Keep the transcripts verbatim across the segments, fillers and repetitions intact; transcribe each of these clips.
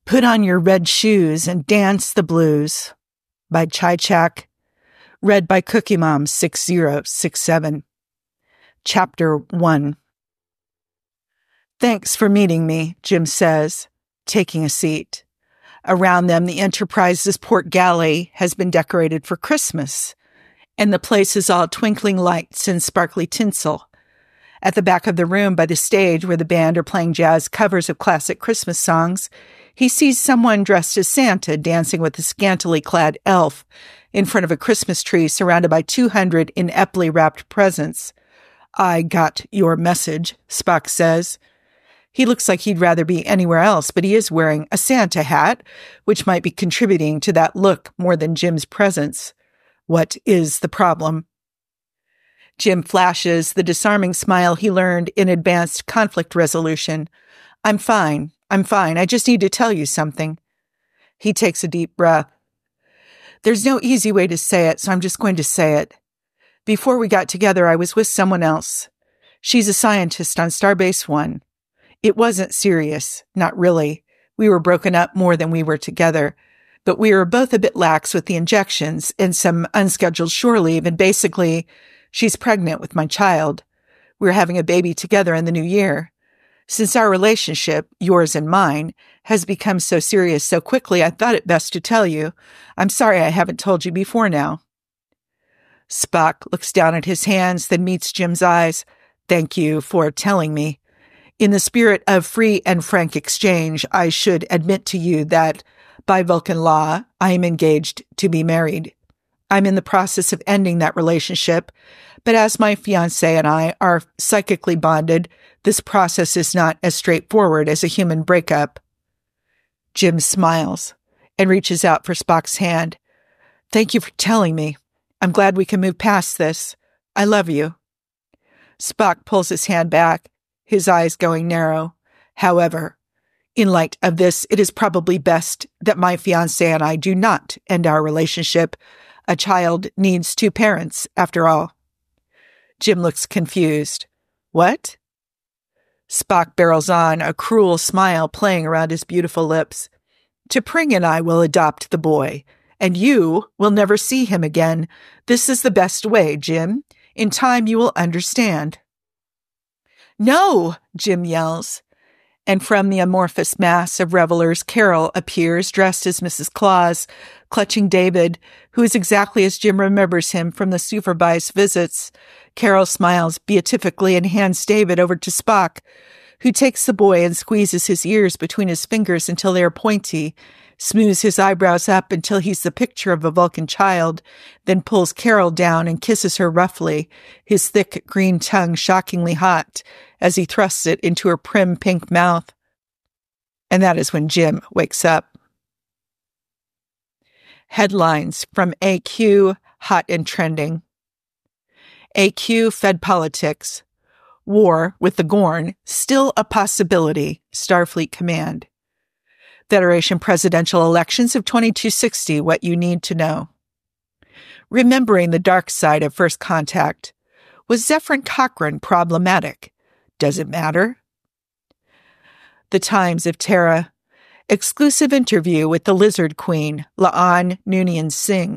Put on your red shoes and dance the blues by Chaichak, read by Cookie Mom six zero six seven. Chapter one. Thanks for meeting me, Jim says, taking a seat. Around them, the Enterprise's port galley has been decorated for Christmas, and the place is all twinkling lights and sparkly tinsel. At the back of the room by the stage where the band are playing jazz covers of classic Christmas songs, he sees someone dressed as Santa dancing with a scantily clad elf in front of a Christmas tree surrounded by two hundred ineptly wrapped presents. I got your message, Spock says. He looks like he'd rather be anywhere else, but he is wearing a Santa hat, which might be contributing to that look more than Jim's presence. What is the problem? Jim flashes the disarming smile he learned in advanced conflict resolution. I'm fine. I'm fine. I just need to tell you something. He takes a deep breath. There's no easy way to say it, so I'm just going to say it. Before we got together, I was with someone else. She's a scientist on Starbase One. It wasn't serious. Not really. We were broken up more than we were together. But we were both a bit lax with the injections and some unscheduled shore leave, and basically, she's pregnant with my child. We're having a baby together in the new year. Since our relationship, yours and mine, has become so serious so quickly, I thought it best to tell you. I'm sorry I haven't told you before now. Spock looks down at his hands, then meets Jim's eyes. Thank you for telling me. In the spirit of free and frank exchange, I should admit to you that, by Vulcan law, I am engaged to be married. I'm in the process of ending that relationship, but as my fiancé and I are psychically bonded, this process is not as straightforward as a human breakup. Jim smiles and reaches out for Spock's hand. Thank you for telling me. I'm glad we can move past this. I love you. Spock pulls his hand back, his eyes going narrow. However, in light of this, it is probably best that my fiancé and I do not end our relationship. A child needs two parents, after all. Jim looks confused. What? Spock barrels on, a cruel smile playing around his beautiful lips. T'Pring and I will adopt the boy, and you will never see him again. This is the best way, Jim. In time, you will understand. No, Jim yells. And from the amorphous mass of revelers, Carol appears dressed as Missus Claus, clutching David, who is exactly as Jim remembers him from the supervised visits. Carol smiles beatifically and hands David over to Spock, who takes the boy and squeezes his ears between his fingers until they are pointy, smooths his eyebrows up until he's the picture of a Vulcan child, then pulls Carol down and kisses her roughly, his thick green tongue shockingly hot as he thrusts it into her prim pink mouth. And that is when Jim wakes up. Headlines from A Q, hot and trending. A Q Fed Politics. War with the Gorn, still a possibility, Starfleet Command. Federation presidential elections of twenty-two sixty, what you need to know. Remembering the dark side of First Contact. Was Zefram Cochrane problematic? Does it matter? The Times of Terra. Exclusive interview with the Lizard Queen, La'an Noonien Singh.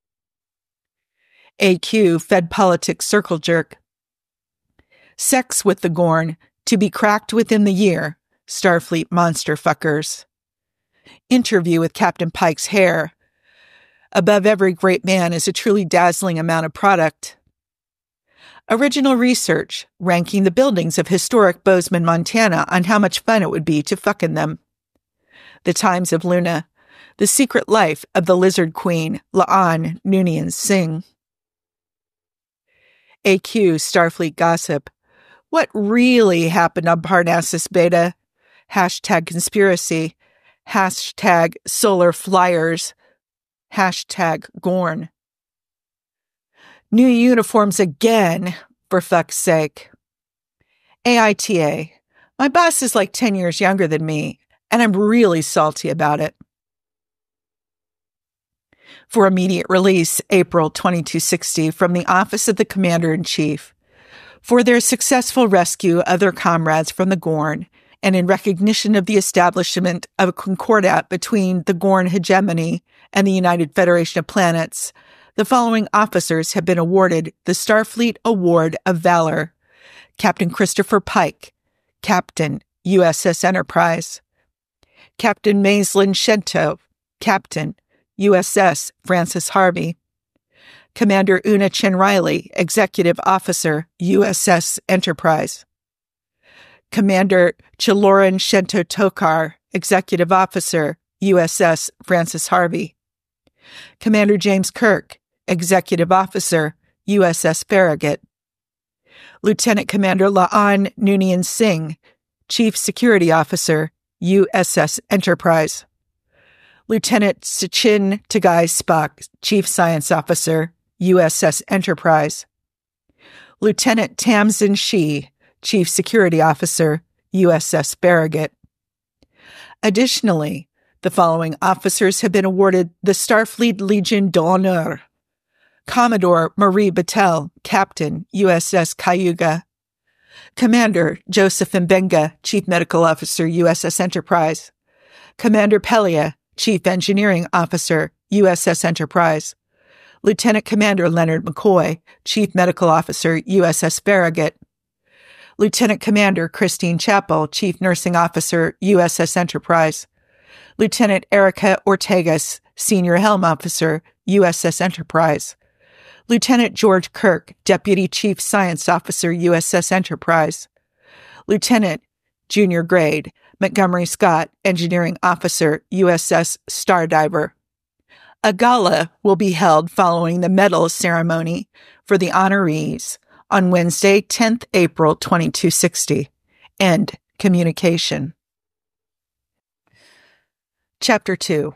A Q Fed Politics Circle Jerk. Sex with the Gorn, to be cracked within the year, Starfleet Monster Fuckers. Interview with Captain Pike's hair. Above every great man is a truly dazzling amount of product. Original research, ranking the buildings of historic Bozeman, Montana on how much fun it would be to fuck in them. The Times of Luna. The Secret Life of the Lizard Queen, La'an Noonien Singh. A Q Starfleet Gossip. What really happened on Parnassus Beta? Hashtag conspiracy. Hashtag solar flyers. Hashtag Gorn. New uniforms again, for fuck's sake. A I T A. My boss is like ten years younger than me, and I'm really salty about it. For immediate release, April twenty-two sixty, from the Office of the Commander-in-Chief. For their successful rescue of their comrades from the Gorn, and in recognition of the establishment of a concordat between the Gorn hegemony and the United Federation of Planets, the following officers have been awarded the Starfleet Award of Valor. Captain Christopher Pike, Captain, U S S Enterprise. Captain Maislin Shento, Captain, U S S Francis Harvey. Commander Una Chen Riley, Executive Officer, U S S Enterprise. Commander Chiloran Shento Tokar, Executive Officer, U S S Francis Harvey. Commander James Kirk, Executive Officer, U S S Farragut. Lieutenant Commander La'an Noonien Singh, Chief Security Officer, U S S Enterprise. Lieutenant Sachin Tagai Spock, Chief Science Officer, U S S Enterprise. Lieutenant Tamsin Shi, Chief Security Officer, U S S Farragut. Additionally, the following officers have been awarded the Starfleet Legion d'Honneur. Commodore Marie Battelle, Captain, U S S Cayuga. Commander Joseph Mbenga, Chief Medical Officer, U S S Enterprise. Commander Pelia, Chief Engineering Officer, U S S Enterprise. Lieutenant Commander Leonard McCoy, Chief Medical Officer, U S S Farragut. Lieutenant Commander Christine Chappell, Chief Nursing Officer, U S S Enterprise. Lieutenant Erica Ortegas, Senior Helm Officer, U S S Enterprise. Lieutenant George Kirk, Deputy Chief Science Officer, U S S Enterprise. Lieutenant Junior Grade, Montgomery Scott, Engineering Officer, U S S Stardiver. A gala will be held following the medal ceremony for the honorees on Wednesday, tenth April twenty-two sixty. End communication. Chapter two.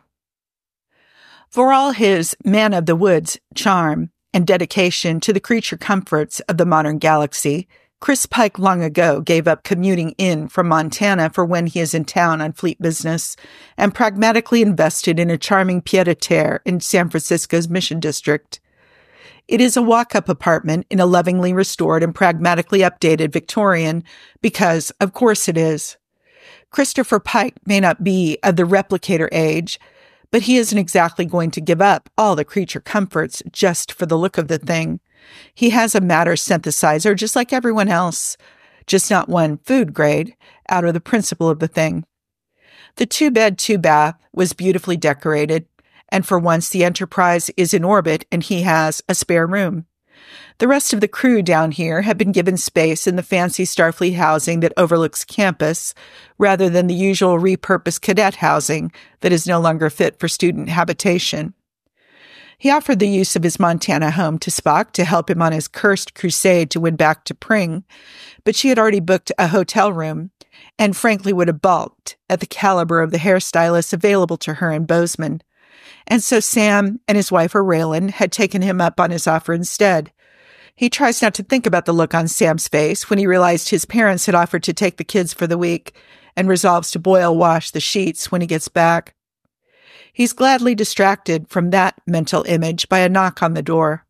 For all his man-of-the-woods charm and dedication to the creature comforts of the modern galaxy, Chris Pike long ago gave up commuting in from Montana for when he is in town on fleet business and pragmatically invested in a charming pied-à-terre in San Francisco's Mission District. It is a walk-up apartment in a lovingly restored and pragmatically updated Victorian because, of course, it is. Christopher Pike may not be of the replicator age, but he isn't exactly going to give up all the creature comforts just for the look of the thing. He has a matter synthesizer just like everyone else, just not one food grade, out of the principle of the thing. The two-bed, two-bath was beautifully decorated, and for once the Enterprise is in orbit and he has a spare room. The rest of the crew down here have been given space in the fancy Starfleet housing that overlooks campus, rather than the usual repurposed cadet housing that is no longer fit for student habitation. He offered the use of his Montana home to Spock to help him on his cursed crusade to win back to Pring, but she had already booked a hotel room and frankly would have balked at the caliber of the hairstylists available to her in Bozeman. And so Sam and his wife Raylan had taken him up on his offer instead. He tries not to think about the look on Sam's face when he realized his parents had offered to take the kids for the week and resolves to boil wash the sheets when he gets back. He's gladly distracted from that mental image by a knock on the door.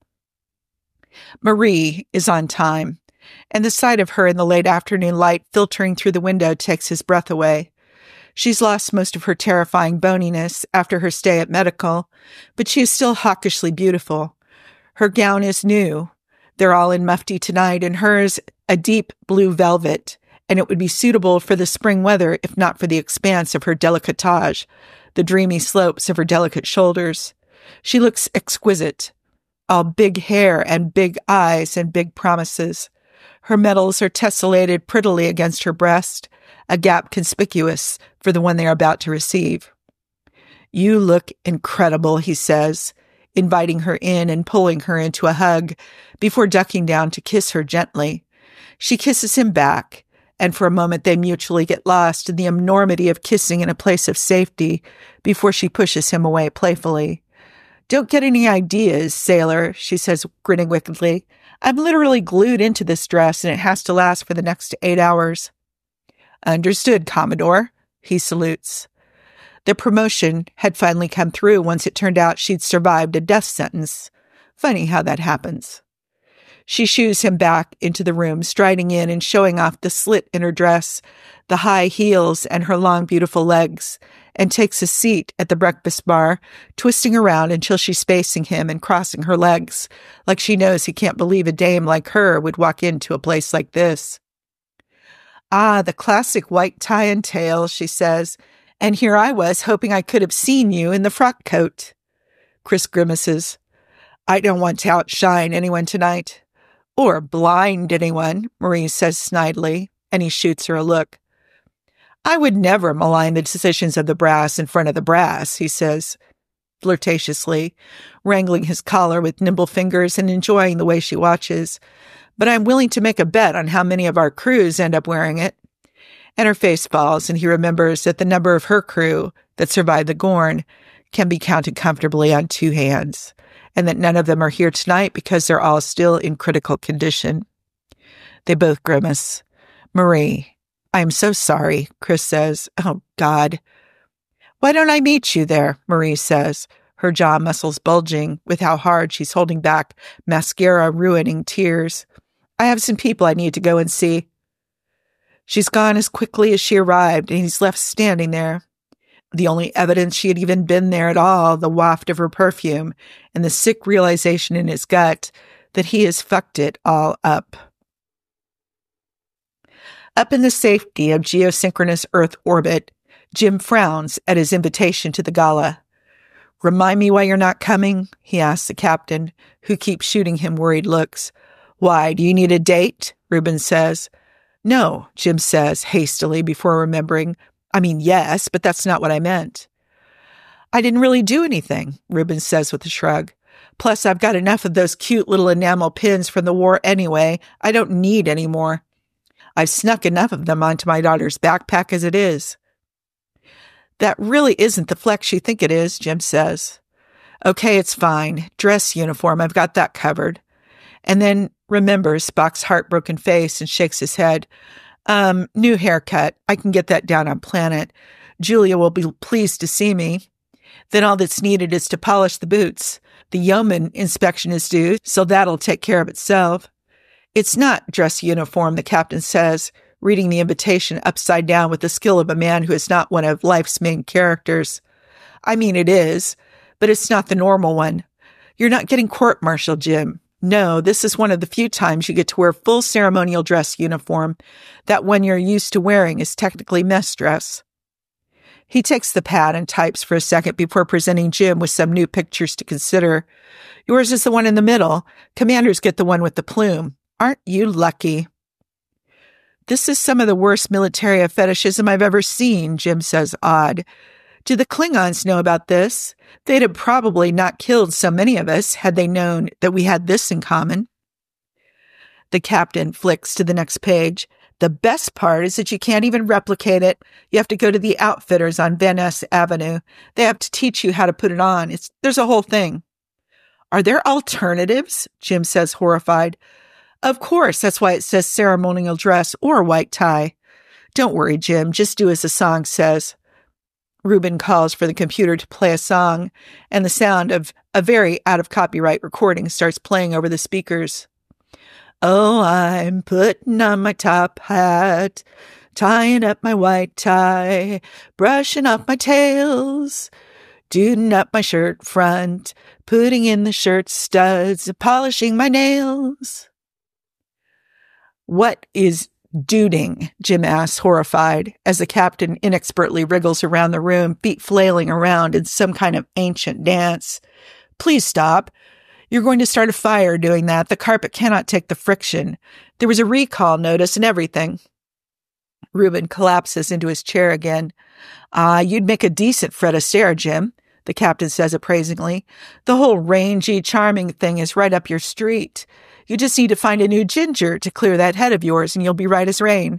Marie is on time, and the sight of her in the late afternoon light filtering through the window takes his breath away. She's lost most of her terrifying boniness after her stay at medical, but she is still hawkishly beautiful. Her gown is new. They're all in mufti tonight, and hers a deep blue velvet, and it would be suitable for the spring weather if not for the expanse of her décolletage, the dreamy slopes of her delicate shoulders. She looks exquisite, all big hair and big eyes and big promises. Her medals are tessellated prettily against her breast, a gap conspicuous for the one they are about to receive. "You look incredible," he says, inviting her in and pulling her into a hug before ducking down to kiss her gently. She kisses him back, and for a moment they mutually get lost in the enormity of kissing in a place of safety before she pushes him away playfully. "Don't get any ideas, sailor," she says, grinning wickedly. "I'm literally glued into this dress, and it has to last for the next eight hours. "Understood, Commodore," he salutes. The promotion had finally come through once it turned out she'd survived a death sentence. Funny how that happens. She shoos him back into the room, striding in and showing off the slit in her dress the high heels and her long, beautiful legs, and takes a seat at the breakfast bar, twisting around until she's facing him and crossing her legs, like she knows he can't believe a dame like her would walk into a place like this. "Ah, the classic white tie and tail," she says, "and here I was hoping I could have seen you in the frock coat." Chris grimaces. "I don't want to outshine anyone tonight." "Or blind anyone," Marie says snidely, and he shoots her a look. "I would never malign the decisions of the brass in front of the brass," he says, flirtatiously, wrangling his collar with nimble fingers and enjoying the way she watches. "But I'm willing to make a bet on how many of our crews end up wearing it." And her face falls, and he remembers that the number of her crew that survived the Gorn can be counted comfortably on two hands, and that none of them are here tonight because they're all still in critical condition. They both grimace. "Marie, I am so sorry," Chris says. "Oh, God." "Why don't I meet you there?" Marie says, her jaw muscles bulging with how hard she's holding back mascara-ruining tears. "I have some people I need to go and see." She's gone as quickly as she arrived, and he's left standing there. The only evidence she had even been there at all, the waft of her perfume, and the sick realization in his gut that he has fucked it all up. Up in the safety of geosynchronous Earth orbit, Jim frowns at his invitation to the gala. "Remind me why you're not coming?" he asks the captain, who keeps shooting him worried looks. "Why, do you need a date?" Reuben says. "No," Jim says hastily before remembering. "I mean, yes, but that's not what I meant." "I didn't really do anything," Reuben says with a shrug. "Plus, I've got enough of those cute little enamel pins from the war anyway. I don't need any more. I've snuck enough of them onto my daughter's backpack as it is." "That really isn't the flex you think it is," Jim says. "Okay, it's fine. Dress uniform, I've got that covered." And then remembers Spock's heartbroken face and shakes his head. Um, new haircut. I can get that down on Planet. Julia will be pleased to see me. Then all that's needed is to polish the boots. The yeoman inspection is due, so that'll take care of itself. "It's not dress uniform," the captain says, reading the invitation upside down with the skill of a man who is not one of life's main characters. "I mean, it is, but it's not the normal one. You're not getting court-martialed, Jim. No, this is one of the few times you get to wear full ceremonial dress uniform. That one you're used to wearing is technically mess dress." He takes the pad and types for a second before presenting Jim with some new pictures to consider. "Yours is the one in the middle. Commanders get the one with the plume. Aren't you lucky?" "This is some of the worst military fetishism I've ever seen," Jim says, awed. "Do the Klingons know about this? They'd have probably not killed so many of us had they known that we had this in common." The captain flicks to the next page. "The best part is that you can't even replicate it. You have to go to the outfitters on Van Ness Avenue. They have to teach you how to put it on. It's there's a whole thing." "Are there alternatives?" Jim says, horrified. "Of course, that's why it says ceremonial dress or white tie. Don't worry, Jim, just do as the song says." Reuben calls for the computer to play a song, and the sound of a very out-of-copyright recording starts playing over the speakers. "Oh, I'm putting on my top hat, tying up my white tie, brushing off my tails, duding up my shirt front, putting in the shirt studs, polishing my nails." "What is duding?" Jim asks, horrified, as the captain inexpertly wriggles around the room, feet flailing around in some kind of ancient dance. "Please stop. You're going to start a fire doing that. The carpet cannot take the friction. There was a recall notice and everything." Reuben collapses into his chair again. "Ah, you'd make a decent Fred Astaire, Jim," the captain says appraisingly. "The whole rangy, charming thing is right up your street. You just need to find a new ginger to clear that head of yours, and you'll be right as rain."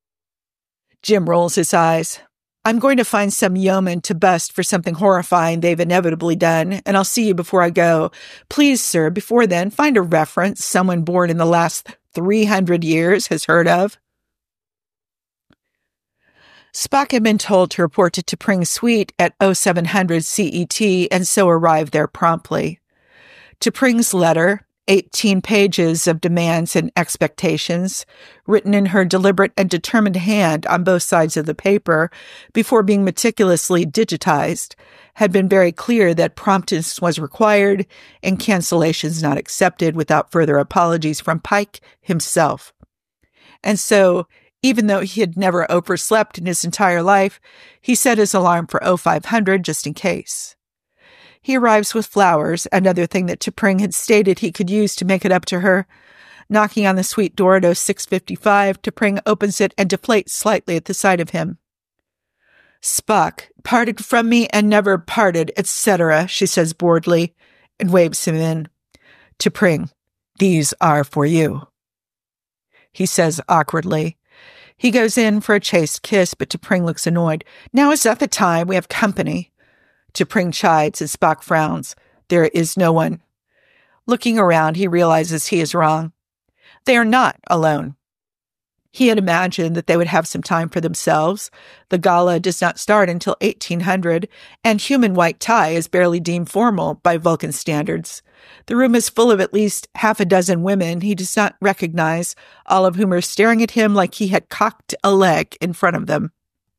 Jim rolls his eyes. "I'm going to find some yeoman to bust for something horrifying they've inevitably done, and I'll see you before I go. Please, sir, before then, find a reference someone born in the last three hundred years has heard of." Spock had been told to report to T'Pring's suite at oh seven hundred C E T, and so arrived there promptly. T'Pring's letter, Eighteen pages of demands and expectations, written in her deliberate and determined hand on both sides of the paper before being meticulously digitized, had been very clear that promptness was required and cancellations not accepted without further apologies from Pike himself. And so, even though he had never overslept in his entire life, he set his alarm for oh five hundred just in case. He arrives with flowers, another thing that T'Pring had stated he could use to make it up to her. Knocking on the suite door at oh six fifty-five, T'Pring opens it and deflates slightly at the sight of him. "Spock, parted from me and never parted, et cetera" she says boredly, and waves him in. "T'Pring, these are for you," he says awkwardly. He goes in for a chaste kiss, but T'Pring looks annoyed. "Now is not the time. We have company." T'Pring chides as Spock frowns. There is no one. Looking around, he realizes he is wrong. They are not alone. He had imagined that they would have some time for themselves. The gala does not start until eighteen hundred, and human white tie is barely deemed formal by Vulcan standards. The room is full of at least half a dozen women he does not recognize, all of whom are staring at him like he had cocked a leg in front of them.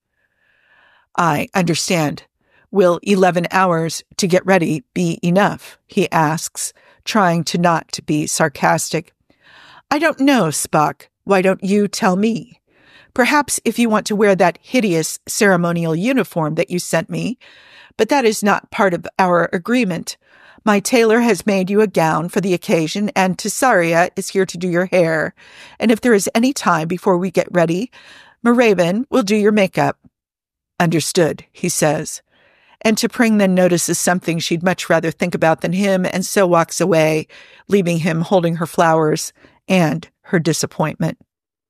"I understand. Will eleven hours to get ready be enough?" he asks, trying to not to be sarcastic. "I don't know, Spock. Why don't you tell me? Perhaps if you want to wear that hideous ceremonial uniform that you sent me, but that is not part of our agreement. My tailor has made you a gown for the occasion, and Tessaria is here to do your hair. And if there is any time before we get ready, Maraven will do your makeup." "Understood," he says. And T'Pring then notices something she'd much rather think about than him, and so walks away, leaving him holding her flowers and her disappointment.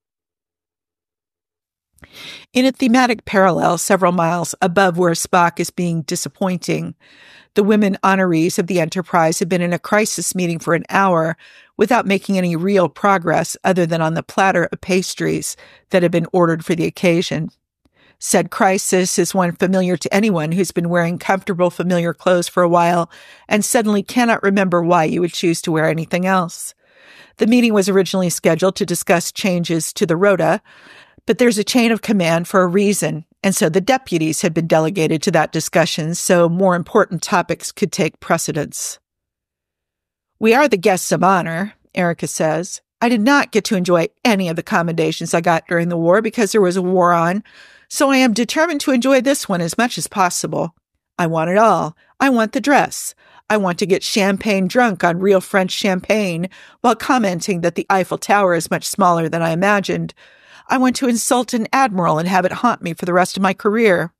In a thematic parallel several miles above where Spock is being disappointing, the women honorees of the Enterprise have been in a crisis meeting for an hour without making any real progress other than on the platter of pastries that had been ordered for the occasion. Said crisis is one familiar to anyone who's been wearing comfortable, familiar clothes for a while and suddenly cannot remember why you would choose to wear anything else. The meeting was originally scheduled to discuss changes to the rota, but there's a chain of command for a reason, and so the deputies had been delegated to that discussion so more important topics could take precedence. "We are the guests of honor," Erica says. "I did not get to enjoy any of the commendations I got during the war because there was a war on, so I am determined to enjoy this one as much as possible. I want it all. I want the dress. I want to get champagne drunk on real French champagne while commenting that the Eiffel Tower is much smaller than I imagined. I want to insult an admiral and have it haunt me for the rest of my career."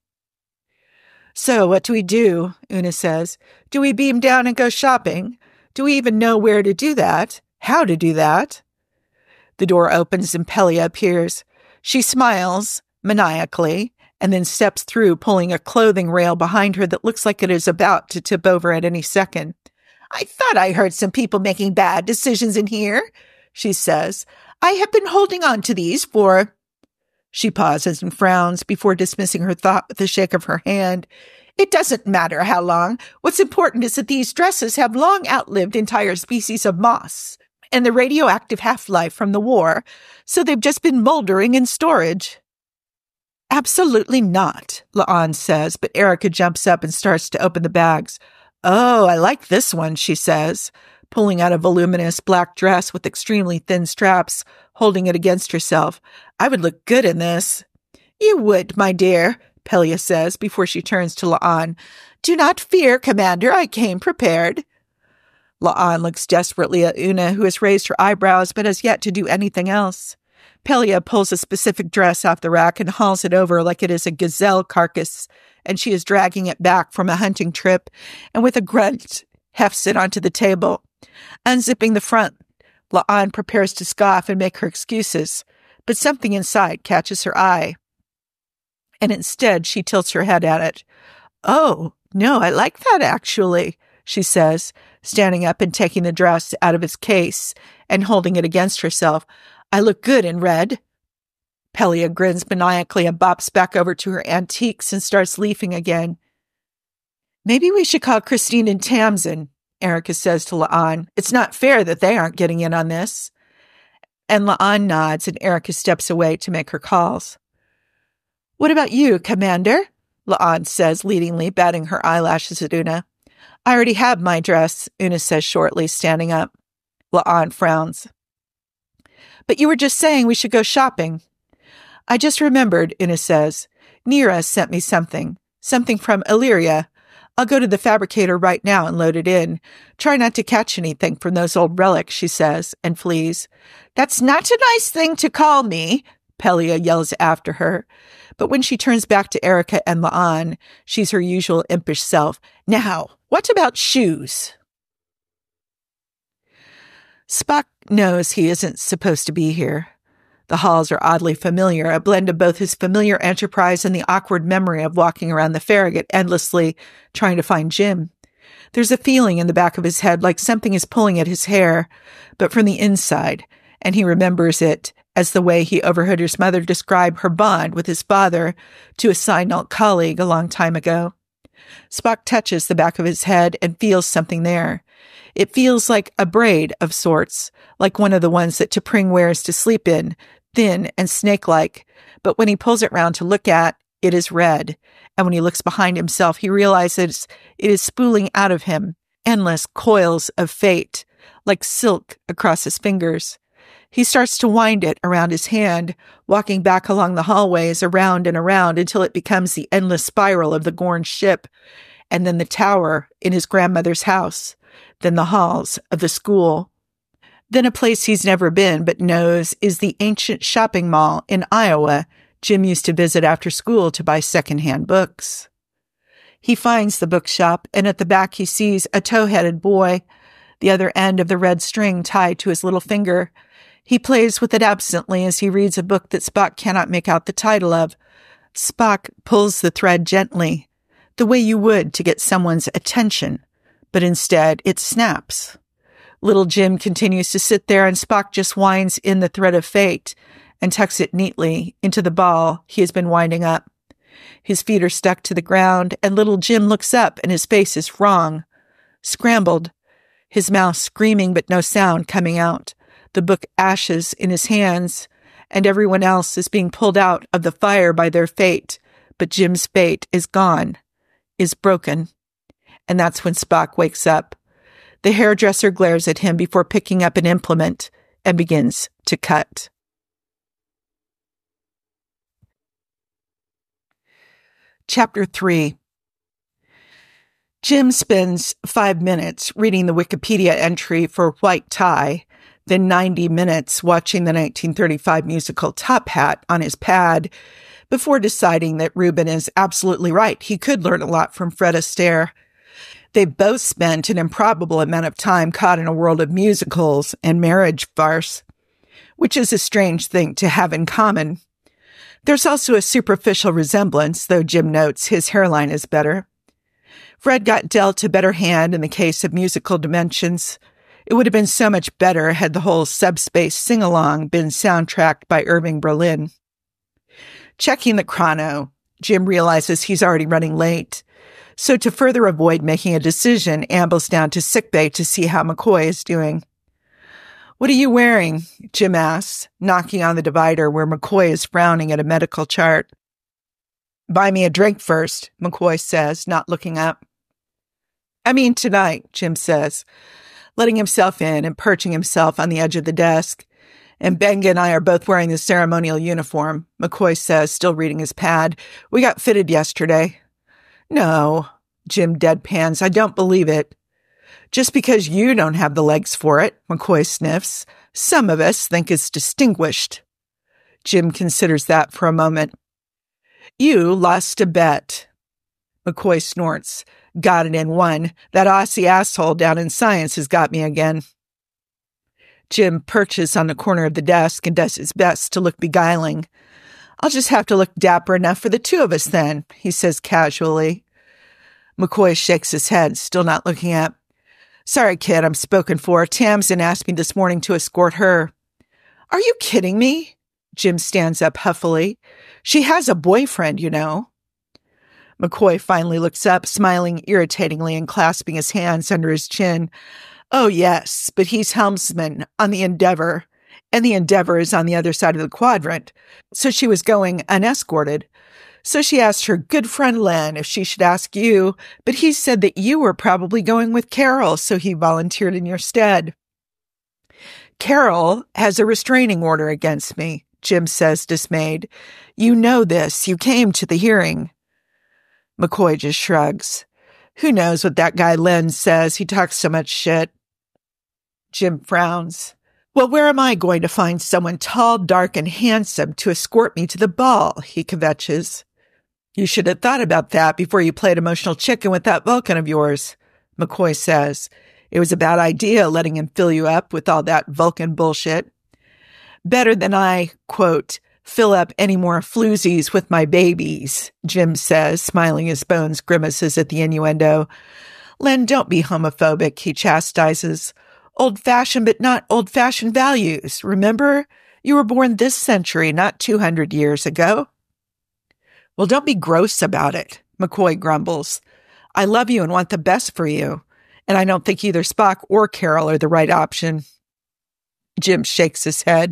"So what do we do?" Una says. "Do we beam down and go shopping? Do we even know where to do that? How to do that?" The door opens and Pelia appears. She smiles maniacally, and then steps through, pulling a clothing rail behind her that looks like it is about to tip over at any second. "I thought I heard some people making bad decisions in here," she says. "I have been holding on to these for—" She pauses and frowns before dismissing her thought with a shake of her hand. "It doesn't matter how long. What's important is that these dresses have long outlived entire species of moss and the radioactive half-life from the war, so they've just been moldering in storage." "Absolutely not," La'an says, but Erica jumps up and starts to open the bags. "Oh, I like this one," she says, pulling out a voluminous black dress with extremely thin straps, holding it against herself. "I would look good in this." "You would, my dear," Pelia says before she turns to La'an. "Do not fear, Commander, I came prepared." La'an looks desperately at Una, who has raised her eyebrows but has yet to do anything else. Pelia pulls a specific dress off the rack and hauls it over like it is a gazelle carcass, and she is dragging it back from a hunting trip, and with a grunt, hefts it onto the table. Unzipping the front, La'an prepares to scoff and make her excuses, but something inside catches her eye, and instead she tilts her head at it. "Oh, no, I like that, actually," she says, standing up and taking the dress out of its case and holding it against herself. "I look good in red." Pelia grins maniacally and bops back over to her antiques and starts leafing again. "Maybe we should call Christine and Tamsin," Erica says to La'an. It's not fair that they aren't getting in on this. And La'an nods and Erica steps away to make her calls. What about you, Commander? La'an says leadingly, batting her eyelashes at Una. I already have my dress, Una says shortly, standing up. La'an frowns. But you were just saying we should go shopping. I just remembered, Una says. Nira sent me something. Something from Illyria. I'll go to the fabricator right now and load it in. Try not to catch anything from those old relics, she says, and flees. That's not a nice thing to call me, Pelia yells after her. But when she turns back to Erica and La'an, she's her usual impish self. Now, what about shoes? Spock knows he isn't supposed to be here. The halls are oddly familiar, a blend of both his familiar enterprise and the awkward memory of walking around the Farragut endlessly trying to find Jim. There's a feeling in the back of his head like something is pulling at his hair, but from the inside, and he remembers it as the way he overheard his mother describe her bond with his father to a Synalt colleague a long time ago. Spock touches the back of his head and feels something there. It feels like a braid of sorts, like one of the ones that T'Pring wears to sleep in, thin and snake-like, but when he pulls it round to look at, it is red, and when he looks behind himself, he realizes it is spooling out of him, endless coils of fate, like silk across his fingers. He starts to wind it around his hand, walking back along the hallways, around and around, until it becomes the endless spiral of the Gorn ship, and then the tower in his grandmother's house, then the halls of the school. Then a place he's never been but knows is the ancient shopping mall in Iowa Jim used to visit after school to buy secondhand books. He finds the bookshop, and at the back he sees a tow-headed boy, the other end of the red string tied to his little finger. He plays with it absently as he reads a book that Spock cannot make out the title of. Spock pulls the thread gently, the way you would to get someone's attention, but instead it snaps. Little Jim continues to sit there, and Spock just winds in the thread of fate and tucks it neatly into the ball he has been winding up. His feet are stuck to the ground, and little Jim looks up, and his face is wrong, scrambled, his mouth screaming but no sound coming out, the book ashes in his hands, and everyone else is being pulled out of the fire by their fate, but Jim's fate is gone, is broken. And that's when Spock wakes up. The hairdresser glares at him before picking up an implement and begins to cut. Chapter three. Jim spends five minutes reading the Wikipedia entry for White Tie, then ninety minutes watching the nineteen thirty-five musical Top Hat on his pad, before deciding that Reuben is absolutely right. He could learn a lot from Fred Astaire. They've both spent an improbable amount of time caught in a world of musicals and marriage farce, which is a strange thing to have in common. There's also a superficial resemblance, though Jim notes his hairline is better. Fred got dealt a better hand in the case of musical dimensions. It would have been so much better had the whole subspace sing-along been soundtracked by Irving Berlin. Checking the chrono, Jim realizes he's already running late. So to further avoid making a decision, ambles down to sickbay to see how McCoy is doing. What are you wearing? Jim asks, knocking on the divider where McCoy is frowning at a medical chart. Buy me a drink first, McCoy says, not looking up. I mean tonight, Jim says, letting himself in and perching himself on the edge of the desk. And Benga and I are both wearing the ceremonial uniform, McCoy says, still reading his pad. We got fitted yesterday. No, Jim deadpans, I don't believe it. Just because you don't have the legs for it, McCoy sniffs. Some of us think it's distinguished. Jim considers that for a moment. You lost a bet. McCoy snorts. Got it in one. That Aussie asshole down in science has got me again. Jim perches on the corner of the desk and does his best to look beguiling. I'll just have to look dapper enough for the two of us then, he says casually. McCoy shakes his head, still not looking up. Sorry, kid, I'm spoken for. Tamsin asked me this morning to escort her. Are you kidding me? Jim stands up huffily. She has a boyfriend, you know. McCoy finally looks up, smiling irritatingly and clasping his hands under his chin. Oh, yes, but he's helmsman on the Endeavor, and the Endeavor is on the other side of the quadrant, so she was going unescorted. So she asked her good friend Len if she should ask you, but he said that you were probably going with Carol, so he volunteered in your stead. Carol has a restraining order against me, Jim says, dismayed. You know this. You came to the hearing. McCoy just shrugs. Who knows what that guy Len says? He talks so much shit. Jim frowns. Well, where am I going to find someone tall, dark, and handsome to escort me to the ball? He kvetches. You should have thought about that before you played emotional chicken with that Vulcan of yours, McCoy says. It was a bad idea letting him fill you up with all that Vulcan bullshit. Better than I, quote, fill up any more floozies with my babies, Jim says, smiling his bones grimaces at the innuendo. Len, don't be homophobic, he chastises. Old-fashioned but not old-fashioned values. Remember? You were born this century, not two hundred years ago. Well, don't be gross about it, McCoy grumbles. I love you and want the best for you, and I don't think either Spock or Carol are the right option. Jim shakes his head.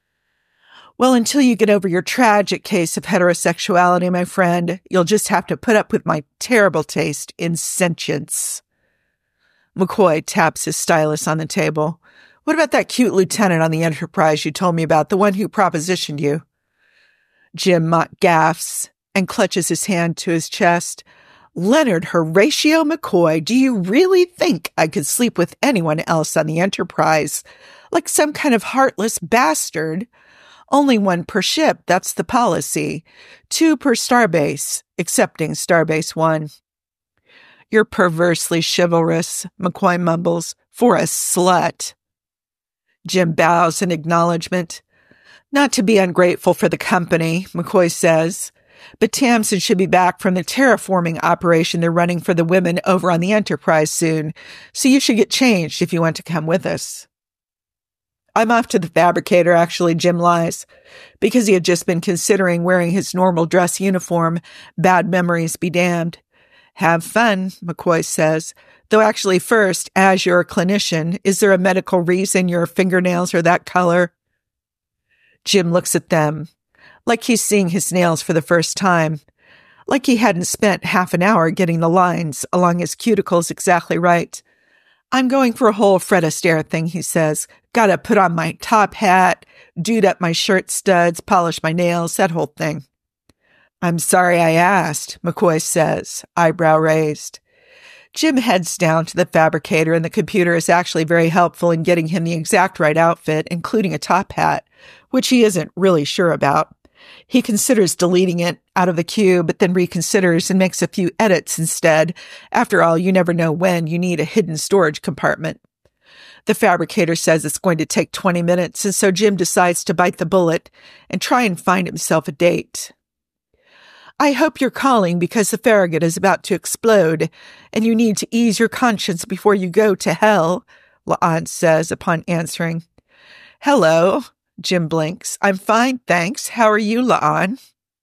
Well, until you get over your tragic case of heterosexuality, my friend, you'll just have to put up with my terrible taste in sentience. McCoy taps his stylus on the table. What about that cute lieutenant on the Enterprise you told me about, the one who propositioned you? Jim mock gaffs and clutches his hand to his chest. Leonard Horatio McCoy, do you really think I could sleep with anyone else on the Enterprise? Like some kind of heartless bastard? Only one per ship, that's the policy. Two per starbase, excepting Starbase One. You're perversely chivalrous, McCoy mumbles, for a slut. Jim bows in acknowledgement. Not to be ungrateful for the company, McCoy says, but Tamsin should be back from the terraforming operation they're running for the women over on the Enterprise soon, so you should get changed if you want to come with us. I'm off to the fabricator, actually, Jim lies, because he had just been considering wearing his normal dress uniform. Bad memories be damned. Have fun, McCoy says. Though actually first, as you're a clinician, is there a medical reason your fingernails are that color? Jim looks at them, like he's seeing his nails for the first time, like he hadn't spent half an hour getting the lines along his cuticles exactly right. I'm going for a whole Fred Astaire thing, he says. Gotta put on my top hat, dude up my shirt studs, polish my nails, that whole thing. I'm sorry I asked, McCoy says, eyebrow raised. Jim heads down to the fabricator, and the computer is actually very helpful in getting him the exact right outfit, including a top hat, which he isn't really sure about. He considers deleting it out of the queue, but then reconsiders and makes a few edits instead. After all, you never know when you need a hidden storage compartment. The fabricator says it's going to take twenty minutes, and so Jim decides to bite the bullet and try and find himself a date. I hope you're calling because the Farragut is about to explode, and you need to ease your conscience before you go to hell, La'an says upon answering. Hello, Jim blinks. I'm fine, thanks. How are you, La'an?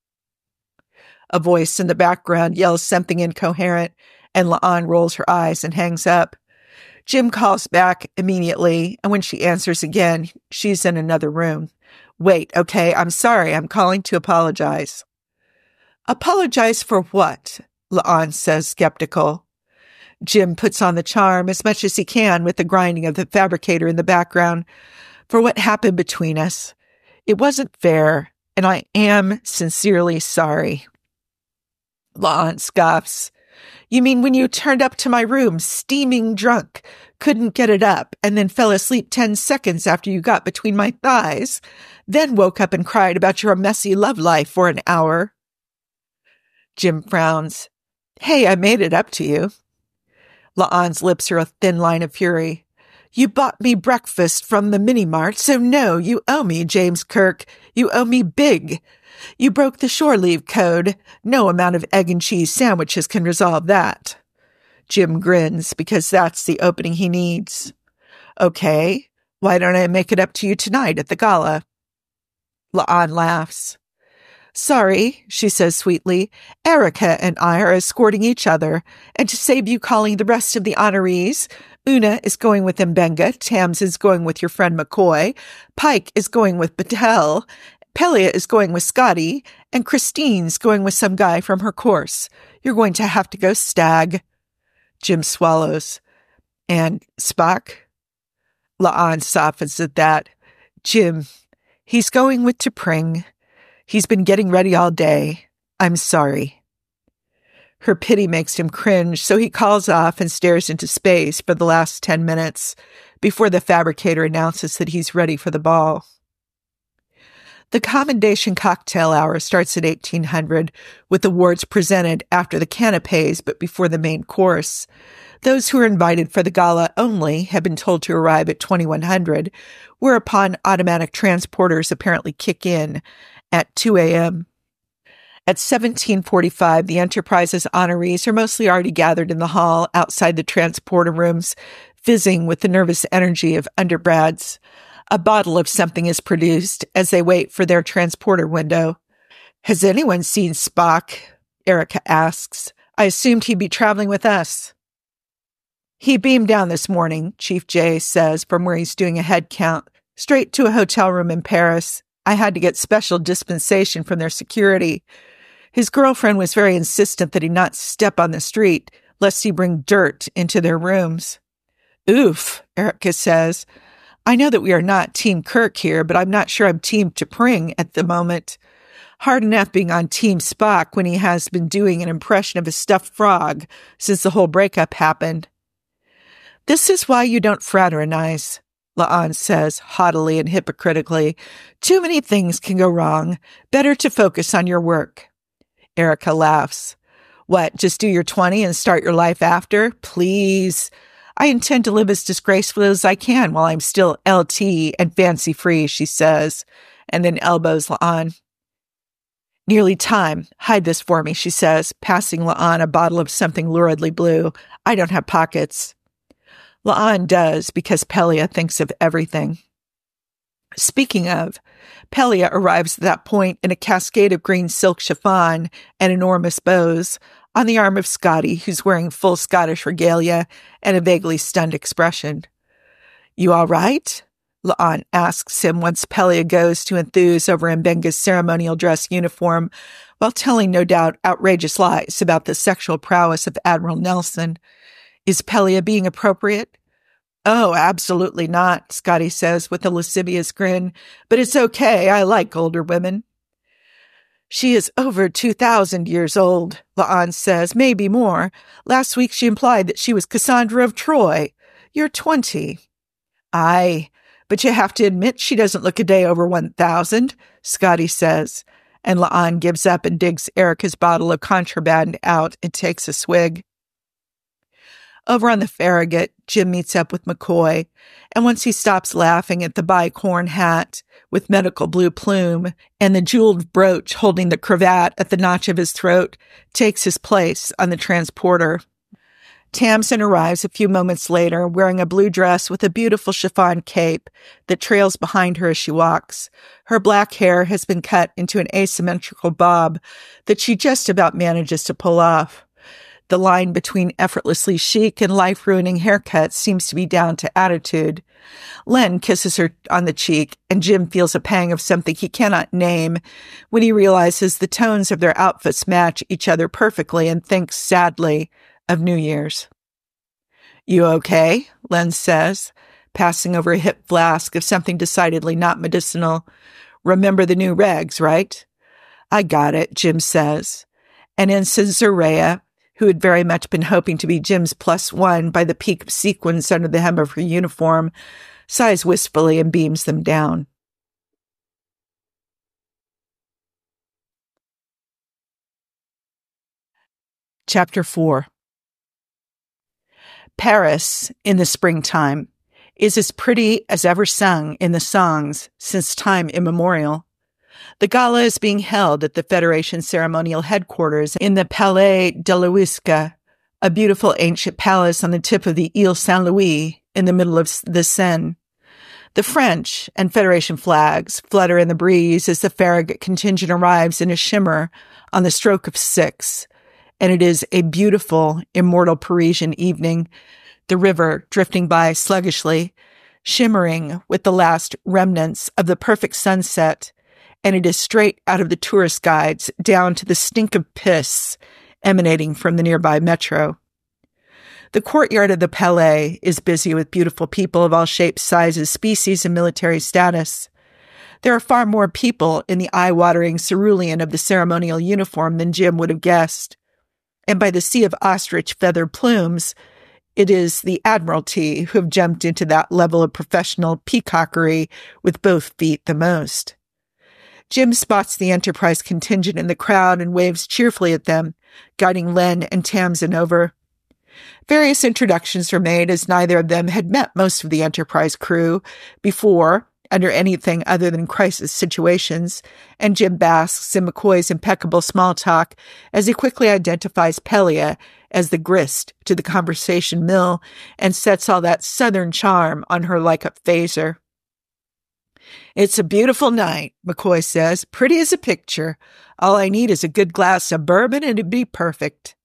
A voice in the background yells something incoherent, and La'an rolls her eyes and hangs up. Jim calls back immediately, and when she answers again, she's in another room. Wait, okay, I'm sorry. I'm calling to apologize. Apologize for what? La'an says, skeptical. Jim puts on the charm as much as he can with the grinding of the fabricator in the background. For what happened between us. It wasn't fair, and I am sincerely sorry. La'an scoffs. You mean when you turned up to my room, steaming drunk, couldn't get it up, and then fell asleep ten seconds after you got between my thighs, then woke up and cried about your messy love life for an hour? Jim frowns. Hey, I made it up to you. La'an's lips are a thin line of fury. You bought me breakfast from the mini-mart, so no, you owe me, James Kirk. You owe me big. You broke the shore leave code. No amount of egg and cheese sandwiches can resolve that. Jim grins, because that's the opening he needs. Okay, why don't I make it up to you tonight at the gala? La'an laughs. Sorry, she says sweetly. Erica and I are escorting each other, and to save you calling the rest of the honorees, Una is going with Mbenga, Tams is going with your friend McCoy, Pike is going with Battelle, Pelia is going with Scotty, and Christine's going with some guy from her course. You're going to have to go stag. Jim swallows. And Spock? La'an softens at that. Jim, he's going with T'Pring. He's been getting ready all day. I'm sorry. Her pity makes him cringe, so he calls off and stares into space for the last ten minutes before the fabricator announces that he's ready for the ball. The commendation cocktail hour starts at eighteen hundred, with awards presented after the canapes but before the main course. Those who are invited for the gala only have been told to arrive at twenty-one hundred, whereupon automatic transporters apparently kick in at two a.m. At seventeen forty-five, the Enterprise's honorees are mostly already gathered in the hall outside the transporter rooms, fizzing with the nervous energy of undergrads. A bottle of something is produced as they wait for their transporter window. Has anyone seen Spock? Erica asks. I assumed he'd be traveling with us. He beamed down this morning, Chief J says, from where he's doing a head count, straight to a hotel room in Paris. I had to get special dispensation from their security. His girlfriend was very insistent that he not step on the street, lest he bring dirt into their rooms. Oof, Erica says. I know that we are not Team Kirk here, but I'm not sure I'm Team T'Pring at the moment. Hard enough being on Team Spock when he has been doing an impression of a stuffed frog since the whole breakup happened. This is why you don't fraternize, La'an says haughtily and hypocritically. Too many things can go wrong. Better to focus on your work. Erica laughs. What, just do your twenty and start your life after? Please. I intend to live as disgracefully as I can while I'm still L T and fancy-free, she says, and then elbows La'an. Nearly time. Hide this for me, she says, passing La'an a bottle of something luridly blue. I don't have pockets. La'an does, because Pelia thinks of everything. Speaking of, Pelia arrives at that point in a cascade of green silk chiffon and enormous bows, on the arm of Scotty, who's wearing full Scottish regalia and a vaguely stunned expression. You all right? La'an asks him once Pelia goes to enthuse over Mbenga's ceremonial dress uniform, while telling no doubt outrageous lies about the sexual prowess of Admiral Nelson. Is Pelia being appropriate? Oh, absolutely not, Scotty says with a lascivious grin, but it's okay, I like older women. She is over two thousand years old, La'an says, maybe more. Last week she implied that she was Cassandra of Troy. You're twenty. Aye, but you have to admit she doesn't look a day over one thousand, Scotty says, and La'an gives up and digs Erica's bottle of contraband out and takes a swig. Over on the Farragut, Jim meets up with McCoy, and once he stops laughing at the bicorn hat with medical blue plume and the jeweled brooch holding the cravat at the notch of his throat, takes his place on the transporter. Tamsin arrives a few moments later, wearing a blue dress with a beautiful chiffon cape that trails behind her as she walks. Her black hair has been cut into an asymmetrical bob that she just about manages to pull off. The line between effortlessly chic and life-ruining haircuts seems to be down to attitude. Len kisses her on the cheek, and Jim feels a pang of something he cannot name when he realizes the tones of their outfits match each other perfectly and thinks sadly of New Year's. You okay? Len says, passing over a hip flask of something decidedly not medicinal. Remember the new regs, right? I got it, Jim says. And Ensign Zorea, who had very much been hoping to be Jim's plus one by the peak of sequins under the hem of her uniform, sighs wistfully and beams them down. Chapter four. Paris, in the springtime, is as pretty as ever sung in the songs since time immemorial. The gala is being held at the Federation ceremonial headquarters in the Palais de l'Ouisque, a beautiful ancient palace on the tip of the Ile Saint-Louis in the middle of the Seine. The French and Federation flags flutter in the breeze as the Farragut contingent arrives in a shimmer on the stroke of six, and it is a beautiful, immortal Parisian evening, the river drifting by sluggishly, shimmering with the last remnants of the perfect sunset, and it is straight out of the tourist guides down to the stink of piss emanating from the nearby metro. The courtyard of the Palais is busy with beautiful people of all shapes, sizes, species, and military status. There are far more people in the eye-watering cerulean of the ceremonial uniform than Jim would have guessed. And by the sea of ostrich feather plumes, it is the Admiralty who have jumped into that level of professional peacockery with both feet the most. Jim spots the Enterprise contingent in the crowd and waves cheerfully at them, guiding Len and Tamsin over. Various introductions were made as neither of them had met most of the Enterprise crew before, under anything other than crisis situations, and Jim basks in McCoy's impeccable small talk as he quickly identifies Pelia as the grist to the conversation mill and sets all that southern charm on her like a phaser. "It's a beautiful night," McCoy says, "pretty as a picture. All I need is a good glass of bourbon and it'd be perfect."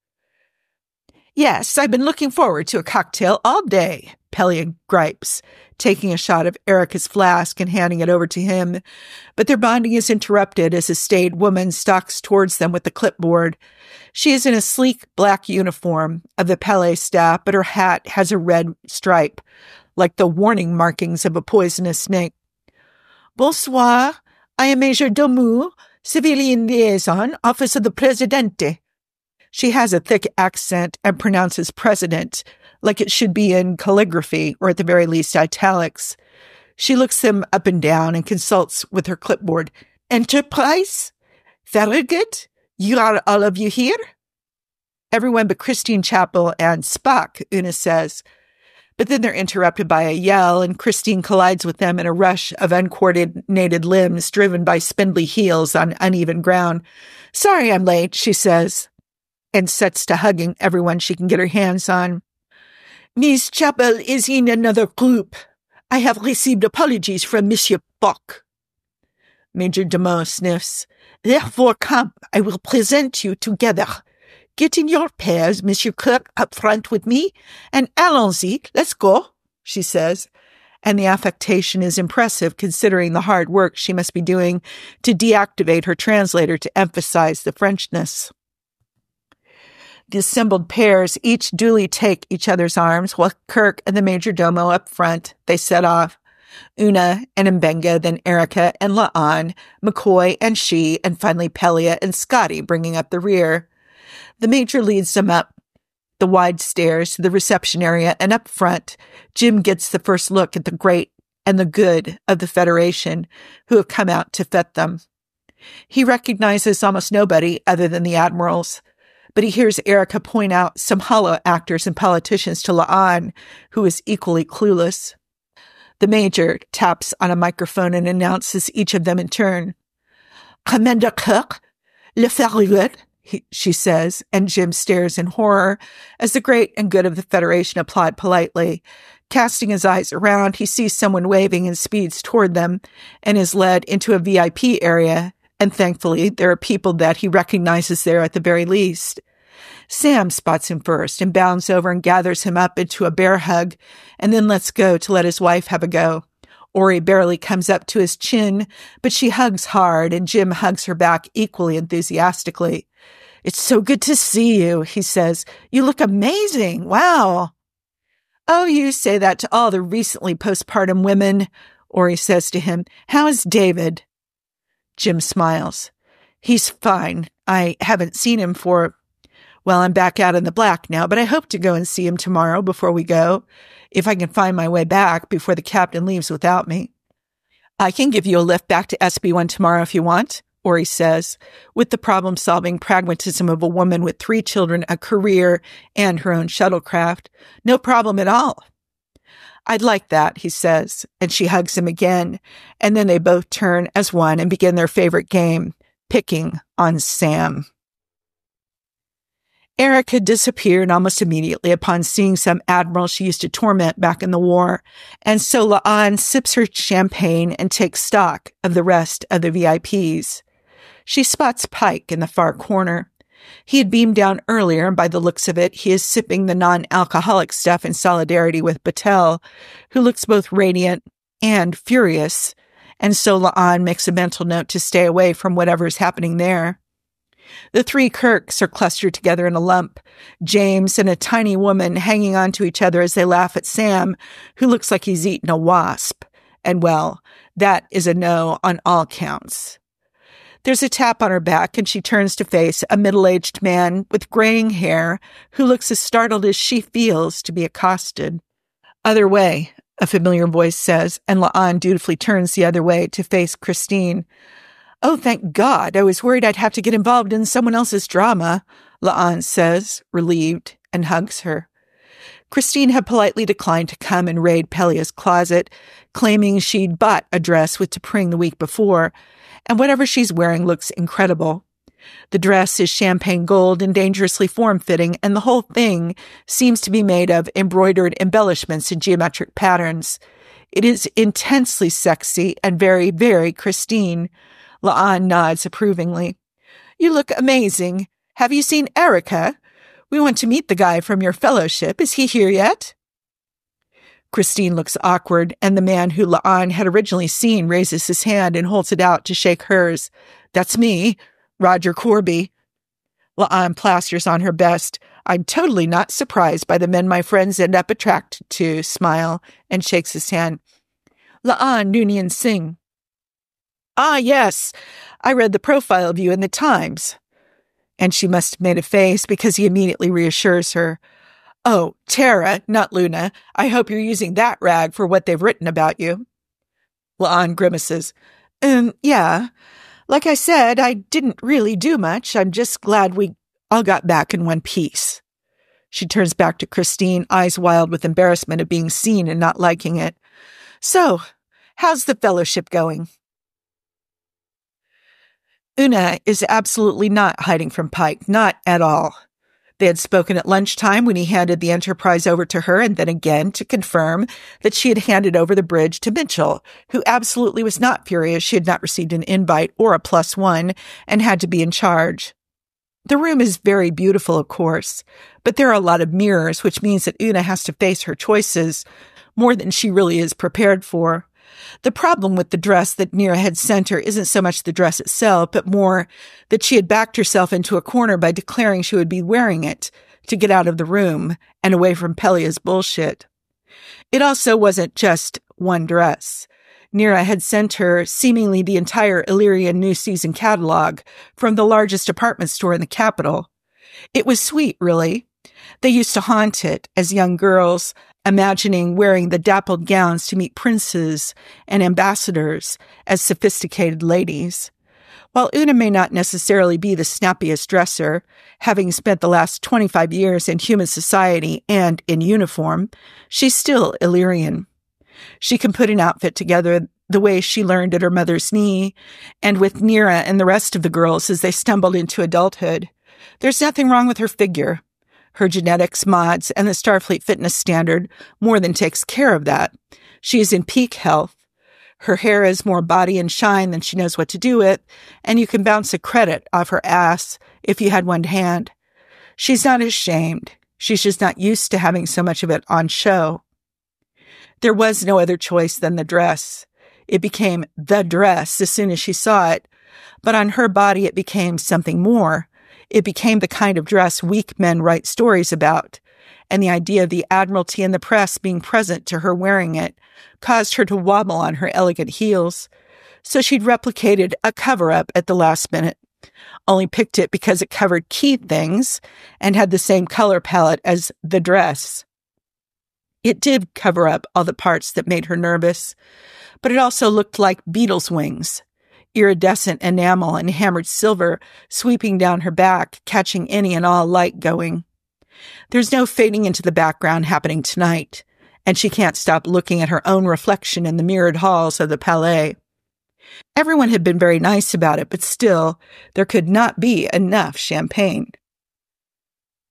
"Yes, I've been looking forward to a cocktail all day," Pelia gripes, taking a shot of Erica's flask and handing it over to him. But their bonding is interrupted as a staid woman stalks towards them with a clipboard. She is in a sleek black uniform of the Palais staff, but her hat has a red stripe, like the warning markings of a poisonous snake. "Bonsoir, I am Major Domu, Civilian Liaison, Office of the Presidente." She has a thick accent and pronounces president like it should be in calligraphy or at the very least italics. She looks them up and down and consults with her clipboard. "Enterprise? Farragut? You are all of you here?" "Everyone but Christine Chapel and Spock," Una says. But then they're interrupted by a yell, and Christine collides with them in a rush of uncoordinated limbs driven by spindly heels on uneven ground. "Sorry I'm late," she says, and sets to hugging everyone she can get her hands on. "Miss Chapel is in another group. I have received apologies from Monsieur Spock." Major Domo sniffs. "Therefore come, I will present you together. Get in your pairs, Monsieur Kirk, up front with me, and allons-y, let's go," she says, and the affectation is impressive considering the hard work she must be doing to deactivate her translator to emphasize the Frenchness. The assembled pairs each duly take each other's arms, while Kirk and the Major Domo up front. They set off. Una and Mbenga, then Erica and La'an, McCoy and she, and finally Pelia and Scotty bringing up the rear. The Major leads them up the wide stairs to the reception area, and up front, Jim gets the first look at the great and the good of the Federation who have come out to fet them. He recognizes almost nobody other than the admirals, but he hears Erica point out some hollow actors and politicians to La'an, who is equally clueless. The Major taps on a microphone and announces each of them in turn. "Commander Kirk, Le Farragut," she says, and Jim stares in horror as the great and good of the Federation applaud politely. Casting his eyes around, he sees someone waving and speeds toward them and is led into a V I P area, and thankfully there are people that he recognizes there at the very least. Sam spots him first and bounds over and gathers him up into a bear hug, and then lets go to let his wife have a go. Ori barely comes up to his chin, but she hugs hard, and Jim hugs her back equally enthusiastically. "It's so good to see you," he says. "You look amazing. Wow." "Oh, you say that to all the recently postpartum women," Ori says to him. "How is David?" Jim smiles. "He's fine. I haven't seen him for... Well, I'm back out in the black now, but I hope to go and see him tomorrow before we go, if I can find my way back before the captain leaves without me." "I can give you a lift back to S B one tomorrow if you want," Ori says, with the problem-solving pragmatism of a woman with three children, a career, and her own shuttlecraft. "No problem at all." "I'd like that," he says, and she hugs him again, and then they both turn as one and begin their favorite game, picking on Sam. Erica disappeared almost immediately upon seeing some admiral she used to torment back in the war, and so La'an sips her champagne and takes stock of the rest of the V I Ps. She spots Pike in the far corner. He had beamed down earlier, and by the looks of it, he is sipping the non-alcoholic stuff in solidarity with Battelle, who looks both radiant and furious, and so La'an makes a mental note to stay away from whatever is happening there. The three Kirks are clustered together in a lump, James and a tiny woman hanging on to each other as they laugh at Sam, who looks like he's eaten a wasp. And well, that is a no on all counts. There's a tap on her back, and she turns to face a middle-aged man with graying hair who looks as startled as she feels to be accosted. "Other way," a familiar voice says, and La'an dutifully turns the other way to face Christine. "Oh, thank God. I was worried I'd have to get involved in someone else's drama," La'an says, relieved, and hugs her. Christine had politely declined to come and raid Pelia's closet, claiming she'd bought a dress with T'Pring the week before, and whatever she's wearing looks incredible. The dress is champagne gold and dangerously form-fitting, and the whole thing seems to be made of embroidered embellishments in geometric patterns. It is intensely sexy and very, very Christine. La'an nods approvingly. "You look amazing. Have you seen Erica? We want to meet the guy from your fellowship. Is he here yet?" Christine looks awkward, and the man who La'an had originally seen raises his hand and holds it out to shake hers. "That's me, Roger Corby." La'an plasters on her best, "I'm totally not surprised by the men my friends end up attracted to," smile, and shakes his hand. "La'an Noonien Singh." "Ah, yes, I read the profile of you in the Times." And she must have made a face because he immediately reassures her. "Oh, Tara, not Luna. I hope you're using that rag for what they've written about you." La'an grimaces. Um, yeah. Like I said, I didn't really do much. I'm just glad we all got back in one piece." She turns back to Christine, eyes wild with embarrassment of being seen and not liking it. "So, how's the fellowship going?" Una is absolutely not hiding from Pike, not at all. They had spoken at lunchtime when he handed the Enterprise over to her, and then again to confirm that she had handed over the bridge to Mitchell, who absolutely was not furious she had not received an invite or a plus one and had to be in charge. The room is very beautiful, of course, but there are a lot of mirrors, which means that Una has to face her choices more than she really is prepared for. The problem with the dress that Nira had sent her isn't so much the dress itself, but more that she had backed herself into a corner by declaring she would be wearing it to get out of the room and away from Pelia's bullshit. It also wasn't just one dress. Nira had sent her seemingly the entire Illyrian New Season catalog from the largest department store in the capital. It was sweet, really. They used to haunt it as young girls, imagining wearing the dappled gowns to meet princes and ambassadors as sophisticated ladies. While Una may not necessarily be the snappiest dresser, having spent the last twenty-five years in human society and in uniform, she's still Illyrian. She can put an outfit together the way she learned at her mother's knee, and with Nira and the rest of the girls as they stumbled into adulthood. There's nothing wrong with her figure. Her genetics, mods, and the Starfleet fitness standard more than takes care of that. She is in peak health. Her hair is more body and shine than she knows what to do with, and you can bounce a credit off her ass if you had one to hand. She's not ashamed. She's just not used to having so much of it on show. There was no other choice than the dress. It became the dress as soon as she saw it, but on her body it became something more. It became the kind of dress weak men write stories about, and the idea of the Admiralty and the press being present to her wearing it caused her to wobble on her elegant heels. So she'd replicated a cover-up at the last minute, only picked it because it covered key things and had the same color palette as the dress. It did cover up all the parts that made her nervous, but it also looked like beetle's wings. Iridescent enamel and hammered silver sweeping down her back, catching any and all light going. There's no fading into the background happening tonight, and she can't stop looking at her own reflection in the mirrored halls of the Palais. Everyone had been very nice about it, but still, there could not be enough champagne.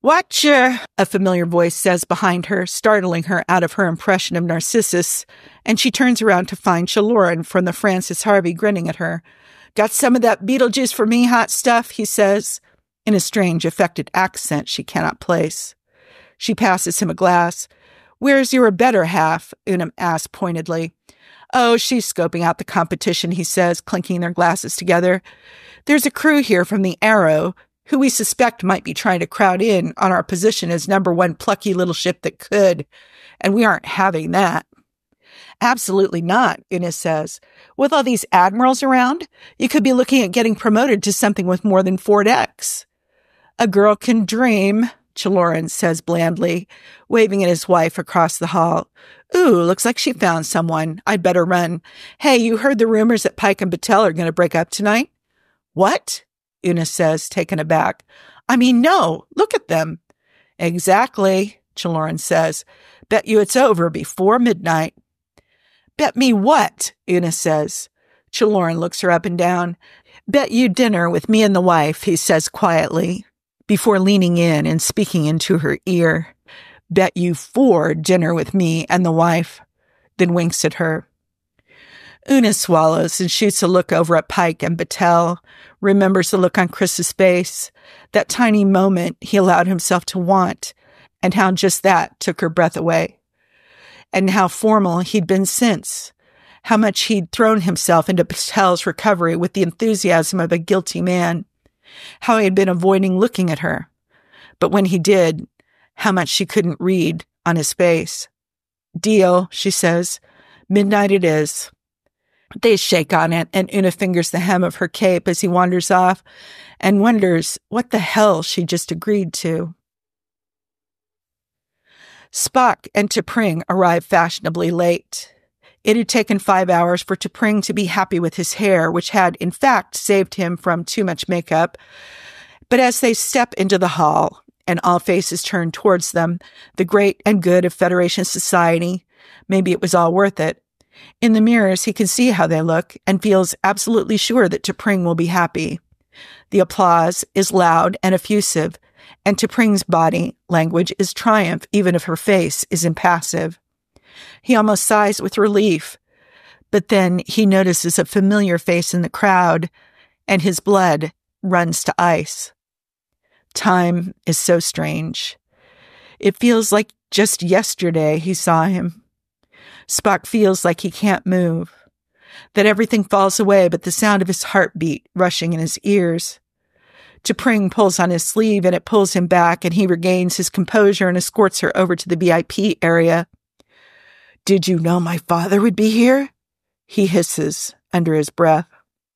Watcher, a familiar voice says behind her, startling her out of her impression of Narcissus, and she turns around to find Chaloran from the Francis Harvey grinning at her. Got some of that Beetlejuice for me, hot stuff, he says, in a strange, affected accent she cannot place. She passes him a glass. Where's your better half? Unum asks pointedly. Oh, she's scoping out the competition, he says, clinking their glasses together. There's a crew here from the Arrow, who we suspect might be trying to crowd in on our position as number one plucky little ship that could, and we aren't having that. Absolutely not, Una says. With all these admirals around, you could be looking at getting promoted to something with more than four decks. A girl can dream, Chaloran says blandly, waving at his wife across the hall. Ooh, looks like she found someone. I'd better run. Hey, you heard the rumors that Pike and Battelle are going to break up tonight? What? Una says, taken aback. I mean, no, look at them. Exactly, Chaloran says. Bet you it's over before midnight. Bet me what? Una says. Chaloran looks her up and down. Bet you dinner with me and the wife, he says quietly, before leaning in and speaking into her ear. Bet you four dinner with me and the wife, then winks at her. Una swallows and shoots a look over at Pike and Battelle, remembers the look on Chris's face, that tiny moment he allowed himself to want, and how just that took her breath away. And how formal he'd been since, how much he'd thrown himself into Battelle's recovery with the enthusiasm of a guilty man, how he had been avoiding looking at her. But when he did, how much she couldn't read on his face. Deal, she says. Midnight it is. They shake on it, and Una fingers the hem of her cape as he wanders off and wonders what the hell she just agreed to. Spock and T'Pring arrive fashionably late. It had taken five hours for T'Pring to be happy with his hair, which had, in fact, saved him from too much makeup. But as they step into the hall, and all faces turn towards them, the great and good of Federation society, maybe it was all worth it. In the mirrors, he can see how they look and feels absolutely sure that T'Pring will be happy. The applause is loud and effusive, and T'Pring's body language is triumph, even if her face is impassive. He almost sighs with relief, but then he notices a familiar face in the crowd, and his blood runs to ice. Time is so strange. It feels like just yesterday he saw him. Spock feels like he can't move, that everything falls away but the sound of his heartbeat rushing in his ears. T'Pring pulls on his sleeve and it pulls him back, and he regains his composure and escorts her over to the V I P area. Did you know my father would be here? He hisses under his breath.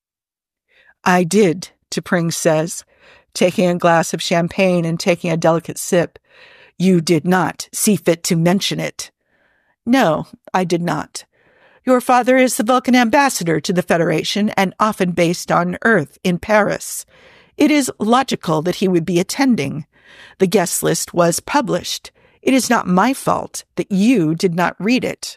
I did, T'Pring says, taking a glass of champagne and taking a delicate sip. You did not see fit to mention it. No, I did not. Your father is the Vulcan ambassador to the Federation and often based on Earth in Paris. It is logical that he would be attending. The guest list was published. It is not my fault that you did not read it.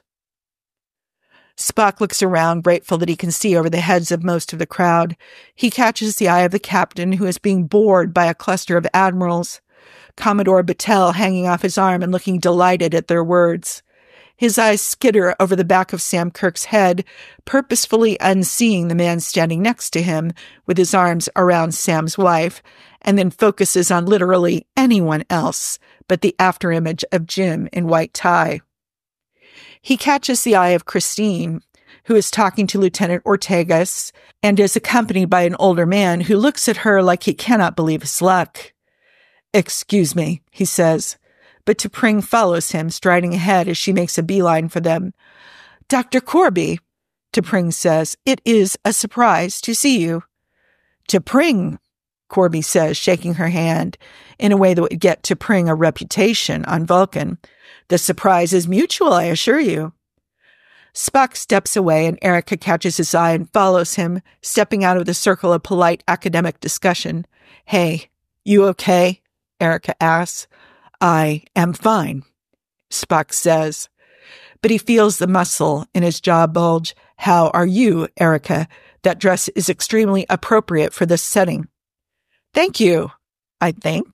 Spock looks around, grateful that he can see over the heads of most of the crowd. He catches the eye of the captain, who is being bored by a cluster of admirals. Commodore Battelle hanging off his arm and looking delighted at their words. His eyes skitter over the back of Sam Kirk's head, purposefully unseeing the man standing next to him with his arms around Sam's wife, and then focuses on literally anyone else but the afterimage of Jim in white tie. He catches the eye of Christine, who is talking to Lieutenant Ortegas and is accompanied by an older man who looks at her like he cannot believe his luck. Excuse me, he says. But T'Pring follows him, striding ahead as she makes a beeline for them. Doctor Corby, T'Pring says, it is a surprise to see you. T'Pring, Corby says, shaking her hand in a way that would get T'Pring a reputation on Vulcan. The surprise is mutual, I assure you. Spock steps away and Erica catches his eye and follows him, stepping out of the circle of polite academic discussion. Hey, you okay? Erica asks. I am fine, Spock says, but he feels the muscle in his jaw bulge. How are you, Erica? That dress is extremely appropriate for this setting. Thank you, I think,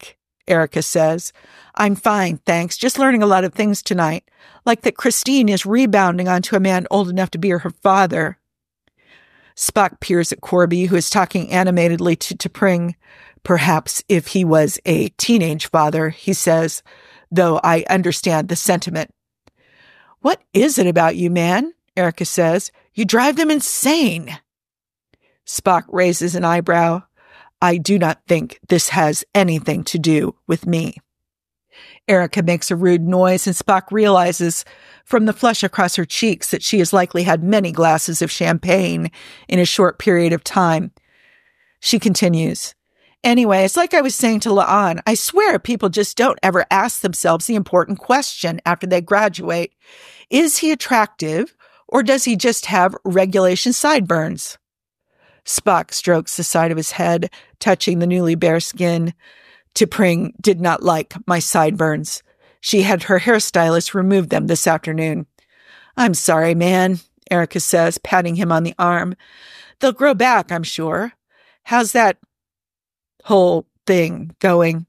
Erica says. I'm fine, thanks. Just learning a lot of things tonight. Like that Christine is rebounding onto a man old enough to be her father. Spock peers at Corby, who is talking animatedly to T'Pring. Perhaps if he was a teenage father, he says, though I understand the sentiment. What is it about you, man? Erica says. You drive them insane. Spock raises an eyebrow. I do not think this has anything to do with me. Erica makes a rude noise, and Spock realizes from the flush across her cheeks that she has likely had many glasses of champagne in a short period of time. She continues, Anyway, it's like I was saying to La'an, I swear people just don't ever ask themselves the important question after they graduate. Is he attractive, or does he just have regulation sideburns? Spock strokes the side of his head, touching the newly bare skin. T'Pring did not like my sideburns. She had her hairstylist remove them this afternoon. I'm sorry, man, Erica says, patting him on the arm. They'll grow back, I'm sure. How's that whole thing going?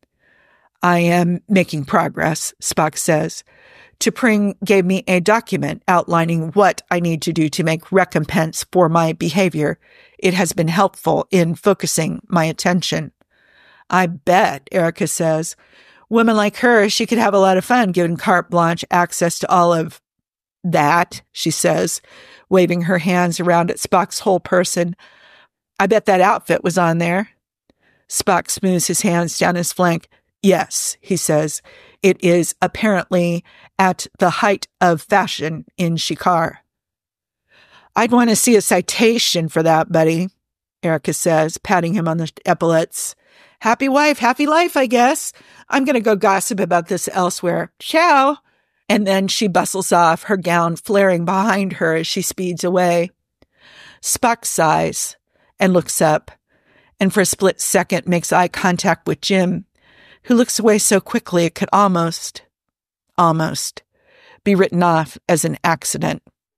I am making progress, Spock says. T'Pring gave me a document outlining what I need to do to make recompense for my behavior. It has been helpful in focusing my attention. I bet, Erica says. Women like her, she could have a lot of fun given carte blanche access to all of that, she says, waving her hands around at Spock's whole person. I bet that outfit was on there. Spock smooths his hands down his flank. Yes, he says. It is apparently at the height of fashion in Shikar. I'd want to see a citation for that, buddy, Erica says, patting him on the epaulets. Happy wife, happy life, I guess. I'm going to go gossip about this elsewhere. Ciao. And then she bustles off, her gown flaring behind her as she speeds away. Spock sighs and looks up, and for a split second makes eye contact with Jim, who looks away so quickly it could almost, almost be written off as an accident.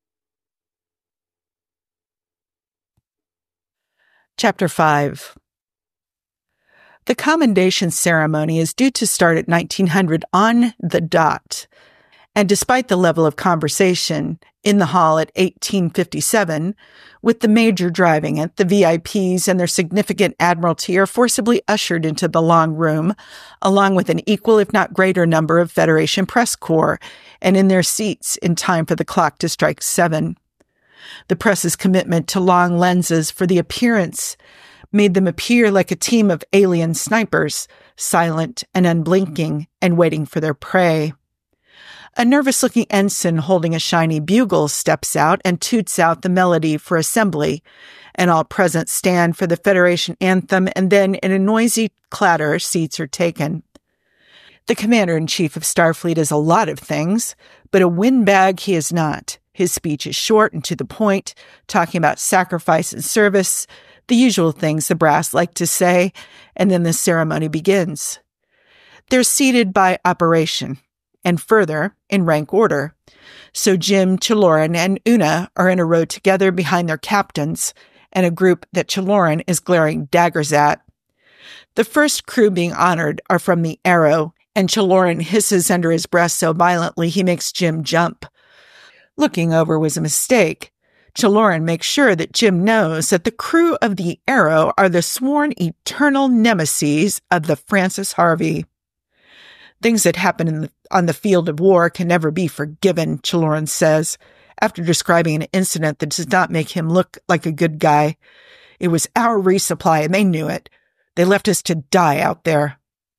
Chapter five. The commendation ceremony is due to start at nineteen hundred on the dot, and despite the level of conversation in the hall at eighteen fifty-seven, with the major driving it, the V I Ps and their significant admiralty are forcibly ushered into the long room, along with an equal if not greater number of Federation press corps, and in their seats in time for the clock to strike seven. The press's commitment to long lenses for the appearance made them appear like a team of alien snipers, silent and unblinking and waiting for their prey. A nervous-looking ensign holding a shiny bugle steps out and toots out the melody for assembly, and all present stand for the Federation anthem, and then in a noisy clatter, seats are taken. The Commander-in-Chief of Starfleet is a lot of things, but a windbag he is not. His speech is short and to the point, talking about sacrifice and service, the usual things the brass like to say, and then the ceremony begins. They're seated by operation, and further, in rank order. So Jim, T'Loren, and Una are in a row together behind their captains, and a group that T'Loren is glaring daggers at. The first crew being honored are from the Arrow, and T'Loren hisses under his breath so violently he makes Jim jump. Looking over was a mistake. T'Loren makes sure that Jim knows that the crew of the Arrow are the sworn eternal nemeses of the Francis Harvey. Things that happen in the, on the field of war can never be forgiven, T'Loren says, after describing an incident that does not make him look like a good guy. It was our resupply, and they knew it. They left us to die out there.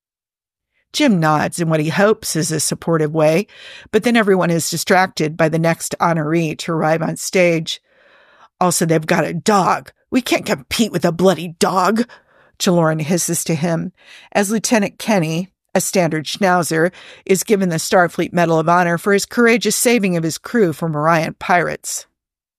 Jim nods in what he hopes is a supportive way, but then everyone is distracted by the next honoree to arrive on stage. Also, they've got a dog. We can't compete with a bloody dog, T'Loren hisses to him, as Lieutenant Kenny, a standard schnauzer, is given the Starfleet Medal of Honor for his courageous saving of his crew from Orion pirates.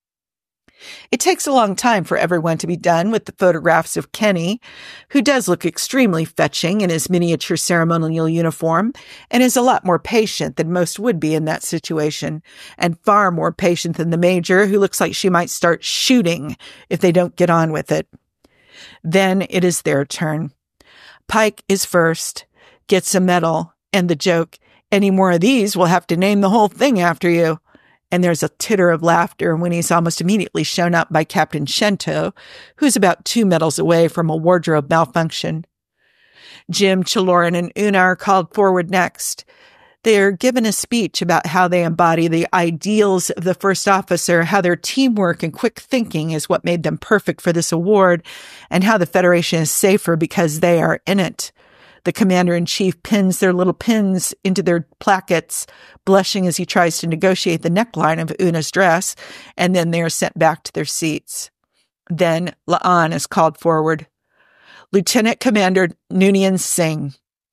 It takes a long time for everyone to be done with the photographs of Kenny, who does look extremely fetching in his miniature ceremonial uniform and is a lot more patient than most would be in that situation, and far more patient than the Major, who looks like she might start shooting if they don't get on with it. Then it is their turn. Pike is first, gets a medal, and the joke, any more of these, we'll have to name the whole thing after you. And there's a titter of laughter when he's almost immediately shown up by Captain Shento, who's about two medals away from a wardrobe malfunction. Jim, Chiloran, and Una are called forward next. They are given a speech about how they embody the ideals of the first officer, how their teamwork and quick thinking is what made them perfect for this award, and how the Federation is safer because they are in it. The commander-in-chief pins their little pins into their plackets, blushing as he tries to negotiate the neckline of Una's dress, and then they are sent back to their seats. Then La'an is called forward. Lieutenant Commander Noonien Singh.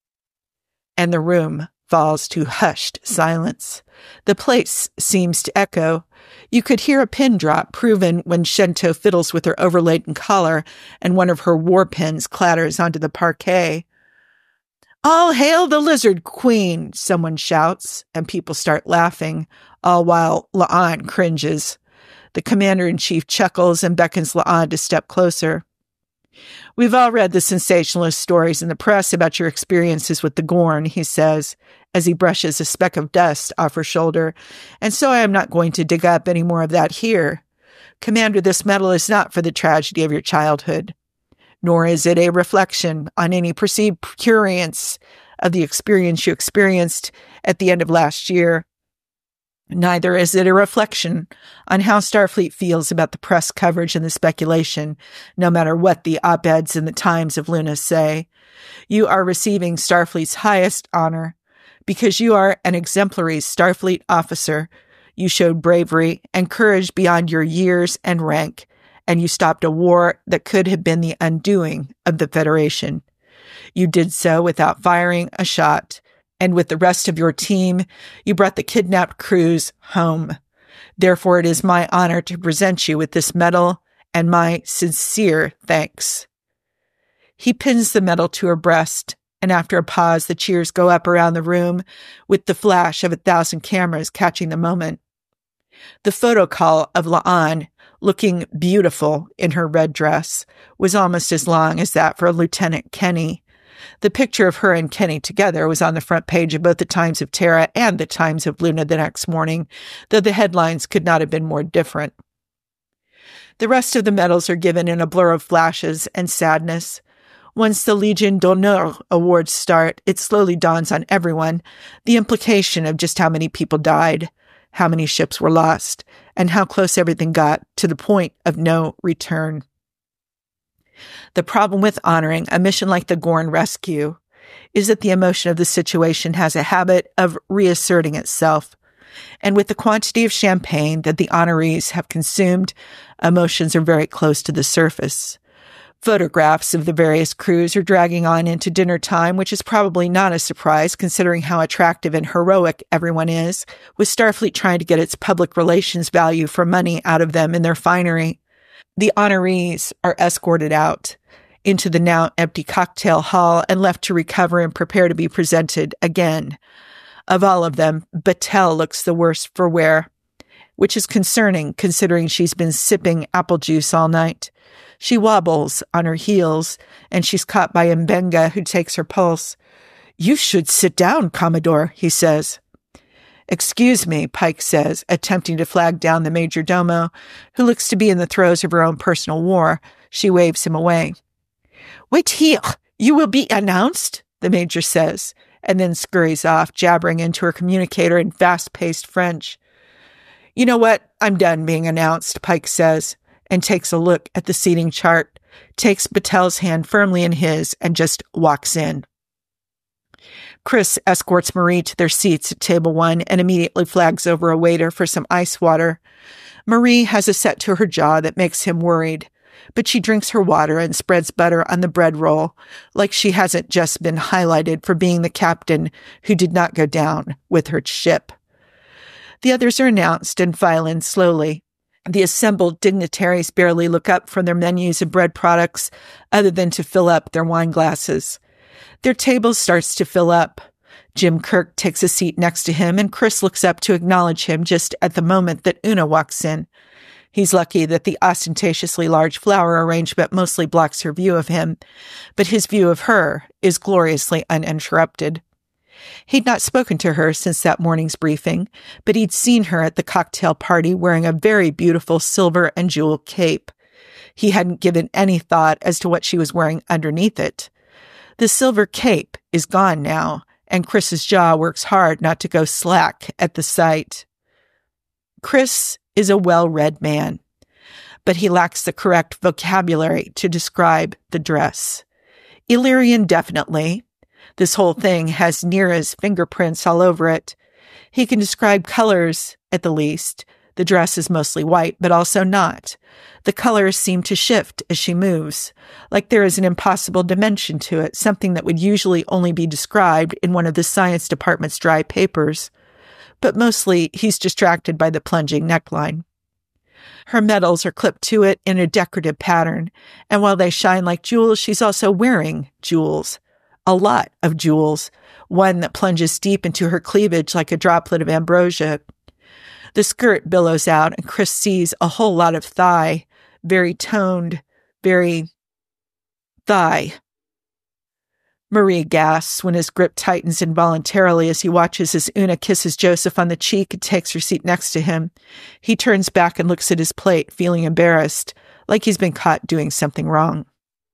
And the room falls to hushed silence. The place seems to echo. You could hear a pin drop, proven when Shento fiddles with her overladen collar and one of her war pins clatters onto the parquet. All hail the Lizard Queen, someone shouts, and people start laughing, all while La'an cringes. The commander-in-chief chuckles and beckons La'an to step closer. We've all read the sensationalist stories in the press about your experiences with the Gorn, he says, as he brushes a speck of dust off her shoulder, and so I am not going to dig up any more of that here. Commander, this medal is not for the tragedy of your childhood, nor is it a reflection on any perceived prurience of the experience you experienced at the end of last year. Neither is it a reflection on how Starfleet feels about the press coverage and the speculation, no matter what the op-eds in the Times of Luna say. You are receiving Starfleet's highest honor because you are an exemplary Starfleet officer. You showed bravery and courage beyond your years and rank, and you stopped a war that could have been the undoing of the Federation. You did so without firing a shot. And with the rest of your team, you brought the kidnapped crews home. Therefore, it is my honor to present you with this medal and my sincere thanks. He pins the medal to her breast, and after a pause, the cheers go up around the room with the flash of a thousand cameras catching the moment. The photo call of La'an, looking beautiful in her red dress, was almost as long as that for Lieutenant Kenny. The picture of her and Kenny together was on the front page of both the Times of Terra and the Times of Luna the next morning, though the headlines could not have been more different. The rest of the medals are given in a blur of flashes and sadness. Once the Legion d'Honneur awards start, it slowly dawns on everyone the implication of just how many people died, how many ships were lost, and how close everything got to the point of no return. The problem with honoring a mission like the Gorn Rescue is that the emotion of the situation has a habit of reasserting itself. And with the quantity of champagne that the honorees have consumed, emotions are very close to the surface. Photographs of the various crews are dragging on into dinner time, which is probably not a surprise considering how attractive and heroic everyone is, with Starfleet trying to get its public relations value for money out of them in their finery. The honorees are escorted out into the now empty cocktail hall and left to recover and prepare to be presented again. Of all of them, Batel looks the worst for wear, which is concerning considering she's been sipping apple juice all night. She wobbles on her heels, and she's caught by Mbenga, who takes her pulse. "You should sit down, Commodore," he says. "Excuse me," Pike says, attempting to flag down the major domo, who looks to be in the throes of her own personal war. She waves him away. "Wait here! You will be announced," the major says, and then scurries off, jabbering into her communicator in fast-paced French. "You know what? I'm done being announced," Pike says, and takes a look at the seating chart, takes Batel's hand firmly in his, and just walks in. Chris escorts Marie to their seats at table one and immediately flags over a waiter for some ice water. Marie has a set to her jaw that makes him worried, but she drinks her water and spreads butter on the bread roll, like she hasn't just been highlighted for being the captain who did not go down with her ship. The others are announced and file in slowly. The assembled dignitaries barely look up from their menus of bread products other than to fill up their wine glasses. Their table starts to fill up. Jim Kirk takes a seat next to him, and Chris looks up to acknowledge him just at the moment that Una walks in. He's lucky that the ostentatiously large flower arrangement mostly blocks her view of him, but his view of her is gloriously uninterrupted. He'd not spoken to her since that morning's briefing, but he'd seen her at the cocktail party wearing a very beautiful silver and jeweled cape. He hadn't given any thought as to what she was wearing underneath it. The silver cape is gone now, and Chris's jaw works hard not to go slack at the sight. Chris is a well-read man, but he lacks the correct vocabulary to describe the dress. Illyrian, definitely. This whole thing has Neera's fingerprints all over it. He can describe colors, at the least. The dress is mostly white, but also not. The colors seem to shift as she moves, like there is an impossible dimension to it, something that would usually only be described in one of the science department's dry papers. But mostly he's distracted by the plunging neckline. Her medals are clipped to it in a decorative pattern, and while they shine like jewels, she's also wearing jewels. A lot of jewels, one that plunges deep into her cleavage like a droplet of ambrosia. The skirt billows out, and Chris sees a whole lot of thigh, very toned, very thigh. Marie gasps when his grip tightens involuntarily as he watches as Una kisses Joseph on the cheek and takes her seat next to him. He turns back and looks at his plate, feeling embarrassed, like he's been caught doing something wrong.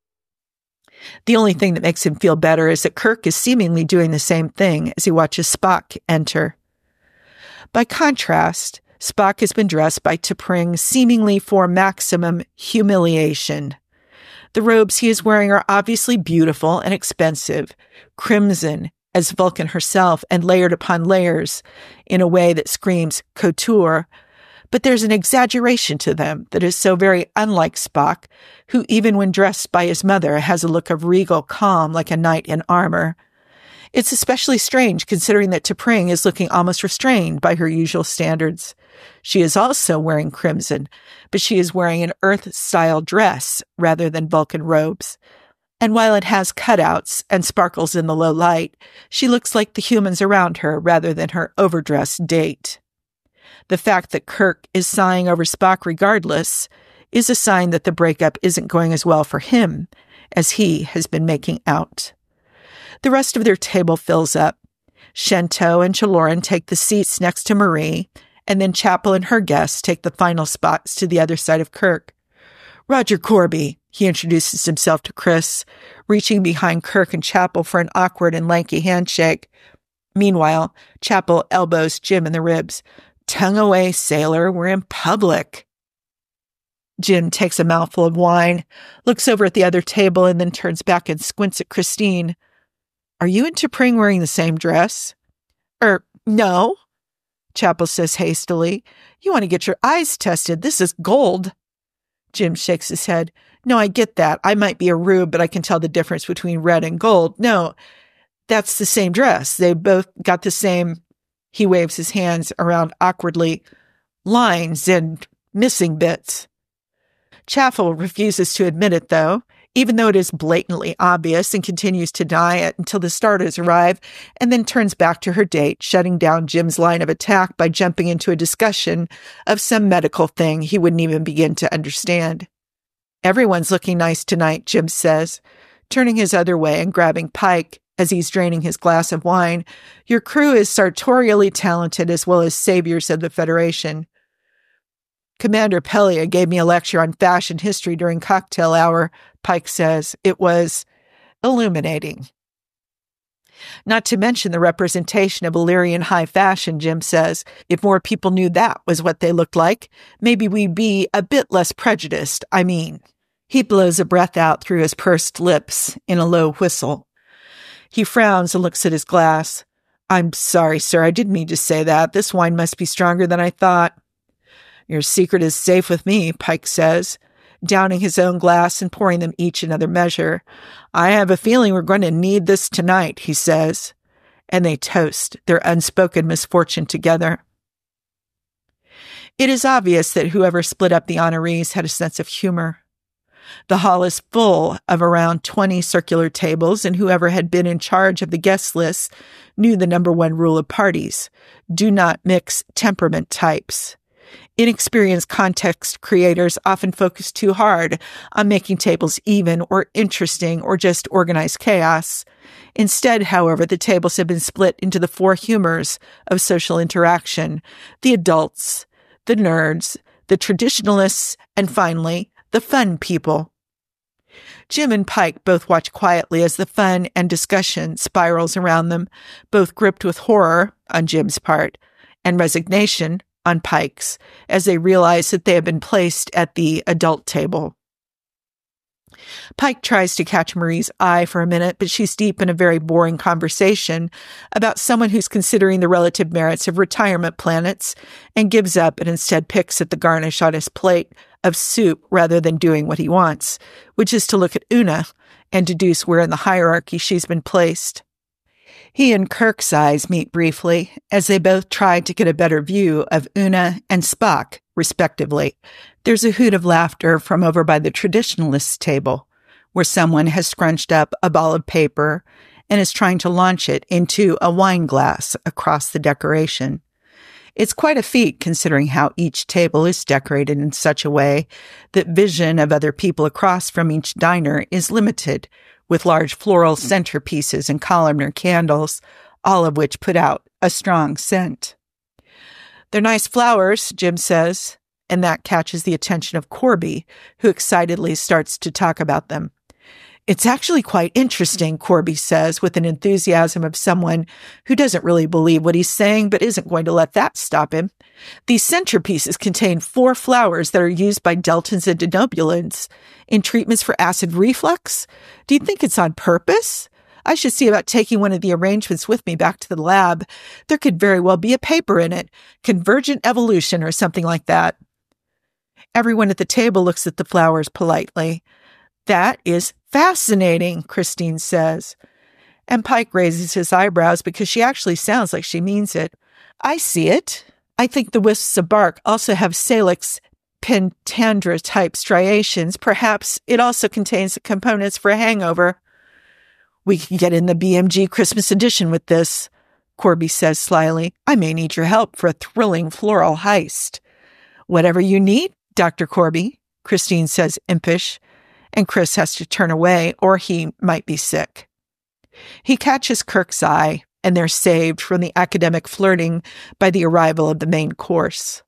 The only thing that makes him feel better is that Kirk is seemingly doing the same thing as he watches Spock enter. By contrast, Spock has been dressed by T'Pring seemingly for maximum humiliation. The robes he is wearing are obviously beautiful and expensive, crimson as Vulcan herself and layered upon layers in a way that screams couture, but there's an exaggeration to them that is so very unlike Spock, who even when dressed by his mother has a look of regal calm like a knight in armor. It's especially strange considering that T'Pring is looking almost restrained by her usual standards. She is also wearing crimson, but she is wearing an Earth-style dress rather than Vulcan robes. And while it has cutouts and sparkles in the low light, she looks like the humans around her rather than her overdressed date. The fact that Kirk is sighing over Spock regardless is a sign that the breakup isn't going as well for him as he has been making out. The rest of their table fills up. Shento and Chaloran take the seats next to Marie, and then Chapel and her guests take the final spots to the other side of Kirk. Roger Corby, he introduces himself to Chris, reaching behind Kirk and Chapel for an awkward and lanky handshake. Meanwhile, Chapel elbows Jim in the ribs. Tongue away, sailor, we're in public. Jim takes a mouthful of wine, looks over at the other table, and then turns back and squints at Christine. Are you and T'Pring wearing the same dress? Er, no, Chapel says hastily. You want to get your eyes tested. This is gold. Jim shakes his head. No, I get that. I might be a rube, but I can tell the difference between red and gold. No, that's the same dress. They both got the same, he waves his hands around awkwardly, lines and missing bits. Chapel refuses to admit it, though, even though it is blatantly obvious, and continues to deny it until the starters arrive, and then turns back to her date, shutting down Jim's line of attack by jumping into a discussion of some medical thing he wouldn't even begin to understand. Everyone's looking nice tonight, Jim says, turning his other way and grabbing Pike as he's draining his glass of wine. Your crew is sartorially talented as well as saviors of the Federation. Commander Pelia gave me a lecture on fashion history during cocktail hour, Pike says. It was illuminating. Not to mention the representation of Illyrian high fashion, Jim says. If more people knew that was what they looked like, maybe we'd be a bit less prejudiced, I mean. He blows a breath out through his pursed lips in a low whistle. He frowns and looks at his glass. I'm sorry, sir, I didn't mean to say that. This wine must be stronger than I thought. Your secret is safe with me, Pike says, downing his own glass and pouring them each another measure. I have a feeling we're going to need this tonight, he says, and they toast their unspoken misfortune together. It is obvious that whoever split up the honorees had a sense of humor. The hall is full of around twenty circular tables, and whoever had been in charge of the guest list knew the number one rule of parties: do not mix temperament types. Inexperienced context creators often focus too hard on making tables even or interesting or just organized chaos. Instead, however, the tables have been split into the four humors of social interaction: the adults, the nerds, the traditionalists, and finally, the fun people. Jim and Pike both watch quietly as the fun and discussion spirals around them, both gripped with horror on Jim's part and resignation on Pike's, as they realize that they have been placed at the adult table. Pike tries to catch Marie's eye for a minute, but she's deep in a very boring conversation about someone who's considering the relative merits of retirement planets and gives up and instead picks at the garnish on his plate of soup rather than doing what he wants, which is to look at Una and deduce where in the hierarchy she's been placed. He and Kirk's eyes meet briefly as they both try to get a better view of Una and Spock, respectively. There's a hoot of laughter from over by the traditionalists' table, where someone has scrunched up a ball of paper and is trying to launch it into a wine glass across the decoration. It's quite a feat considering how each table is decorated in such a way that vision of other people across from each diner is limited, with large floral centerpieces and columnar candles, all of which put out a strong scent. "They're nice flowers," Jim says, and that catches the attention of Corby, who excitedly starts to talk about them. "It's actually quite interesting," Corby says, with an enthusiasm of someone who doesn't really believe what he's saying, but isn't going to let that stop him. "These centerpieces contain four flowers that are used by Deltans and Denobulans in treatments for acid reflux. Do you think it's on purpose? I should see about taking one of the arrangements with me back to the lab. There could very well be a paper in it, Convergent Evolution or something like that." Everyone at the table looks at the flowers politely. "That is fascinating," Christine says. And Pike raises his eyebrows because she actually sounds like she means it. "I see it. I think the wisps of bark also have Salix pentandra-type striations. Perhaps it also contains the components for a hangover." "We can get in the B M G Christmas edition with this," Corby says slyly. "I may need your help for a thrilling floral heist." "Whatever you need, Doctor Corby," Christine says impish, and Chris has to turn away or he might be sick. He catches Kirk's eye, and they're saved from the academic flirting by the arrival of the main course.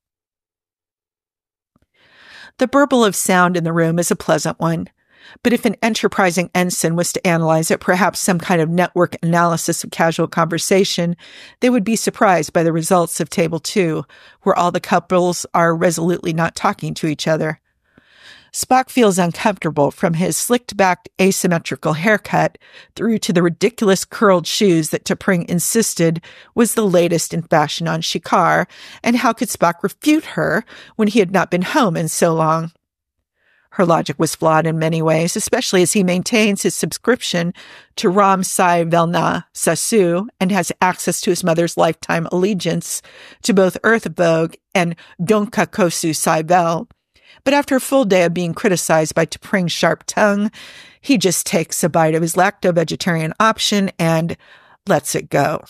The burble of sound in the room is a pleasant one, but if an enterprising ensign was to analyze it, perhaps some kind of network analysis of casual conversation, they would be surprised by the results of Table Two, where all the couples are resolutely not talking to each other. Spock feels uncomfortable from his slicked-back asymmetrical haircut through to the ridiculous curled shoes that T'Pring insisted was the latest in fashion on Shikar, and how could Spock refute her when he had not been home in so long? Her logic was flawed in many ways, especially as he maintains his subscription to Ram Sai Velna Sasu and has access to his mother's lifetime allegiance to both Earth Vogue and Donka Kosu Sai Vel. But after a full day of being criticized by T'Pring's sharp tongue, he just takes a bite of his lacto-vegetarian option and lets it go.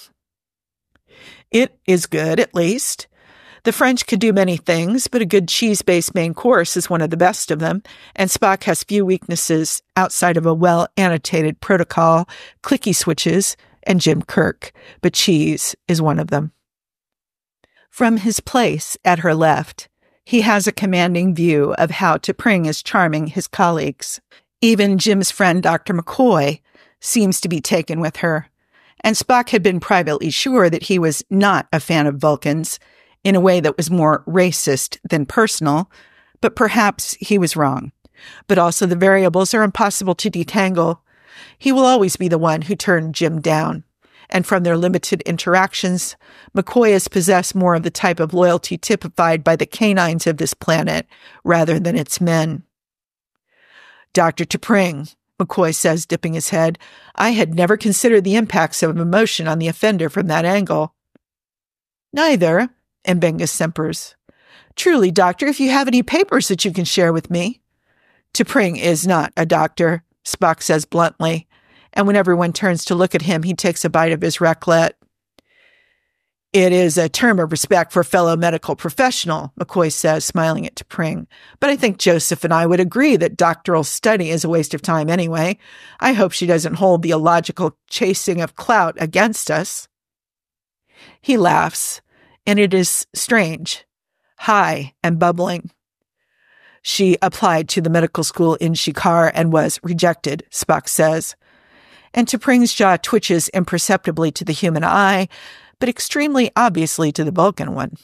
It is good, at least. The French could do many things, but a good cheese-based main course is one of the best of them, and Spock has few weaknesses outside of a well-annotated protocol, clicky switches, and Jim Kirk, but cheese is one of them. From his place at her left, he has a commanding view of how T'Pring is charming his colleagues. Even Jim's friend Doctor McCoy seems to be taken with her, and Spock had been privately sure that he was not a fan of Vulcans, in a way that was more racist than personal, but perhaps he was wrong. But also the variables are impossible to detangle. He will always be the one who turned Jim down. And from their limited interactions, McCoy has possessed more of the type of loyalty typified by the canines of this planet rather than its men. "Doctor T'Pring," McCoy says, dipping his head, "I had never considered the impacts of emotion on the offender from that angle." "Neither," Mbenga simpers. "Truly, Doctor, if you have any papers that you can share with me." "T'Pring is not a doctor," Spock says bluntly, and when everyone turns to look at him, he takes a bite of his raclette. It is a term of respect for a fellow medical professional, McCoy says, smiling at T'Pring. But I think Joseph and I would agree that doctoral study is a waste of time anyway. I hope she doesn't hold the illogical chasing of clout against us. He laughs, and it is strange, high and bubbling. She applied to the medical school in Shikar and was rejected, Spock says. And T'Pring's jaw twitches imperceptibly to the human eye, but extremely obviously to the Vulcan one.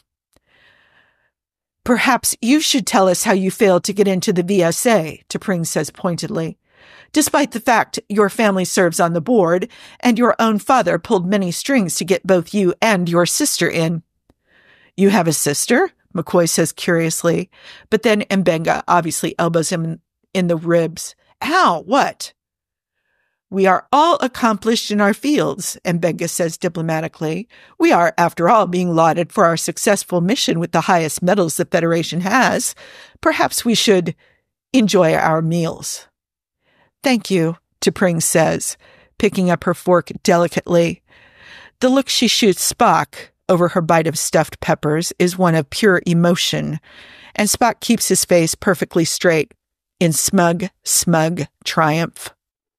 Perhaps you should tell us how you failed to get into the V S A, T'Pring says pointedly. Despite the fact your family serves on the board, and your own father pulled many strings to get both you and your sister in. You have a sister? McCoy says curiously, but then M'Benga obviously elbows him in the ribs. How? What? We are all accomplished in our fields, M'Benga says diplomatically. We are, after all, being lauded for our successful mission with the highest medals the Federation has. Perhaps we should enjoy our meals. Thank you, T'Pring says, picking up her fork delicately. The look she shoots Spock over her bite of stuffed peppers is one of pure emotion, and Spock keeps his face perfectly straight in smug, smug triumph.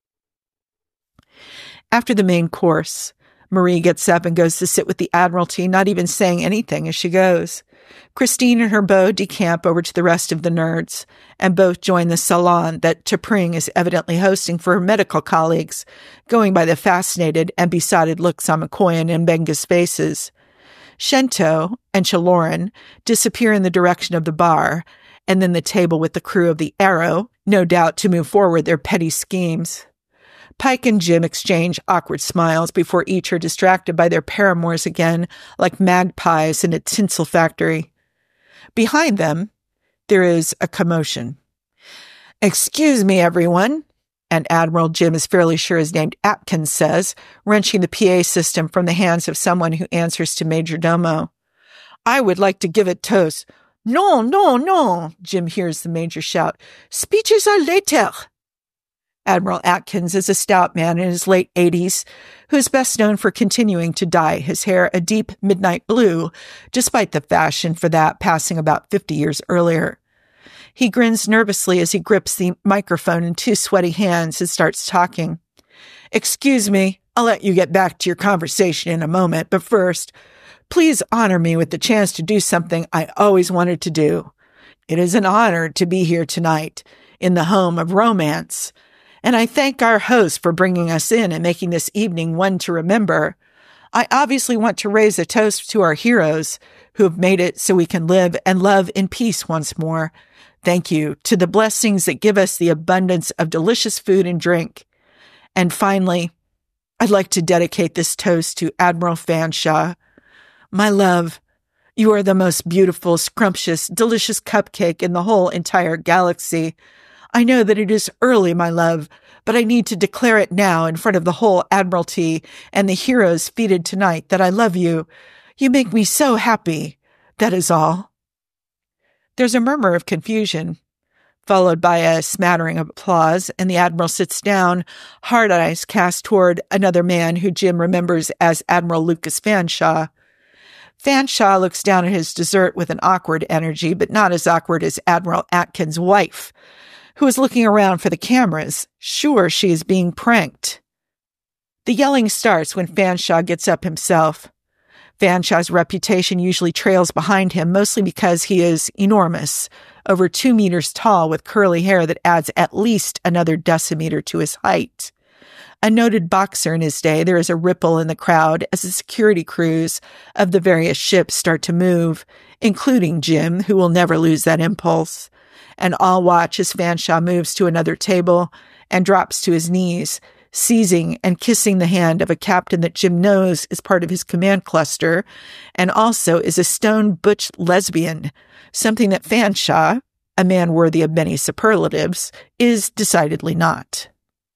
After the main course, Marie gets up and goes to sit with the Admiralty, not even saying anything as she goes. Christine and her beau decamp over to the rest of the nerds, and both join the salon that T'Pring is evidently hosting for her medical colleagues, going by the fascinated and besotted looks on McCoy and M'Benga's faces. Shento and Chaloran disappear in the direction of the bar, and then the table with the crew of the Arrow, no doubt to move forward their petty schemes. Pike and Jim exchange awkward smiles before each are distracted by their paramours again, like magpies in a tinsel factory. Behind them, there is a commotion. Excuse me, everyone, and Admiral Jim is fairly sure is named Atkins says, wrenching the P A system from the hands of someone who answers to Major Domo. I would like to give a toast. No, no, no, Jim hears the Major shout. Speeches are later. Admiral Atkins is a stout man in his late eighties, who is best known for continuing to dye his hair a deep midnight blue, despite the fashion for that passing about fifty years earlier. He grins nervously as he grips the microphone in two sweaty hands and starts talking. Excuse me, I'll let you get back to your conversation in a moment, but first, please honor me with the chance to do something I always wanted to do. It is an honor to be here tonight, in the home of romance, and I thank our host for bringing us in and making this evening one to remember. I obviously want to raise a toast to our heroes who have made it so we can live and love in peace once more. Thank you to the blessings that give us the abundance of delicious food and drink. And finally, I'd like to dedicate this toast to Admiral Fanshawe. My love, you are the most beautiful, scrumptious, delicious cupcake in the whole entire galaxy. I know that it is early, my love, but I need to declare it now in front of the whole Admiralty and the heroes feted tonight that I love you. You make me so happy. That is all. There's a murmur of confusion, followed by a smattering of applause, and the Admiral sits down, hard eyes cast toward another man who Jim remembers as Admiral Lucas Fanshawe. Fanshawe looks down at his dessert with an awkward energy, but not as awkward as Admiral Atkins' wife, who is looking around for the cameras, sure she is being pranked. The yelling starts when Fanshawe gets up himself. Fanshawe's reputation usually trails behind him, mostly because he is enormous, over two meters tall with curly hair that adds at least another decimeter to his height. A noted boxer in his day, there is a ripple in the crowd as the security crews of the various ships start to move, including Jim, who will never lose that impulse. And all watch as Fanshawe moves to another table and drops to his knees, seizing and kissing the hand of a captain that Jim knows is part of his command cluster and also is a stone butch lesbian, something that Fanshawe, a man worthy of many superlatives, is decidedly not.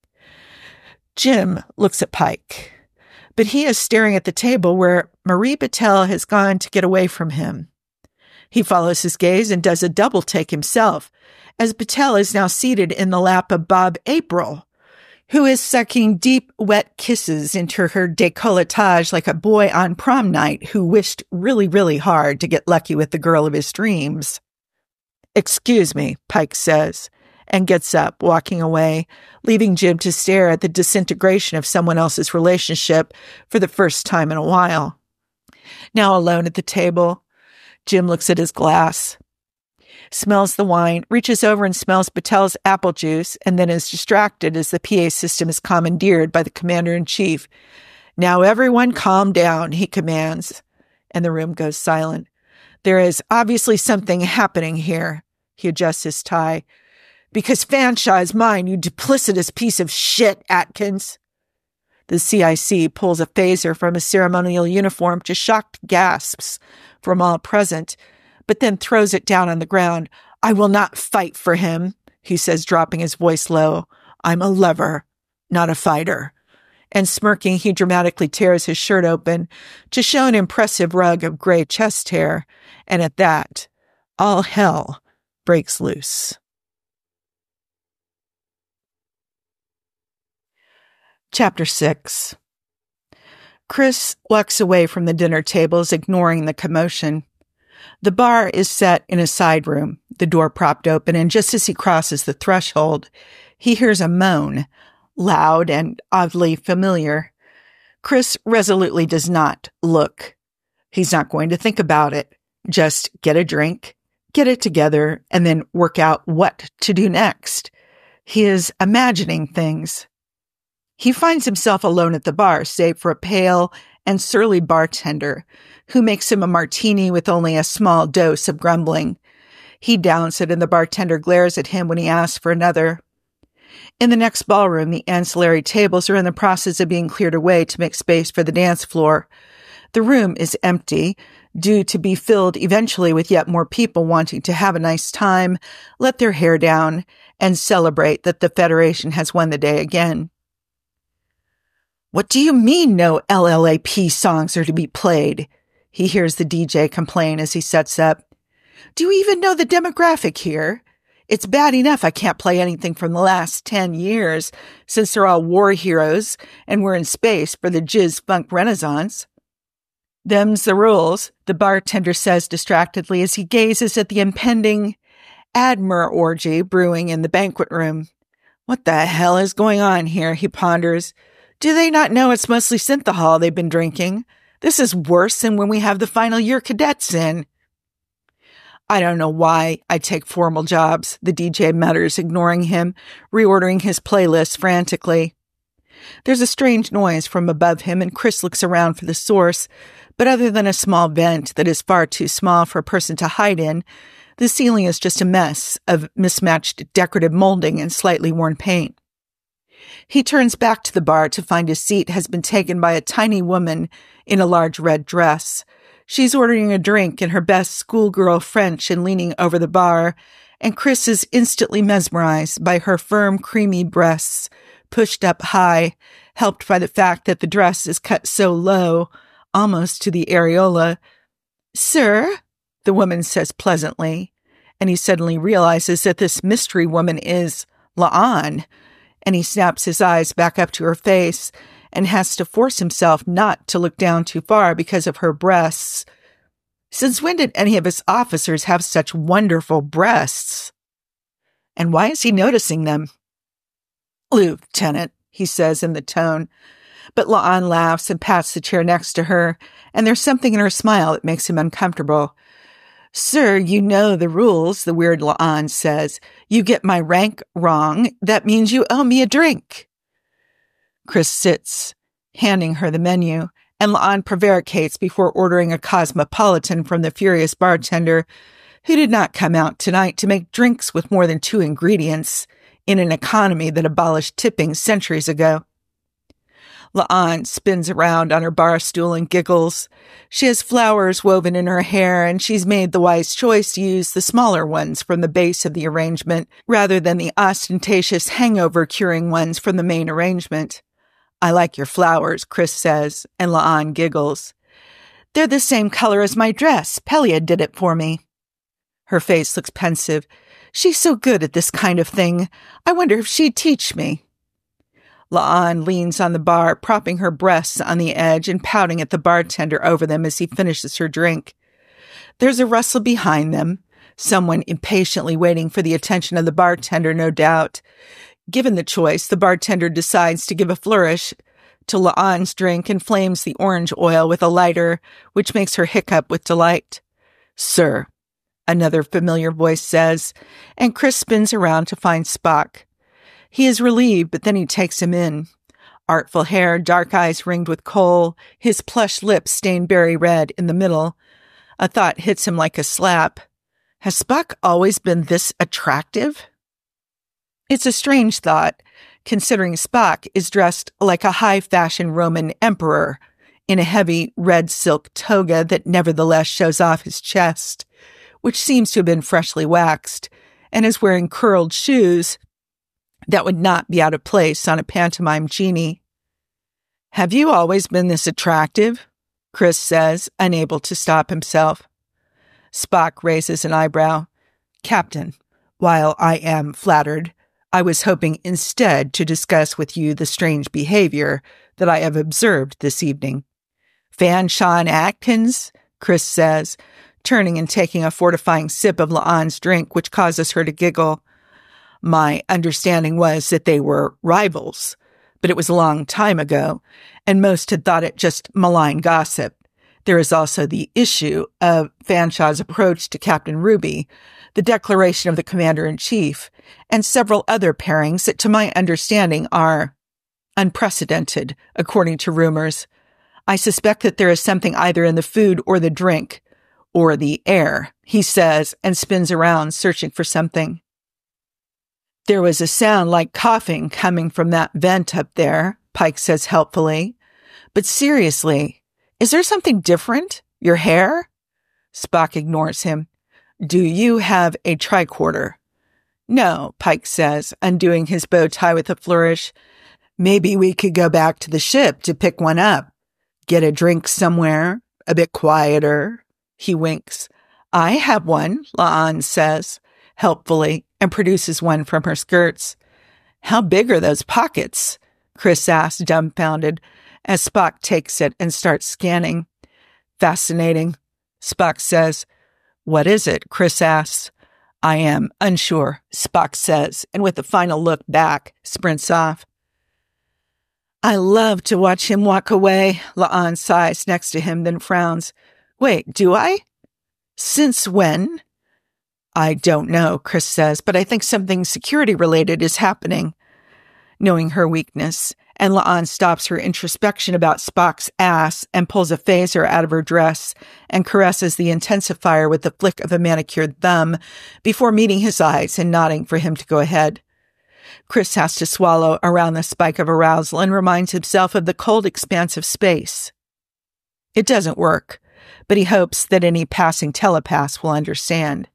Jim looks at Pike, but he is staring at the table where Marie Batel has gone to get away from him. He follows his gaze and does a double take himself, as Batel is now seated in the lap of Bob April, who is sucking deep, wet kisses into her décolletage like a boy on prom night who wished really, really hard to get lucky with the girl of his dreams. "Excuse me," Pike says, and gets up, walking away, leaving Jim to stare at the disintegration of someone else's relationship for the first time in a while. Now alone at the table, Jim looks at his glass, smells the wine, reaches over and smells Patel's apple juice, and then is distracted as the P A system is commandeered by the commander-in-chief. "Now everyone calm down," he commands, and the room goes silent. "There is obviously something happening here." He adjusts his tie. "Because Fanshawe is mine, you duplicitous piece of shit, Atkins." The C I C pulls a phaser from his ceremonial uniform to shocked gasps from all present, but then throws it down on the ground. "I will not fight for him," he says, dropping his voice low. "I'm a lover, not a fighter." And smirking, he dramatically tears his shirt open to show an impressive rug of gray chest hair, and at that, all hell breaks loose. Chapter six. Chris walks away from the dinner tables, ignoring the commotion. The bar is set in a side room, the door propped open, and just as he crosses the threshold, he hears a moan, loud and oddly familiar. Chris resolutely does not look. He's not going to think about it. Just get a drink, get it together, and then work out what to do next. He is imagining things. He finds himself alone at the bar, save for a pale and surly bartender who makes him a martini with only a small dose of grumbling. He downs it, and the bartender glares at him when he asks for another. In the next ballroom, the ancillary tables are in the process of being cleared away to make space for the dance floor. The room is empty, due to be filled eventually with yet more people wanting to have a nice time, let their hair down, and celebrate that the Federation has won the day again. "What do you mean no L L A P songs are to be played?" he hears the D J complain as he sets up. "Do you even know the demographic here? It's bad enough I can't play anything from the last ten years, since they're all war heroes and we're in space for the jizz funk renaissance." "Them's the rules," the bartender says distractedly as he gazes at the impending Admir orgy brewing in the banquet room. "What the hell is going on here?" he ponders. "Do they not know it's mostly synthahol they've been drinking? This is worse than when we have the final year cadets in." "I don't know why I take formal jobs," the D J mutters, ignoring him, reordering his playlist frantically. There's a strange noise from above him, and Chris looks around for the source, but other than a small vent that is far too small for a person to hide in, the ceiling is just a mess of mismatched decorative molding and slightly worn paint. He turns back to the bar to find his seat has been taken by a tiny woman in a large red dress. She's ordering a drink in her best schoolgirl French and leaning over the bar, and Chris is instantly mesmerized by her firm, creamy breasts, pushed up high, helped by the fact that the dress is cut so low, almost to the areola. "Sir," the woman says pleasantly, and he suddenly realizes that this mystery woman is La'an, and he snaps his eyes back up to her face and has to force himself not to look down too far because of her breasts. Since when did any of his officers have such wonderful breasts? And why is he noticing them? "Lieutenant," he says in the tone, but La'an laughs and pats the chair next to her, and there's something in her smile that makes him uncomfortable. "Sir, you know the rules," the weird La'an says. "You get my rank wrong. That means you owe me a drink." Chris sits, handing her the menu, and La'an prevaricates before ordering a cosmopolitan from the furious bartender, who did not come out tonight to make drinks with more than two ingredients in an economy that abolished tipping centuries ago. La'an spins around on her bar stool and giggles. She has flowers woven in her hair, and she's made the wise choice to use the smaller ones from the base of the arrangement rather than the ostentatious hangover-curing ones from the main arrangement. "I like your flowers," Chris says, and La'an giggles. "They're the same color as my dress. Pelia did it for me." Her face looks pensive. "She's so good at this kind of thing. I wonder if she'd teach me." La'an leans on the bar, propping her breasts on the edge and pouting at the bartender over them as he finishes her drink. There's a rustle behind them, someone impatiently waiting for the attention of the bartender, no doubt. Given the choice, the bartender decides to give a flourish to La'an's drink and flames the orange oil with a lighter, which makes her hiccup with delight. "Sir," another familiar voice says, and Chris spins around to find Spock. He is relieved, but then he takes him in. Artful hair, dark eyes ringed with kohl, his plush lips stained berry red in the middle. A thought hits him like a slap. Has Spock always been this attractive? It's a strange thought, considering Spock is dressed like a high-fashion Roman emperor in a heavy red silk toga that nevertheless shows off his chest, which seems to have been freshly waxed, and is wearing curled shoes that would not be out of place on a pantomime genie. "Have you always been this attractive?" Chris says, unable to stop himself. Spock raises an eyebrow. "Captain, while I am flattered, I was hoping instead to discuss with you the strange behavior that I have observed this evening." "Fanshawe Atkins," Chris says, turning and taking a fortifying sip of La'an's drink, which causes her to giggle. "My understanding was that they were rivals, but it was a long time ago, and most had thought it just malign gossip. There is also the issue of Fanshawe's approach to Captain Ruby, the declaration of the Commander-in-Chief, and several other pairings that, to my understanding, are unprecedented, according to rumors. I suspect that there is something either in the food or the drink, or the air," he says, and spins around, searching for something. "There was a sound like coughing coming from that vent up there," Pike says helpfully. "But seriously, is there something different? Your hair?" Spock ignores him. "Do you have a tricorder?" "No," Pike says, undoing his bow tie with a flourish. "Maybe we could go back to the ship to pick one up. Get a drink somewhere, a bit quieter." He winks. "I have one," La'an says, helpfully, and produces one from her skirts. "How big are those pockets?" Chris asks, dumbfounded, as Spock takes it and starts scanning. "Fascinating," Spock says. "What is it?" Chris asks. "I am unsure," Spock says, and with a final look back, sprints off. "I love to watch him walk away," La'an sighs next to him, then frowns. "Wait, do I? Since when?" "I don't know," Chris says, "but I think something security-related is happening." Knowing her weakness, and La'an stops her introspection about Spock's ass and pulls a phaser out of her dress and caresses the intensifier with the flick of a manicured thumb before meeting his eyes and nodding for him to go ahead. Chris has to swallow around the spike of arousal and reminds himself of the cold expanse of space. It doesn't work, but he hopes that any passing telepaths will understand.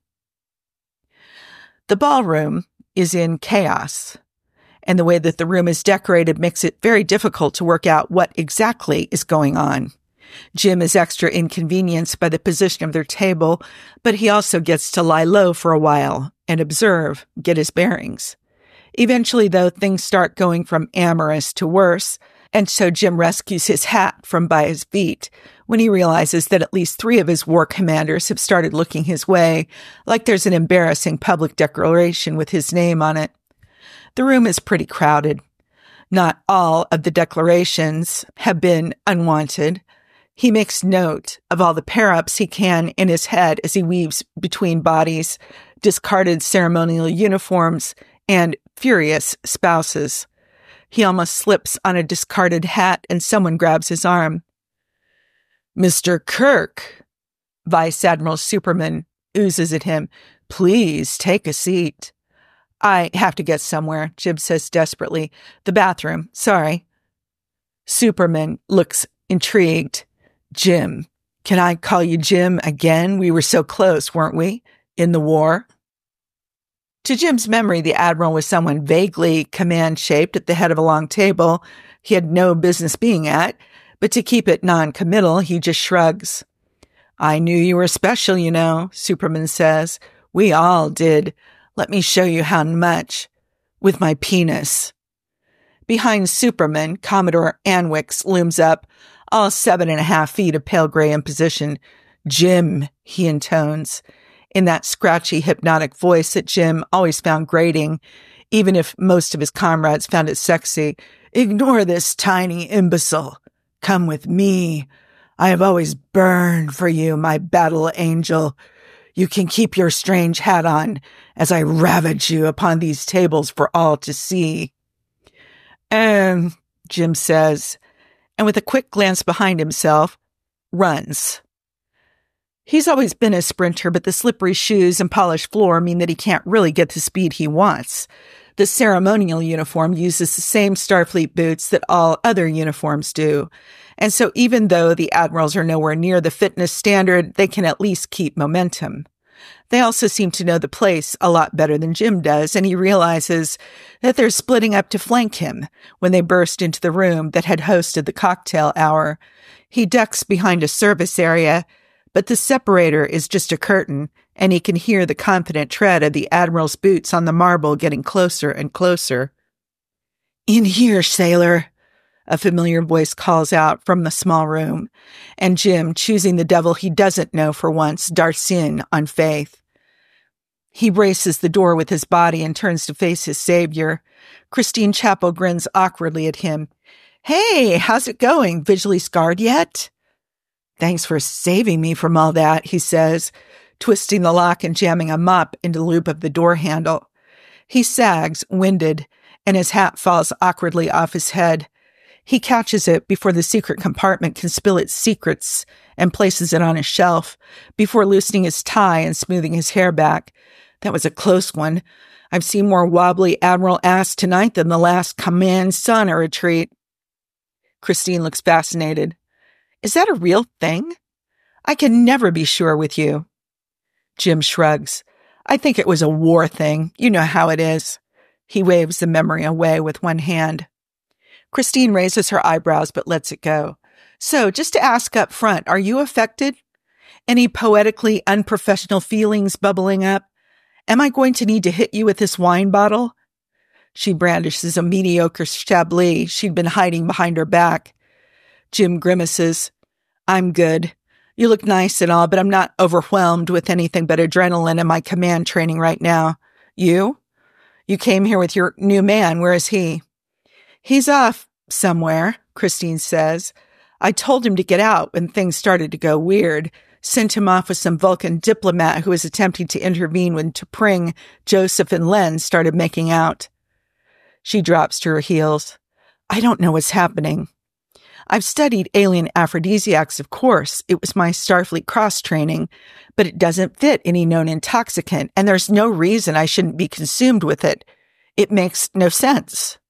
The ballroom is in chaos, and the way that the room is decorated makes it very difficult to work out what exactly is going on. Jim is extra inconvenienced by the position of their table, but he also gets to lie low for a while and observe, get his bearings. Eventually, though, things start going from amorous to worse, and so Jim rescues his hat from by his feet when he realizes that at least three of his war commanders have started looking his way, like there's an embarrassing public declaration with his name on it. The room is pretty crowded. Not all of the declarations have been unwanted. He makes note of all the pair-ups he can in his head as he weaves between bodies, discarded ceremonial uniforms, and furious spouses. He almost slips on a discarded hat and someone grabs his arm. "Mister Kirk," Vice Admiral Superman oozes at him. "Please take a seat." "I have to get somewhere," Jim says desperately. "The bathroom, sorry." Superman looks intrigued. "Jim, can I call you Jim again? We were so close, weren't we? In the war?" To Jim's memory, the Admiral was someone vaguely command-shaped at the head of a long table he had no business being at, but to keep it non-committal, he just shrugs. "I knew you were special, you know," Superman says. "We all did. Let me show you how much. With my penis." Behind Superman, Commodore Anwix looms up, all seven and a half feet of pale gray imposition. "Jim," he intones, in that scratchy, hypnotic voice that Jim always found grating, even if most of his comrades found it sexy. "Ignore this tiny imbecile. Come with me. I have always burned for you, my battle angel. You can keep your strange hat on as I ravage you upon these tables for all to see." "Um," Jim says, and with a quick glance behind himself, runs. He's always been a sprinter, but the slippery shoes and polished floor mean that he can't really get the speed he wants. The ceremonial uniform uses the same Starfleet boots that all other uniforms do. And so even though the admirals are nowhere near the fitness standard, they can at least keep momentum. They also seem to know the place a lot better than Jim does, and he realizes that they're splitting up to flank him when they burst into the room that had hosted the cocktail hour. He ducks behind a service area, but the separator is just a curtain, and he can hear the confident tread of the Admiral's boots on the marble getting closer and closer. "In here, sailor," a familiar voice calls out from the small room, and Jim, choosing the devil he doesn't know for once, darts in on faith. He braces the door with his body and turns to face his savior. Christine Chapel grins awkwardly at him. "Hey, how's it going? Visually scarred yet?" "Thanks for saving me from all that," he says, twisting the lock and jamming a mop into the loop of the door handle. He sags, winded, and his hat falls awkwardly off his head. He catches it before the secret compartment can spill its secrets and places it on a shelf, before loosening his tie and smoothing his hair back. That was a close one. I've seen more wobbly Admiral ass tonight than the last command sauna retreat. Christine looks fascinated. "Is that a real thing? I can never be sure with you." Jim shrugs. "I think it was a war thing. You know how it is." He waves the memory away with one hand. Christine raises her eyebrows but lets it go. "So, just to ask up front, are you affected? Any poetically unprofessional feelings bubbling up? Am I going to need to hit you with this wine bottle?" She brandishes a mediocre Chablis she'd been hiding behind her back. Jim grimaces. "I'm good. You look nice and all, but I'm not overwhelmed with anything but adrenaline and my command training right now. You? You came here with your new man. Where is he?" "He's off somewhere," Christine says. "I told him to get out when things started to go weird. Sent him off with some Vulcan diplomat who was attempting to intervene when T'Pring, Joseph, and Len started making out." She drops to her heels. "I don't know what's happening. I've studied alien aphrodisiacs, of course. It was my Starfleet cross-training, but it doesn't fit any known intoxicant, and there's no reason I shouldn't be consumed with it. It makes no sense."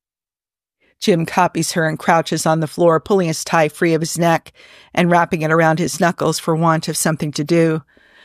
Jim copies her and crouches on the floor, pulling his tie free of his neck and wrapping it around his knuckles for want of something to do.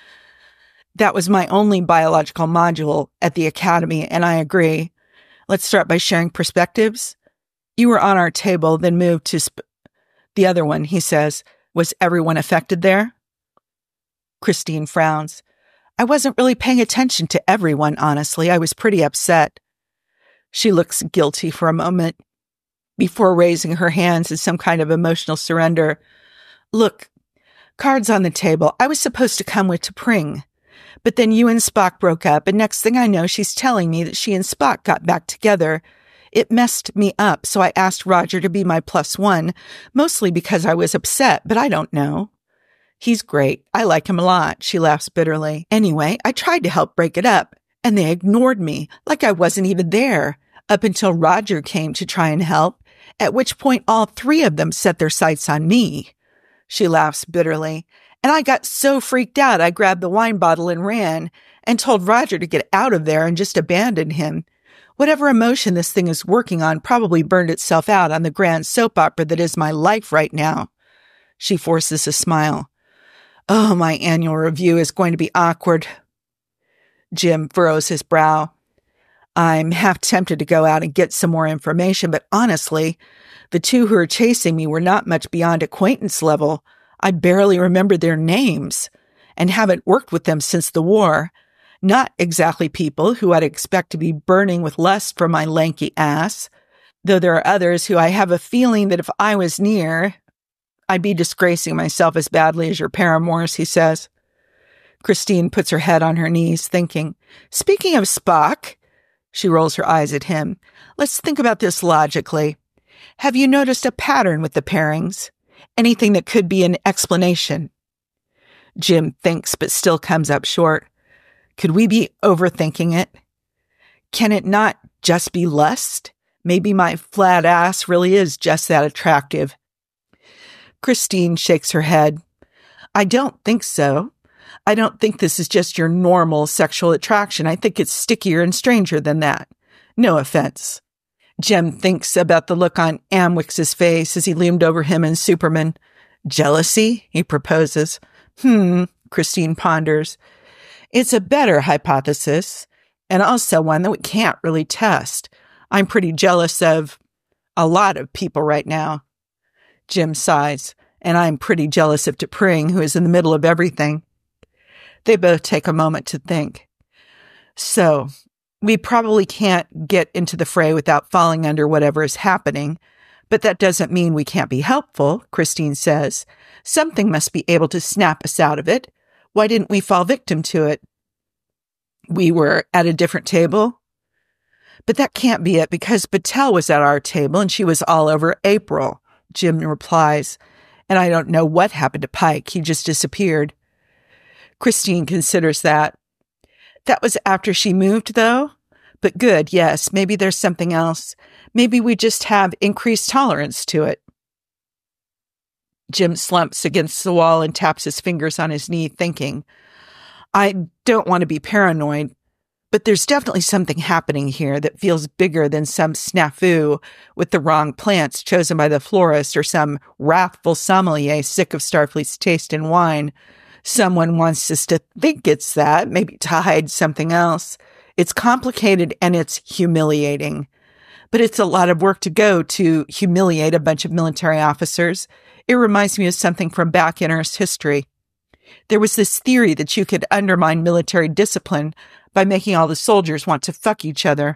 "That was my only biological module at the Academy, and I agree. Let's start by sharing perspectives. You were on our table, then moved to sp- the other one," he says. "Was everyone affected there?" Christine frowns. "I wasn't really paying attention to everyone, honestly. I was pretty upset." She looks guilty for a moment, before raising her hands in some kind of emotional surrender. "Look, cards on the table. I was supposed to come with T'Pring, but then you and Spock broke up, and next thing I know, she's telling me that she and Spock got back together. It messed me up, so I asked Roger to be my plus one, mostly because I was upset, but I don't know. He's great. I like him a lot," she laughs bitterly. "Anyway, I tried to help break it up, and they ignored me, like I wasn't even there, up until Roger came to try and help, at which point all three of them set their sights on me." She laughs bitterly. "And I got so freaked out, I grabbed the wine bottle and ran, and told Roger to get out of there and just abandon him. Whatever emotion this thing is working on probably burned itself out on the grand soap opera that is my life right now." She forces a smile. "Oh, my annual review is going to be awkward." Jim furrows his brow. "I'm half tempted to go out and get some more information, but honestly, the two who are chasing me were not much beyond acquaintance level. I barely remember their names and haven't worked with them since the war. Not exactly people who I'd expect to be burning with lust for my lanky ass. Though there are others who I have a feeling that if I was near, I'd be disgracing myself as badly as your paramours, he says. Christine puts her head on her knees, thinking, speaking of Spock, she rolls her eyes at him. Let's think about this logically. Have you noticed a pattern with the pairings? Anything that could be an explanation? Jim thinks, but still comes up short. Could we be overthinking it? Can it not just be lust? Maybe my flat ass really is just that attractive. Christine shakes her head. I don't think so. I don't think this is just your normal sexual attraction. I think it's stickier and stranger than that. No offense. Jim thinks about the look on Amwicks's face as he loomed over him in Superman. Jealousy? He proposes. Hmm, Christine ponders. It's a better hypothesis, and also one that we can't really test. I'm pretty jealous of a lot of people right now. Jim sighs, and I'm pretty jealous of T'Pring, who is in the middle of everything. They both take a moment to think. So, we probably can't get into the fray without falling under whatever is happening, but that doesn't mean we can't be helpful, Christine says. Something must be able to snap us out of it. Why didn't we fall victim to it? We were at a different table? But that can't be it, because Battelle was at our table and she was all over April, Jim replies. And I don't know what happened to Pike. He just disappeared. Christine considers that. That was after she moved, though? But good, yes, maybe there's something else. Maybe we just have increased tolerance to it. Jim slumps against the wall and taps his fingers on his knee, thinking, I don't want to be paranoid, but there's definitely something happening here that feels bigger than some snafu with the wrong plants chosen by the florist or some wrathful sommelier sick of Starfleet's taste in wine. Someone wants us to think it's that, maybe to hide something else. It's complicated and it's humiliating. But it's a lot of work to go to humiliate a bunch of military officers. It reminds me of something from back in Earth's history. There was this theory that you could undermine military discipline by making all the soldiers want to fuck each other.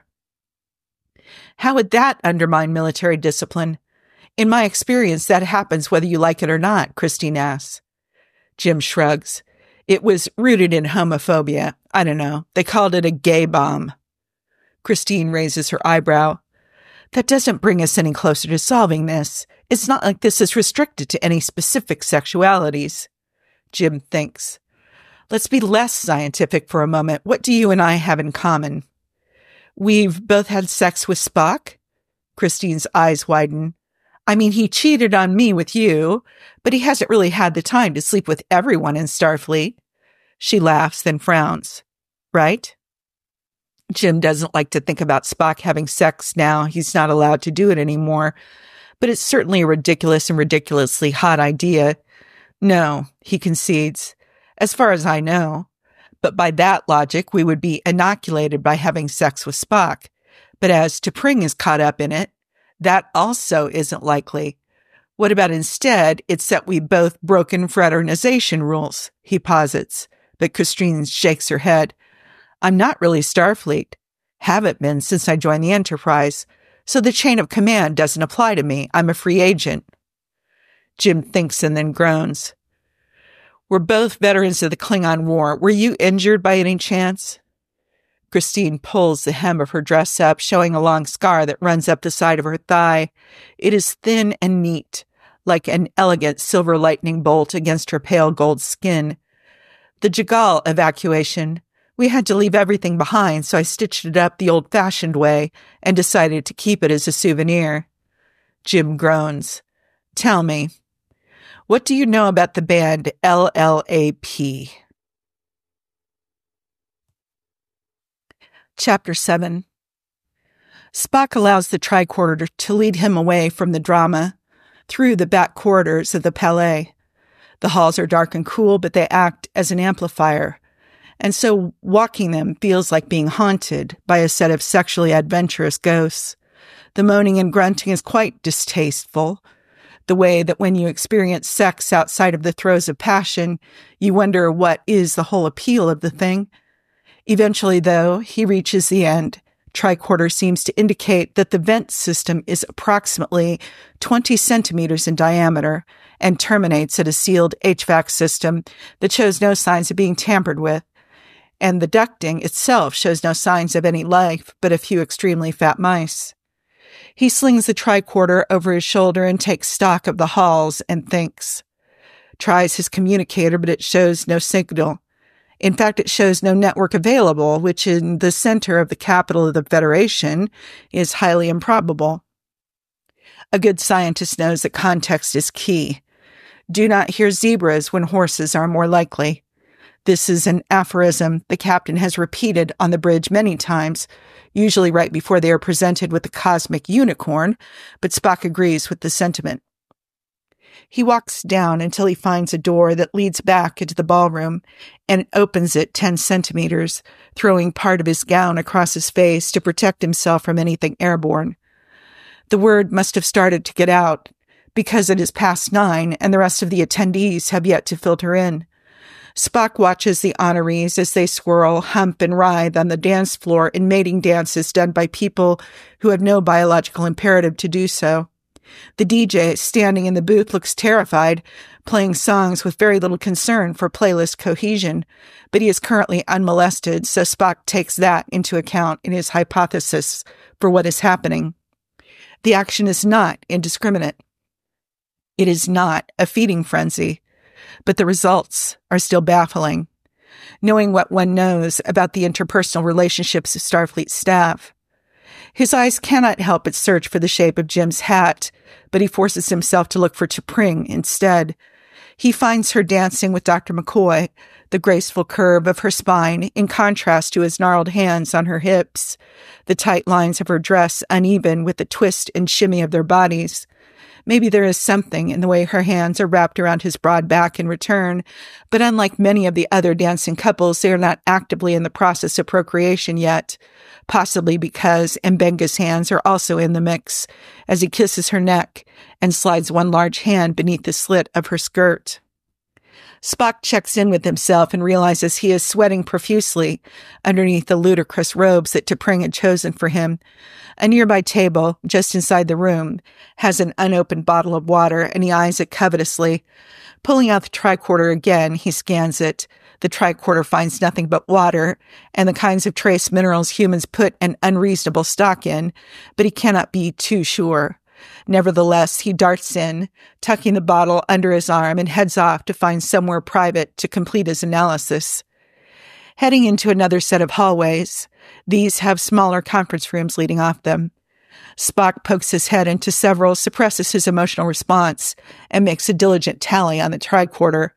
How would that undermine military discipline? In my experience, that happens whether you like it or not, Christine asks. Jim shrugs. It was rooted in homophobia. I don't know. They called it a gay bomb. Christine raises her eyebrow. That doesn't bring us any closer to solving this. It's not like this is restricted to any specific sexualities. Jim thinks. Let's be less scientific for a moment. What do you and I have in common? We've both had sex with Spock? Christine's eyes widen. I mean, he cheated on me with you, but he hasn't really had the time to sleep with everyone in Starfleet. She laughs, then frowns. Right? Jim doesn't like to think about Spock having sex now. He's not allowed to do it anymore. But it's certainly a ridiculous and ridiculously hot idea. No, he concedes. As far as I know. But by that logic, we would be inoculated by having sex with Spock. But as T'Pring is caught up in it, that also isn't likely. What about instead, it's that we both broken fraternization rules, he posits. But Christine shakes her head. I'm not really Starfleet. Haven't been since I joined the Enterprise. So the chain of command doesn't apply to me. I'm a free agent. Jim thinks and then groans. We're both veterans of the Klingon War. Were you injured by any chance? Christine pulls the hem of her dress up, showing a long scar that runs up the side of her thigh. It is thin and neat, like an elegant silver lightning bolt against her pale gold skin. The Jagal evacuation. We had to leave everything behind, so I stitched it up the old-fashioned way and decided to keep it as a souvenir. Jim groans. Tell me, what do you know about the band L L A P? Chapter seven. Spock allows the tricorder to lead him away from the drama, through the back corridors of the Palais. The halls are dark and cool, but they act as an amplifier, and so walking them feels like being haunted by a set of sexually adventurous ghosts. The moaning and grunting is quite distasteful, the way that when you experience sex outside of the throes of passion, you wonder what is the whole appeal of the thing. Eventually, though, he reaches the end, tricorder seems to indicate that the vent system is approximately twenty centimeters in diameter and terminates at a sealed H V A C system that shows no signs of being tampered with, and the ducting itself shows no signs of any life but a few extremely fat mice. He slings the tricorder over his shoulder and takes stock of the halls and thinks. Tries his communicator, but it shows no signal. In fact, it shows no network available, which in the center of the capital of the Federation is highly improbable. A good scientist knows that context is key. Do not hear zebras when horses are more likely. This is an aphorism the captain has repeated on the bridge many times, usually right before they are presented with the cosmic unicorn, but Spock agrees with the sentiment. He walks down until he finds a door that leads back into the ballroom and opens it ten centimeters, throwing part of his gown across his face to protect himself from anything airborne. The word must have started to get out because it is past nine and the rest of the attendees have yet to filter in. Spock watches the honorees as they swirl, hump, and writhe on the dance floor in mating dances done by people who have no biological imperative to do so. The D J standing in the booth looks terrified, playing songs with very little concern for playlist cohesion, but he is currently unmolested, so Spock takes that into account in his hypothesis for what is happening. The action is not indiscriminate. It is not a feeding frenzy, but the results are still baffling. Knowing what one knows about the interpersonal relationships of Starfleet staff, his eyes cannot help but search for the shape of Jim's hat, but he forces himself to look for T'Pring instead. He finds her dancing with Doctor McCoy, the graceful curve of her spine in contrast to his gnarled hands on her hips, the tight lines of her dress uneven with the twist and shimmy of their bodies. Maybe there is something in the way her hands are wrapped around his broad back in return, but unlike many of the other dancing couples, they are not actively in the process of procreation yet, possibly because Mbenga's hands are also in the mix, as he kisses her neck and slides one large hand beneath the slit of her skirt. Spock checks in with himself and realizes he is sweating profusely underneath the ludicrous robes that T'Pring had chosen for him. A nearby table, just inside the room, has an unopened bottle of water, and he eyes it covetously. Pulling out the tricorder again, he scans it. The tricorder finds nothing but water and the kinds of trace minerals humans put an unreasonable stock in, but he cannot be too sure. Nevertheless, he darts in, tucking the bottle under his arm, and heads off to find somewhere private to complete his analysis. Heading into another set of hallways, these have smaller conference rooms leading off them. Spock pokes his head into several, suppresses his emotional response, and makes a diligent tally on the tricorder.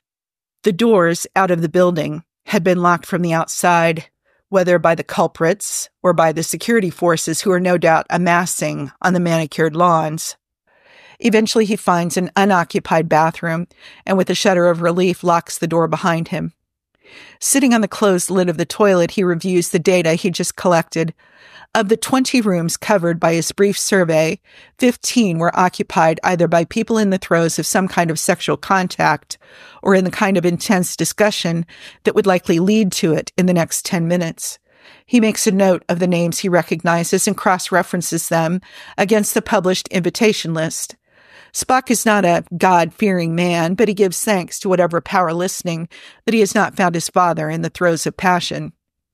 The doors out of the building had been locked from the outside, whether by the culprits or by the security forces who are no doubt amassing on the manicured lawns. Eventually he finds an unoccupied bathroom and with a shudder of relief locks the door behind him. Sitting on the closed lid of the toilet, he reviews the data he just collected. Of the twenty rooms covered by his brief survey, fifteen were occupied either by people in the throes of some kind of sexual contact or in the kind of intense discussion that would likely lead to it in the next ten minutes. He makes a note of the names he recognizes and cross-references them against the published invitation list. Spock is not a God-fearing man, but he gives thanks to whatever power listening that he has not found his father in the throes of passion.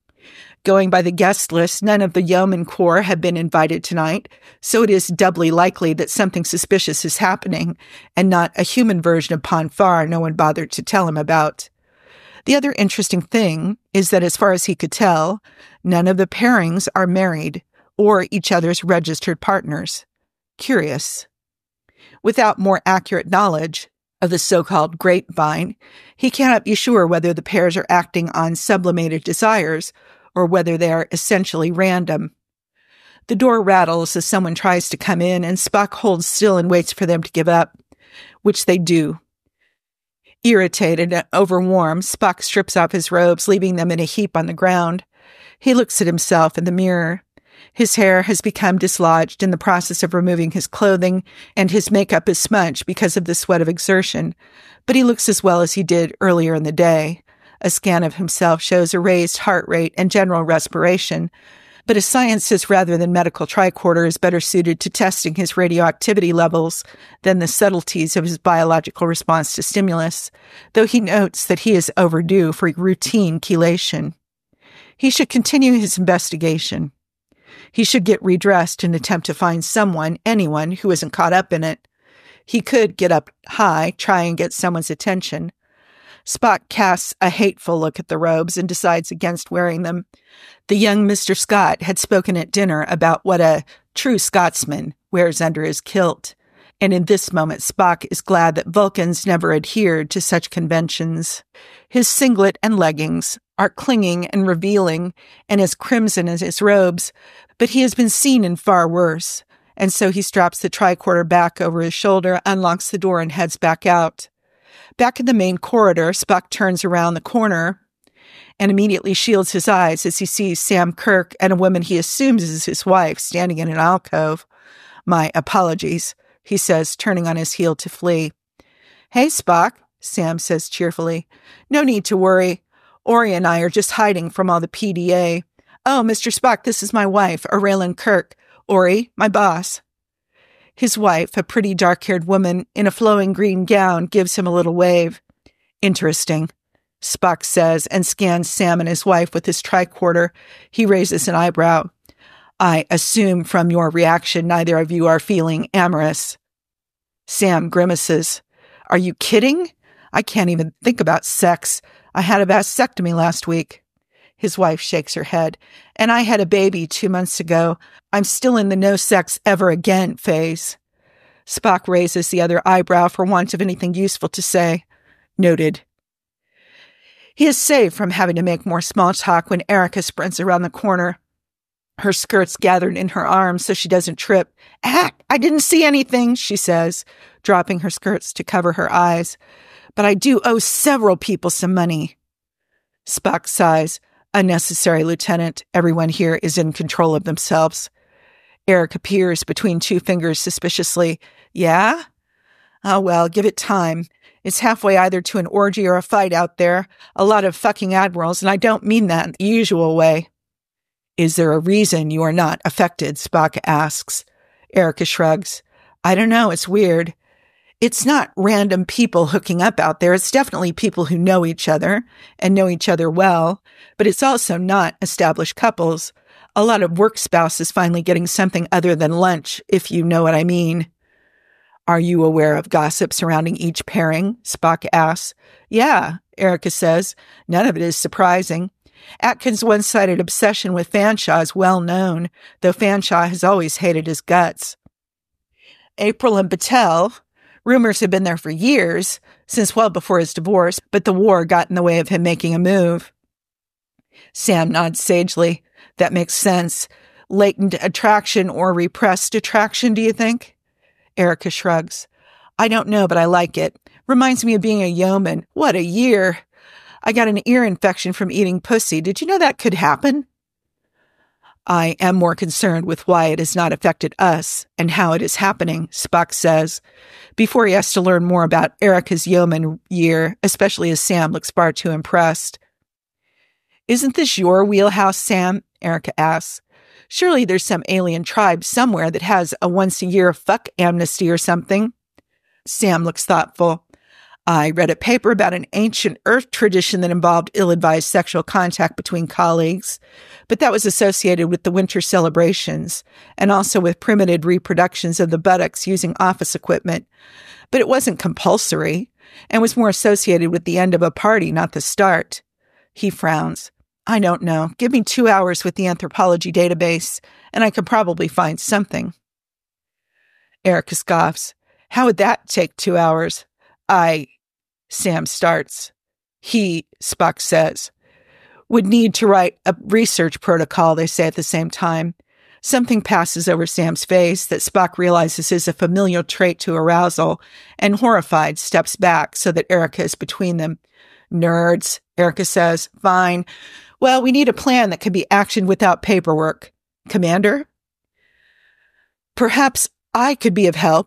Going by the guest list, none of the Yeoman Corps have been invited tonight, so it is doubly likely that something suspicious is happening, and not a human version of Pon farr no one bothered to tell him about. The other interesting thing is that as far as he could tell, none of the pairings are married or each other's registered partners. Curious. Without more accurate knowledge of the so-called grapevine, he cannot be sure whether the pairs are acting on sublimated desires or whether they are essentially random. The door rattles as someone tries to come in, and Spock holds still and waits for them to give up, which they do. Irritated and overwarm, Spock strips off his robes, leaving them in a heap on the ground. He looks at himself in the mirror. His hair has become dislodged in the process of removing his clothing, and his makeup is smudged because of the sweat of exertion, but he looks as well as he did earlier in the day. A scan of himself shows a raised heart rate and general respiration, But his sciences rather than medical tricorder is better suited to testing his radioactivity levels than the subtleties of his biological response to stimulus, though he notes that he is overdue for routine chelation. He should continue his investigation. He should get redressed and attempt to find someone, anyone, who isn't caught up in it. He could get up high, try and get someone's attention. Spock casts a hateful look at the robes and decides against wearing them. The young Mister Scott had spoken at dinner about what a true Scotsman wears under his kilt, and in this moment Spock is glad that Vulcans never adhered to such conventions. His singlet and leggings are clinging and revealing and as crimson as his robes, but he has been seen in far worse, and so he straps the tricorder back over his shoulder, unlocks the door, and heads back out. Back in the main corridor, Spock turns around the corner and immediately shields his eyes as he sees Sam Kirk and a woman he assumes is his wife standing in an alcove. "My apologies," he says, turning on his heel to flee. "Hey, Spock," Sam says cheerfully. "No need to worry. Ori and I are just hiding from all the P D A. Oh, Mister Spock, this is my wife, Aurelin Kirk. Ori, my boss." His wife, a pretty dark-haired woman in a flowing green gown, gives him a little wave. "Interesting," Spock says, and scans Sam and his wife with his tricorder. He raises an eyebrow. "I assume from your reaction neither of you are feeling amorous." Sam grimaces. "Are you kidding? I can't even think about sex. I had a vasectomy last week." His wife shakes her head. "And I had a baby two months ago. I'm still in the no sex ever again phase." Spock raises the other eyebrow for want of anything useful to say. Noted. He is saved from having to make more small talk when Erica sprints around the corner, her skirts gathered in her arms so she doesn't trip. "Ah, I didn't see anything," she says, dropping her skirts to cover her eyes. "But I do owe several people some money." Spock sighs. "Unnecessary, Lieutenant. Everyone here is in control of themselves." Eric appears between two fingers suspiciously. "Yeah? Oh, well, give it time. It's halfway either to an orgy or a fight out there. A lot of fucking admirals, and I don't mean that in the usual way." "Is there a reason you are not affected?" Spock asks. Erica shrugs. "I don't know. It's weird. It's not random people hooking up out there. It's definitely people who know each other and know each other well, but it's also not established couples. A lot of work spouses finally getting something other than lunch, if you know what I mean." "Are you aware of gossip surrounding each pairing?" Spock asks. "Yeah," Erica says. "None of it is surprising. Atkins' one-sided obsession with Fanshawe is well known, though Fanshawe has always hated his guts. April and Battelle, rumors have been there for years, since well before his divorce, but the war got in the way of him making a move." Sam nods sagely. "That makes sense. Latent attraction or repressed attraction, do you think?" Erica shrugs. "I don't know, but I like it. Reminds me of being a yeoman. What a year. I got an ear infection from eating pussy. Did you know that could happen?" "I am more concerned with why it has not affected us and how it is happening," Spock says, before he has to learn more about Erica's yeoman year, especially as Sam looks far too impressed. "Isn't this your wheelhouse, Sam?" Erica asks. "Surely there's some alien tribe somewhere that has a once-a-year fuck amnesty or something." Sam looks thoughtful. "I read a paper about an ancient Earth tradition that involved ill-advised sexual contact between colleagues, but that was associated with the winter celebrations and also with primitive reproductions of the buttocks using office equipment. But it wasn't compulsory and was more associated with the end of a party, not the start." He frowns. "I don't know. Give me two hours with the anthropology database, and I could probably find something." Erica scoffs. "How would that take two hours?" I, Sam starts. "He," Spock says, "would need to write a research protocol," they say at the same time. Something passes over Sam's face that Spock realizes is a familial trait to arousal, and horrified steps back so that Erica is between them. "Nerds," Erica says. "Fine. Well, we need a plan that can be actioned without paperwork. Commander?" "Perhaps I could be of help."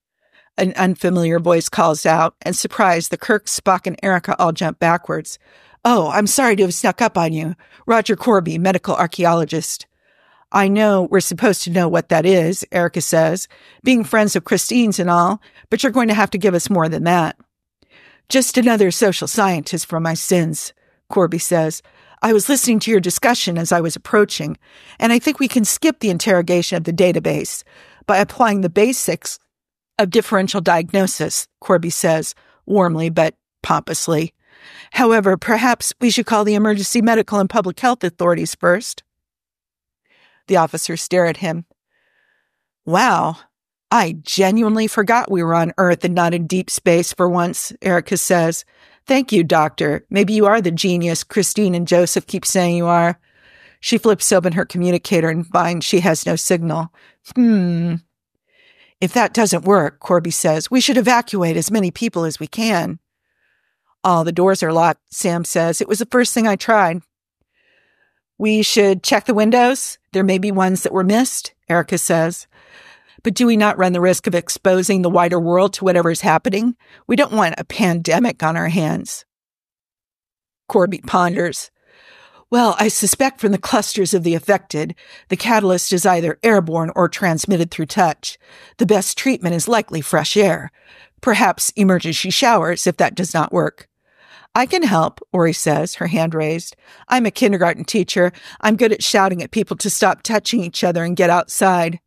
An unfamiliar voice calls out, and surprised, the Kirk, Spock, and Erica all jump backwards. Oh, I'm sorry to have snuck up on you. Roger Corby, medical archaeologist. I know we're supposed to know what that is, Erica says, being friends of Christine's and all, but you're going to have to give us more than that. Just another social scientist for my sins, Corby says. I was listening to your discussion as I was approaching, and I think we can skip the interrogation of the database by applying the basics of differential diagnosis, Corby says, warmly but pompously. However, perhaps we should call the emergency medical and public health authorities first. The officers stare at him. Wow, I genuinely forgot we were on Earth and not in deep space for once, Erica says. Thank you, doctor. Maybe you are the genius Christine and Joseph keep saying you are. She flips open her communicator and finds she has no signal. Hmm. If that doesn't work, Corby says, we should evacuate as many people as we can. All the doors are locked, Sam says. It was the first thing I tried. We should check the windows. There may be ones that were missed, Erica says. But do we not run the risk of exposing the wider world to whatever is happening? We don't want a pandemic on our hands. Corby ponders. Well, I suspect from the clusters of the affected, the catalyst is either airborne or transmitted through touch. The best treatment is likely fresh air. Perhaps emergency showers if that does not work. I can help, Ori says, her hand raised. I'm a kindergarten teacher. I'm good at shouting at people to stop touching each other and get outside.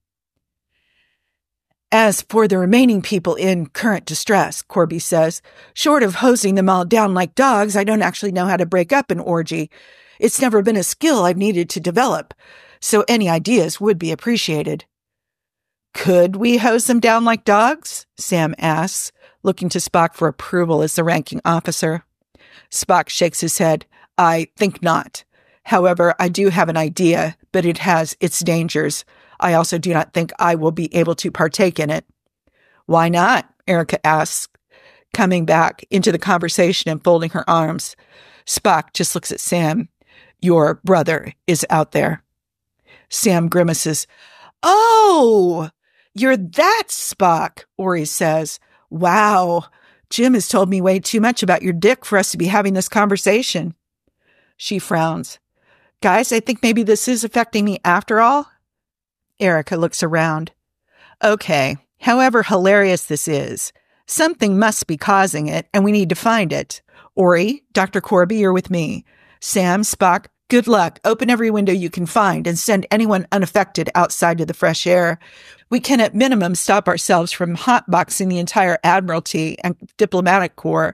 As for the remaining people in current distress, Corby says, short of hosing them all down like dogs, I don't actually know how to break up an orgy. It's never been a skill I've needed to develop, so any ideas would be appreciated. Could we hose them down like dogs? Sam asks, looking to Spock for approval as the ranking officer. Spock shakes his head. I think not. However, I do have an idea, but it has its dangers. I also do not think I will be able to partake in it. Why not? Erica asks, coming back into the conversation and folding her arms. Spock just looks at Sam. Your brother is out there. Sam grimaces. Oh, you're that Spock, Ori says. Wow, Jim has told me way too much about your dick for us to be having this conversation. She frowns. Guys, I think maybe this is affecting me after all. Erica looks around. Okay, however hilarious this is, something must be causing it, and we need to find it. Ori, Doctor Corby, you're with me. Sam, Spock, good luck. Open every window you can find and send anyone unaffected outside to the fresh air. We can at minimum stop ourselves from hotboxing the entire Admiralty and Diplomatic Corps.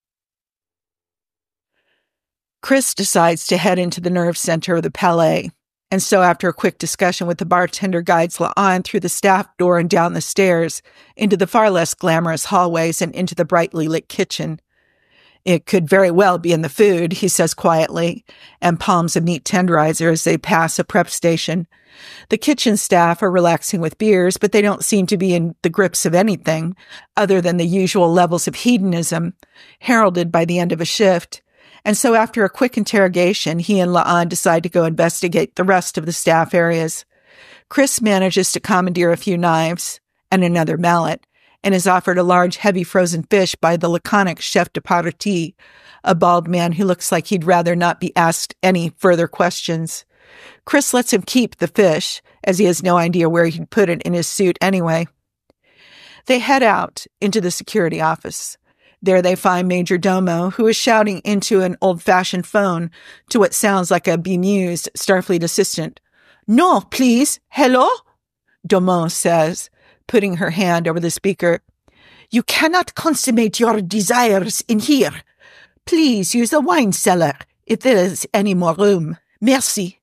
Chris decides to head into the nerve center of the Palais. And so after a quick discussion with the bartender, guides La'an through the staff door and down the stairs, into the far less glamorous hallways and into the brightly lit kitchen. It could very well be in the food, he says quietly, and palms a meat tenderizer as they pass a prep station. The kitchen staff are relaxing with beers, but they don't seem to be in the grips of anything other than the usual levels of hedonism, heralded by the end of a shift. And so after a quick interrogation, he and La'an decide to go investigate the rest of the staff areas. Chris manages to commandeer a few knives and another mallet, and is offered a large, heavy frozen fish by the laconic chef de partie, a bald man who looks like he'd rather not be asked any further questions. Chris lets him keep the fish, as he has no idea where he'd put it in his suit anyway. They head out into the security office. There they find Major Domo, who is shouting into an old-fashioned phone to what sounds like a bemused Starfleet assistant. No, please. Hello? Domo says, putting her hand over the speaker. You cannot consummate your desires in here. Please use the wine cellar, if there is any more room. Merci.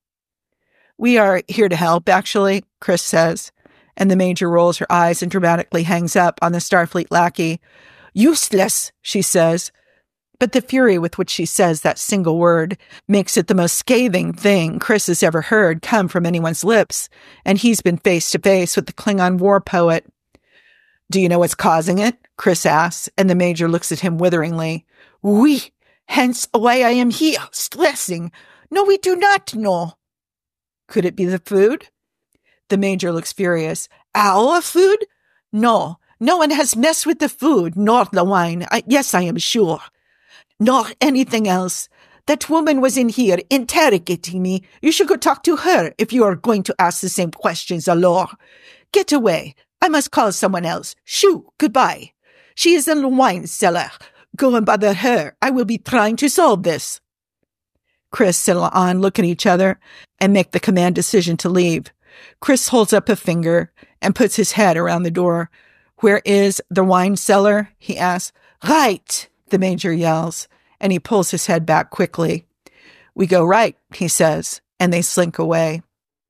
We are here to help, actually, Chris says, and the Major rolls her eyes and dramatically hangs up on the Starfleet lackey. Useless, she says. But the fury with which she says that single word makes it the most scathing thing Chris has ever heard come from anyone's lips, and he's been face to face with the Klingon war poet. Do you know what's causing it? Chris asks, and the Major looks at him witheringly. Oui, hence why I am here, stressing. No, we do not know. Could it be the food? The Major looks furious. Our food? No. No one has messed with the food, nor the wine. I, yes, I am sure. Nor anything else. That woman was in here interrogating me. You should go talk to her if you are going to ask the same questions, alors. Get away. I must call someone else. Shoo, goodbye. She is in the wine cellar. Go and bother her. I will be trying to solve this. Chris and La'an look at each other and make the command decision to leave. Chris holds up a finger and puts his head around the door. Where is the wine cellar? He asks. Right, the major yells, and he pulls his head back quickly. We go right, he says, and they slink away.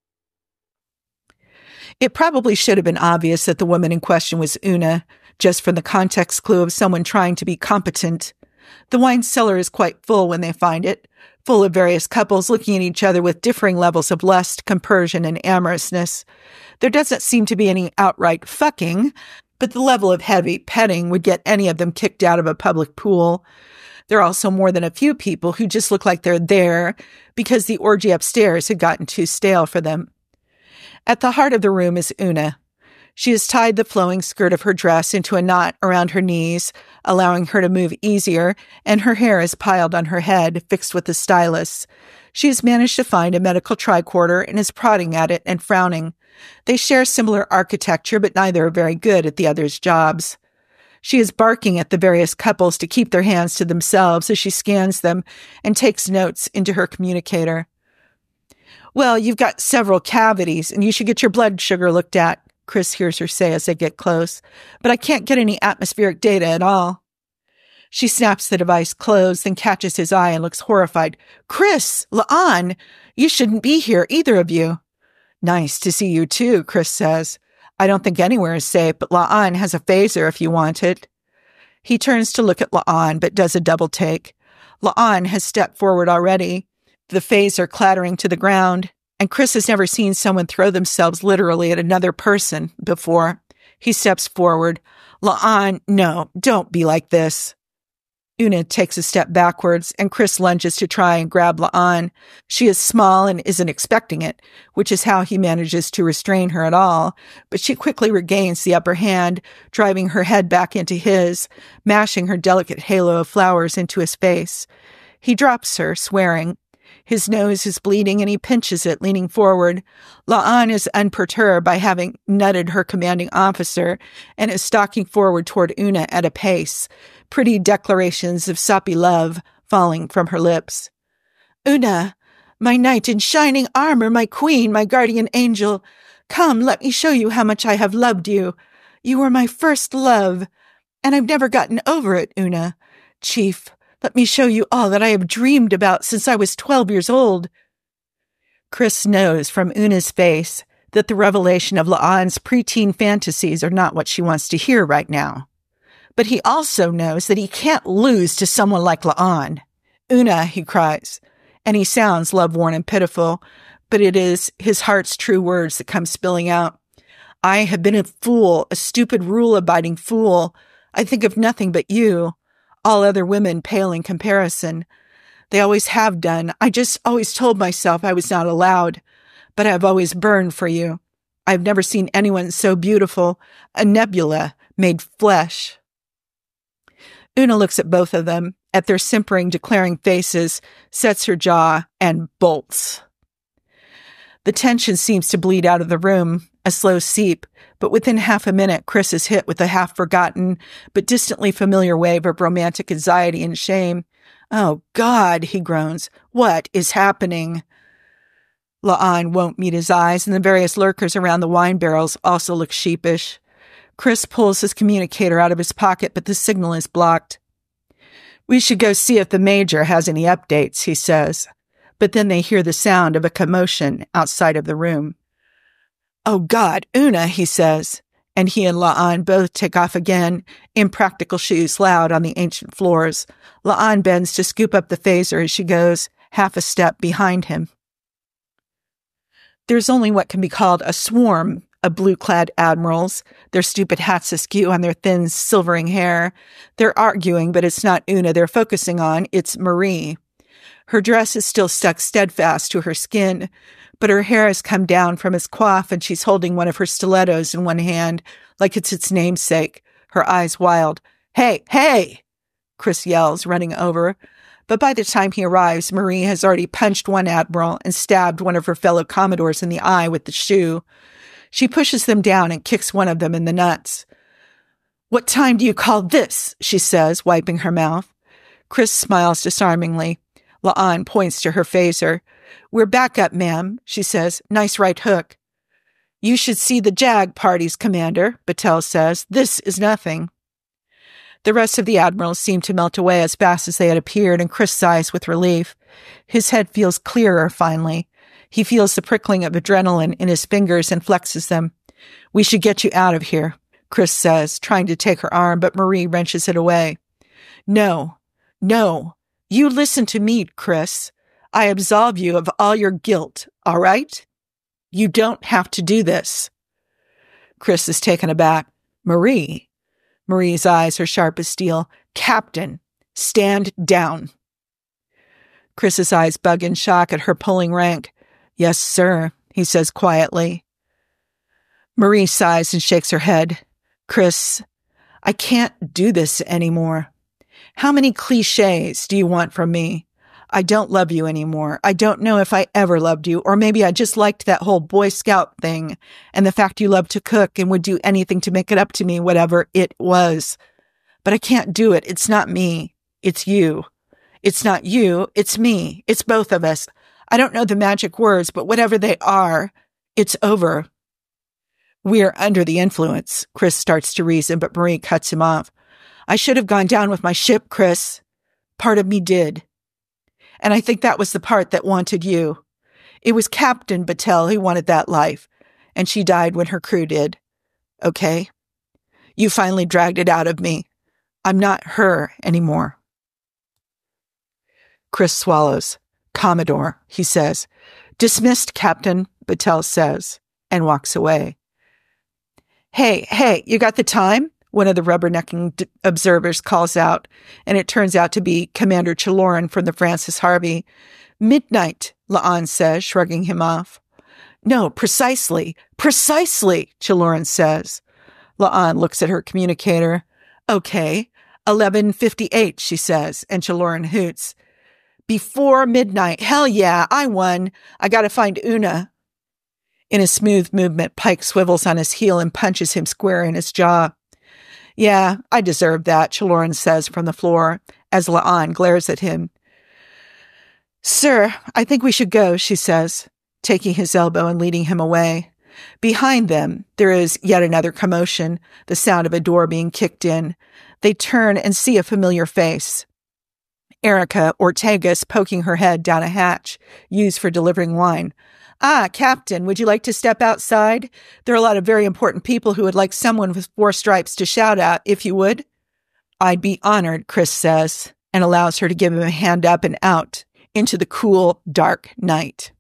It probably should have been obvious that the woman in question was Una, just from the context clue of someone trying to be competent. The wine cellar is quite full when they find it, full of various couples looking at each other with differing levels of lust, compersion, and amorousness. There doesn't seem to be any outright fucking, but the level of heavy petting would get any of them kicked out of a public pool. There are also more than a few people who just look like they're there because the orgy upstairs had gotten too stale for them. At the heart of the room is Una. She has tied the flowing skirt of her dress into a knot around her knees, allowing her to move easier, and her hair is piled on her head, fixed with a stylus. She has managed to find a medical tricorder and is prodding at it and frowning. They share similar architecture, but neither are very good at the other's jobs. She is barking at the various couples to keep their hands to themselves as she scans them and takes notes into her communicator. Well, you've got several cavities, and you should get your blood sugar looked at, Chris hears her say as they get close. But I can't get any atmospheric data at all. She snaps the device closed, then catches his eye and looks horrified. Chris! La'an! You shouldn't be here, either of you. Nice to see you too, Chris says. I don't think anywhere is safe, but La'an has a phaser if you want it. He turns to look at La'an, but does a double take. La'an has stepped forward already, the phaser clattering to the ground, and Chris has never seen someone throw themselves literally at another person before. He steps forward. La'an, no, don't be like this. Una takes a step backwards, and Chris lunges to try and grab La'an. She is small and isn't expecting it, which is how he manages to restrain her at all, but she quickly regains the upper hand, driving her head back into his, mashing her delicate halo of flowers into his face. He drops her, swearing. His nose is bleeding, and he pinches it, leaning forward. La'an is unperturbed by having nutted her commanding officer and is stalking forward toward Una at a pace, pretty declarations of soppy love falling from her lips. Una, my knight in shining armor, my queen, my guardian angel, come, let me show you how much I have loved you. You were my first love, and I've never gotten over it, Una. Chief, let me show you all that I have dreamed about since I was twelve years old. Chris knows from Una's face that the revelation of La'an's preteen fantasies are not what she wants to hear right now. But he also knows that he can't lose to someone like La'an. Una, he cries, and he sounds love-worn and pitiful, but it is his heart's true words that come spilling out. I have been a fool, a stupid rule-abiding fool. I think of nothing but you. All other women pale in comparison. They always have done. I just always told myself I was not allowed, but I've always burned for you. I've never seen anyone so beautiful, a nebula made flesh. Una looks at both of them, at their simpering, declaring faces, sets her jaw, and bolts. The tension seems to bleed out of the room, a slow seep, but within half a minute, Chris is hit with a half-forgotten but distantly familiar wave of romantic anxiety and shame. Oh, God, he groans. What is happening? La'an won't meet his eyes, and the various lurkers around the wine barrels also look sheepish. Chris pulls his communicator out of his pocket, but the signal is blocked. We should go see if the major has any updates, he says. But then they hear the sound of a commotion outside of the room. Oh, God, Una, he says, and he and La'an both take off again, impractical shoes loud on the ancient floors. La'an bends to scoop up the phaser as she goes half a step behind him. There's only what can be called a swarm of blue-clad admirals, their stupid hats askew on their thin, silvering hair. They're arguing, but it's not Una they're focusing on, it's Marie. Her dress is still stuck steadfast to her skin, but her hair has come down from its coif, and she's holding one of her stilettos in one hand, like it's its namesake, her eyes wild. Hey, hey! Chris yells, running over, But by the time he arrives, Marie has already punched one admiral and stabbed one of her fellow commodores in the eye with the shoe. She pushes them down and kicks one of them in the nuts. "What time do you call this?" she says, wiping her mouth. Chris smiles disarmingly. La'an points to her phaser. "We're back up, ma'am," she says. "Nice right hook." "You should see the JAG parties, Commander," Battelle says. "This is nothing." The rest of the admirals seem to melt away as fast as they had appeared, and Chris sighs with relief. His head feels clearer, finally. He feels the prickling of adrenaline in his fingers and flexes them. "We should get you out of here," Chris says, trying to take her arm, but Marie wrenches it away. "No, no. You listen to me, Chris. I absolve you of all your guilt, all right? You don't have to do this." Chris is taken aback. "Marie?" Marie's eyes are sharp as steel. "Captain, stand down." Chris's eyes bug in shock at her pulling rank. "Yes, sir," he says quietly. Marie sighs and shakes her head. "Chris, I can't do this anymore. How many cliches do you want from me? I don't love you anymore. I don't know if I ever loved you, or maybe I just liked that whole Boy Scout thing and the fact you loved to cook and would do anything to make it up to me, whatever it was. But I can't do it. It's not me. It's you. It's not you. It's me. It's both of us. I don't know the magic words, but whatever they are, it's over." "We're under the influence," Chris starts to reason, but Marie cuts him off. "I should have gone down with my ship, Chris. Part of me did. And I think that was the part that wanted you. It was Captain Battelle who wanted that life, and she died when her crew did. Okay? You finally dragged it out of me. I'm not her anymore." Chris swallows. "Commodore," he says. "Dismissed, Captain," Battelle says, and walks away. "Hey, hey, you got the time?" One of the rubbernecking d- observers calls out, and it turns out to be Commander Chaloran from the Francis Harvey. "Midnight," La'an says, shrugging him off. "No, precisely, precisely," Chaloran says. La'an looks at her communicator. "Okay, eleven fifty-eight, she says, and Chaloran hoots. "Before midnight. Hell yeah, I won. I gotta find Una." In a smooth movement, Pike swivels on his heel and punches him square in his jaw. "Yeah, I deserve that," Chaloran says from the floor, as La'an glares at him. "Sir, I think we should go," she says, taking his elbow and leading him away. Behind them, there is yet another commotion, the sound of a door being kicked in. They turn and see a familiar face. Erica Ortegas poking her head down a hatch, used for delivering wine. "Ah, Captain, would you like to step outside? There are a lot of very important people who would like someone with four stripes to shout at, if you would." "I'd be honored," Chris says, and allows her to give him a hand up and out into the cool, dark night.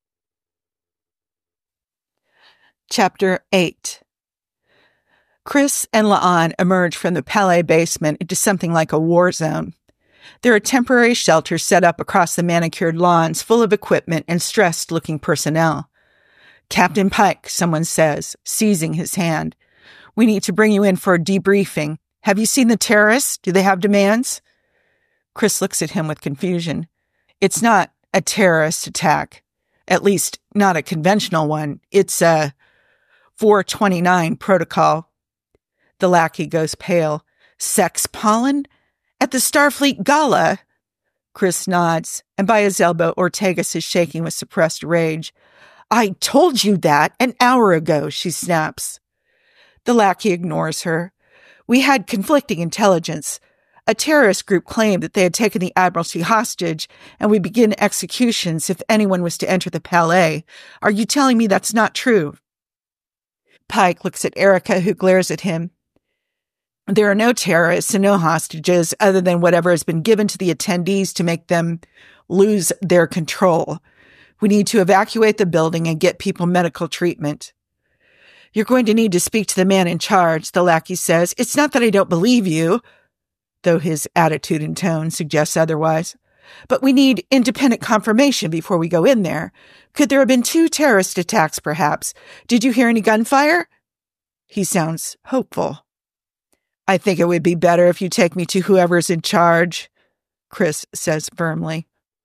Chapter eight. Chris and La'an emerge from the Palais basement into something like a war zone. There are temporary shelters set up across the manicured lawns full of equipment and stressed-looking personnel. "Captain Pike," someone says, seizing his hand. "We need to bring you in for a debriefing. Have you seen the terrorists? Do they have demands?" Chris looks at him with confusion. "It's not a terrorist attack. At least, not a conventional one. It's a four twenty-nine protocol." The lackey goes pale. "Sex pollen? At the Starfleet Gala?" Chris nods, and by his elbow, Ortegas is shaking with suppressed rage. "I told you that an hour ago," she snaps. The lackey ignores her. "We had conflicting intelligence. A terrorist group claimed that they had taken the Admiralty hostage, and we begin executions if anyone was to enter the Palais. Are you telling me that's not true?" Pike looks at Erica, who glares at him. "There are no terrorists and no hostages other than whatever has been given to the attendees to make them lose their control. We need to evacuate the building and get people medical treatment." "You're going to need to speak to the man in charge," the lackey says. "It's not that I don't believe you," though his attitude and tone suggests otherwise. "But we need independent confirmation before we go in there. Could there have been two terrorist attacks, perhaps? Did you hear any gunfire?" He sounds hopeful. "I think it would be better if you take me to whoever's in charge." Chris says firmly.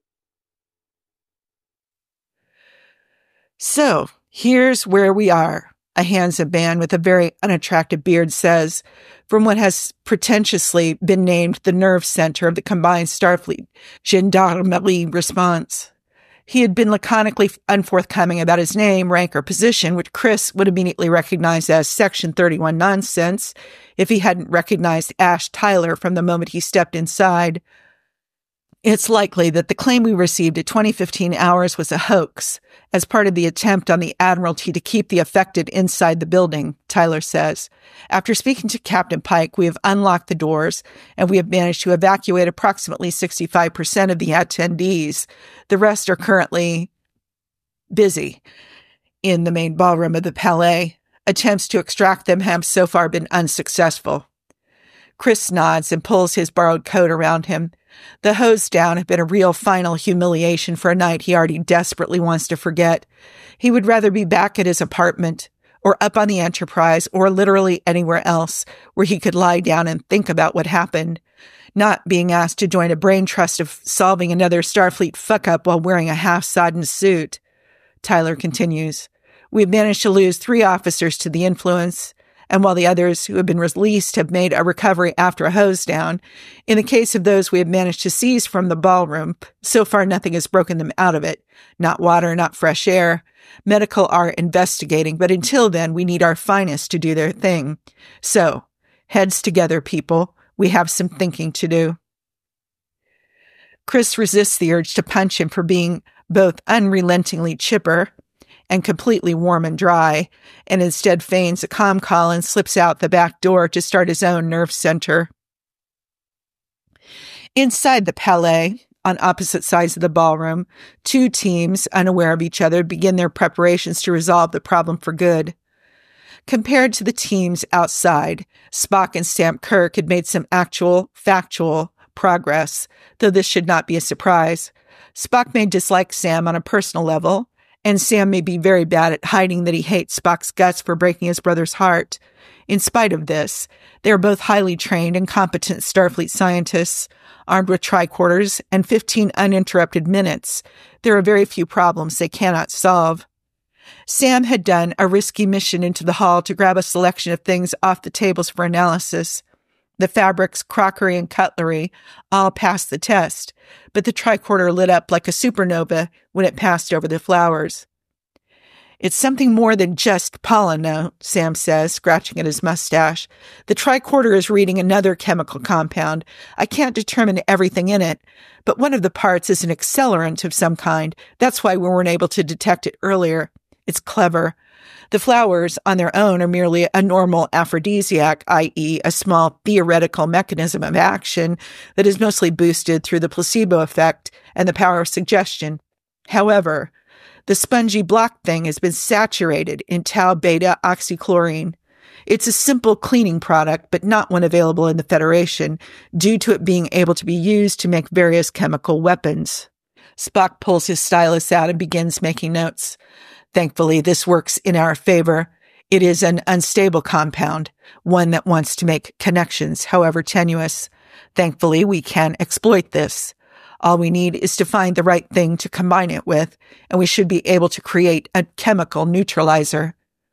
So, here's where we are, a handsome man with a very unattractive beard says, from what has pretentiously been named the nerve center of the combined Starfleet Gendarmerie response. He had been laconically unforthcoming about his name, rank, or position, which Chris would immediately recognize as Section thirty-one nonsense if he hadn't recognized Ash Tyler from the moment he stepped inside. It's likely that the claim we received at twenty fifteen hours was a hoax, as part of the attempt on the Admiralty to keep the affected inside the building, Tyler says. After speaking to Captain Pike, we have unlocked the doors, and we have managed to evacuate approximately sixty-five percent of the attendees. The rest are currently busy in the main ballroom of the Palais. Attempts to extract them have so far been unsuccessful. Chris nods and pulls his borrowed coat around him. The hose down had been a real final humiliation for a night he already desperately wants to forget. He would rather be back at his apartment, or up on the Enterprise, or literally anywhere else where he could lie down and think about what happened, not being asked to join a brain trust of solving another Starfleet fuck-up while wearing a half-sodden suit. Tyler continues, "We've managed to lose three officers to the influence, and while the others who have been released have made a recovery after a hose down, in the case of those we have managed to seize from the ballroom, so far nothing has broken them out of it. Not water, not fresh air. Medical are investigating, but until then, we need our finest to do their thing. So, heads together, people. We have some thinking to do." Chris resists the urge to punch him for being both unrelentingly chipper and completely warm and dry, and instead feigns a comm call and slips out the back door to start his own nerve center. Inside the Palais, on opposite sides of the ballroom, two teams, unaware of each other, begin their preparations to resolve the problem for good. Compared to the teams outside, Spock and Sam Kirk had made some actual, factual progress, though this should not be a surprise. Spock may dislike Sam on a personal level, and Sam may be very bad at hiding that he hates Spock's guts for breaking his brother's heart. In spite of this, they are both highly trained and competent Starfleet scientists, armed with tricorders and fifteen uninterrupted minutes. There are very few problems they cannot solve. Sam had done a risky mission into the hall to grab a selection of things off the tables for analysis. The fabrics, crockery, and cutlery all passed the test, but the tricorder lit up like a supernova when it passed over the flowers. "It's something more than just pollen, though," Sam says, scratching at his mustache. "The tricorder is reading another chemical compound. I can't determine everything in it, but one of the parts is an accelerant of some kind. That's why we weren't able to detect it earlier. It's clever. The flowers on their own are merely a normal aphrodisiac, that is a small theoretical mechanism of action that is mostly boosted through the placebo effect and the power of suggestion. However, the spongy block thing has been saturated in tau beta oxychlorine. It's a simple cleaning product, but not one available in the Federation, due to it being able to be used to make various chemical weapons." Spock pulls his stylus out and begins making notes. "Thankfully, this works in our favor. It is an unstable compound, one that wants to make connections, however tenuous. Thankfully, we can exploit this. All we need is to find the right thing to combine it with, and we should be able to create a chemical neutralizer."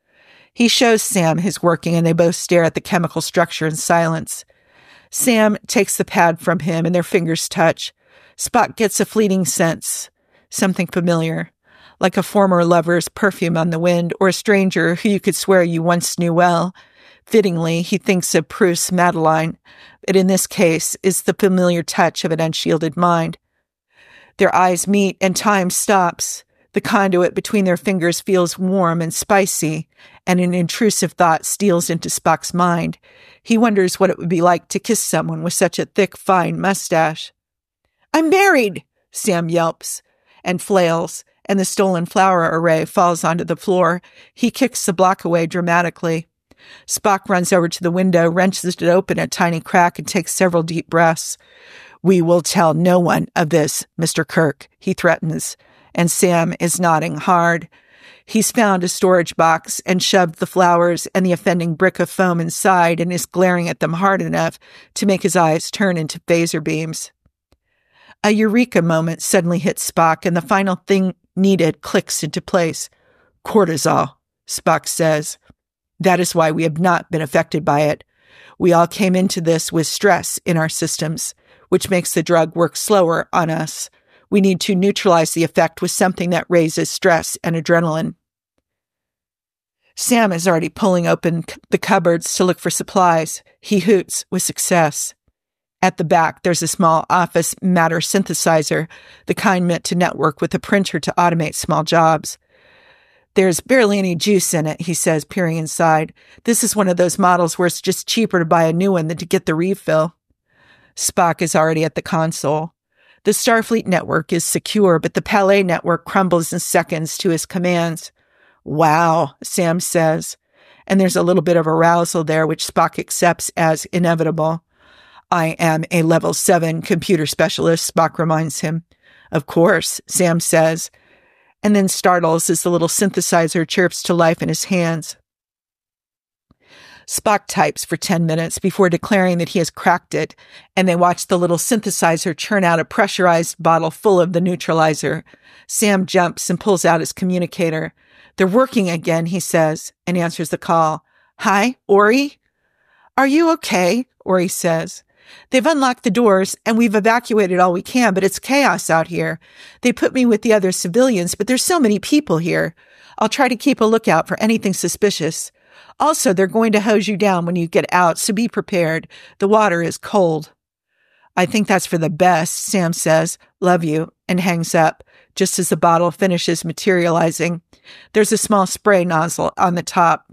He shows Sam his working, and they both stare at the chemical structure in silence. Sam takes the pad from him, and their fingers touch. Spock gets a fleeting sense, something familiar, like a former lover's perfume on the wind, or a stranger who you could swear you once knew well. Fittingly, he thinks of Proust's Madeline, but in this case is the familiar touch of an unshielded mind. Their eyes meet, and time stops. The conduit between their fingers feels warm and spicy, and an intrusive thought steals into Spock's mind. He wonders what it would be like to kiss someone with such a thick, fine mustache. "I'm married!" Sam yelps and flails, and the stolen flower array falls onto the floor. He kicks the block away dramatically. Spock runs over to the window, wrenches it open a tiny crack, and takes several deep breaths. "We will tell no one of this, Mister Kirk," he threatens, and Sam is nodding hard. He's found a storage box and shoved the flowers and the offending brick of foam inside and is glaring at them hard enough to make his eyes turn into phaser beams. A eureka moment suddenly hits Spock, and the final thing needed clicks into place. Cortisol, Spock says. That is why we have not been affected by it. We all came into this with stress in our systems, which makes the drug work slower on us. We need to neutralize the effect with something that raises stress and adrenaline. Sam is already pulling open the cupboards to look for supplies. He hoots with success. At the back, there's a small office matter synthesizer, the kind meant to network with a printer to automate small jobs. There's barely any juice in it, he says, peering inside. This is one of those models where it's just cheaper to buy a new one than to get the refill. Spock is already at the console. The Starfleet network is secure, but the Palais network crumbles in seconds to his commands. Wow, Sam says. And there's a little bit of arousal there, which Spock accepts as inevitable. I am a level seven computer specialist, Spock reminds him. Of course, Sam says, and then startles as the little synthesizer chirps to life in his hands. Spock types for ten minutes before declaring that he has cracked it, and they watch the little synthesizer churn out a pressurized bottle full of the neutralizer. Sam jumps and pulls out his communicator. They're working again, he says, and answers the call. Hi, Ori? Are you okay? Ori says. They've unlocked the doors, and we've evacuated all we can, but it's chaos out here. They put me with the other civilians, but there's so many people here. I'll try to keep a lookout for anything suspicious. Also, they're going to hose you down when you get out, so be prepared. The water is cold. I think that's for the best, Sam says. Love you, and hangs up, just as the bottle finishes materializing. There's a small spray nozzle on the top.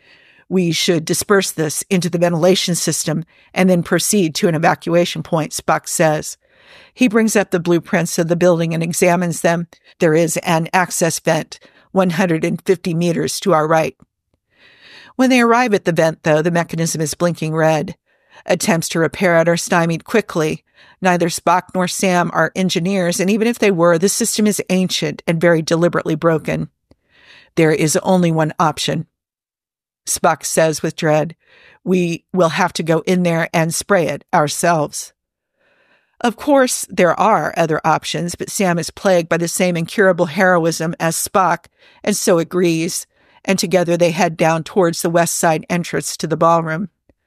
We should disperse this into the ventilation system and then proceed to an evacuation point, Spock says. He brings up the blueprints of the building and examines them. There is an access vent, one hundred fifty meters to our right. When they arrive at the vent, though, the mechanism is blinking red. Attempts to repair it are stymied quickly. Neither Spock nor Sam are engineers, and even if they were, the system is ancient and very deliberately broken. There is only one option. Spock says with dread, we will have to go in there and spray it ourselves. Of course, there are other options, but Sam is plagued by the same incurable heroism as Spock, and so agrees, and together they head down towards the west side entrance to the ballroom.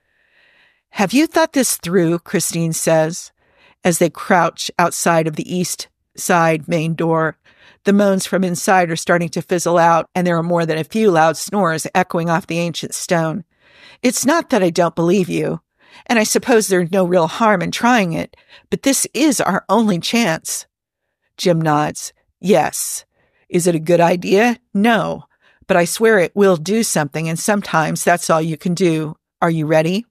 Have you thought this through? Christine says, as they crouch outside of the east side main door. The moans from inside are starting to fizzle out, and there are more than a few loud snores echoing off the ancient stone. It's not that I don't believe you, and I suppose there's no real harm in trying it, but this is our only chance. Jim nods. Yes. Is it a good idea? No. But I swear it will do something, and sometimes that's all you can do. Are you ready?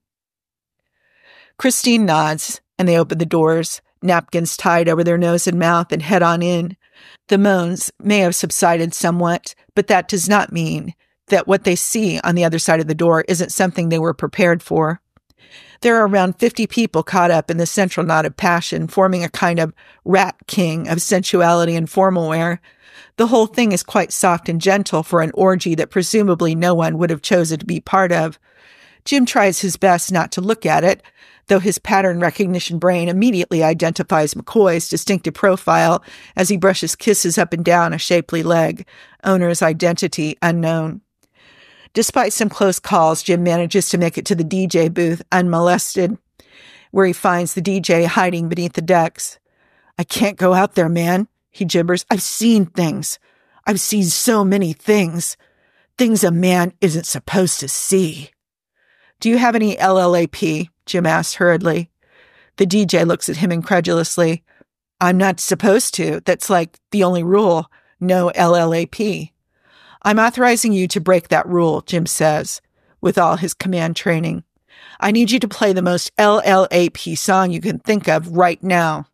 Christine nods, and they open the doors, napkins tied over their nose and mouth, and head on in. The moans may have subsided somewhat, but that does not mean that what they see on the other side of the door isn't something they were prepared for. There are around fifty people caught up in the central knot of passion, forming a kind of rat king of sensuality and formal wear. The whole thing is quite soft and gentle for an orgy that presumably no one would have chosen to be part of. Jim tries his best not to look at it, though his pattern recognition brain immediately identifies McCoy's distinctive profile as he brushes kisses up and down a shapely leg, owner's identity unknown. Despite some close calls, Jim manages to make it to the D J booth unmolested, where he finds the D J hiding beneath the decks. I can't go out there, man, he gibbers. I've seen things. I've seen so many things. Things a man isn't supposed to see. Do you have any L L A P? Jim asks hurriedly. The D J looks at him incredulously. I'm not supposed to. That's like the only rule. No L L A P. I'm authorizing you to break that rule, Jim says, with all his command training. I need you to play the most L L A P song you can think of right now.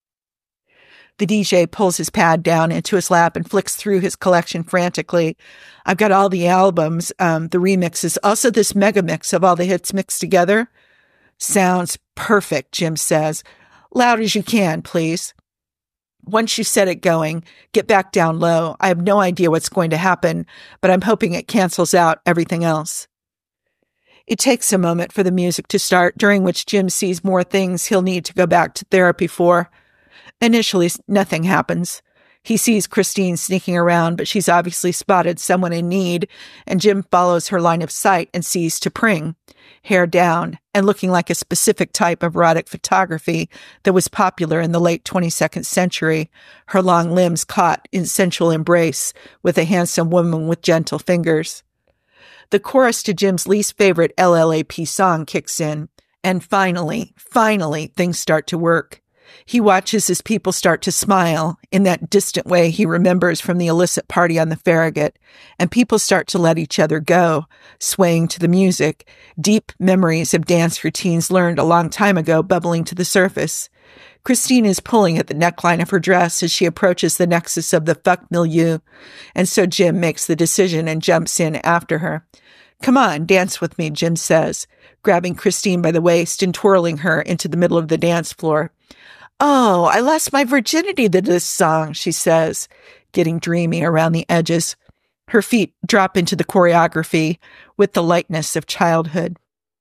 The D J pulls his pad down into his lap and flicks through his collection frantically. I've got all the albums, um, the remixes, also this mega mix of all the hits mixed together. Sounds perfect, Jim says. Loud as you can, please. Once you set it going, get back down low. I have no idea what's going to happen, but I'm hoping it cancels out everything else. It takes a moment for the music to start, during which Jim sees more things he'll need to go back to therapy for. Initially, nothing happens. He sees Christine sneaking around, but she's obviously spotted someone in need, and Jim follows her line of sight and sees T'Pring, hair down and looking like a specific type of erotic photography that was popular in the late twenty-second century, her long limbs caught in sensual embrace with a handsome woman with gentle fingers. The chorus to Jim's least favorite L L A P song kicks in, and finally, finally, things start to work. He watches as people start to smile in that distant way he remembers from the illicit party on the Farragut, and people start to let each other go, swaying to the music, deep memories of dance routines learned a long time ago bubbling to the surface. Christine is pulling at the neckline of her dress as she approaches the nexus of the fuck milieu, and so Jim makes the decision and jumps in after her. "Come on, dance with me," Jim says, grabbing Christine by the waist and twirling her into the middle of the dance floor. "Oh, I lost my virginity to this song," she says, getting dreamy around the edges. Her feet drop into the choreography with the lightness of childhood.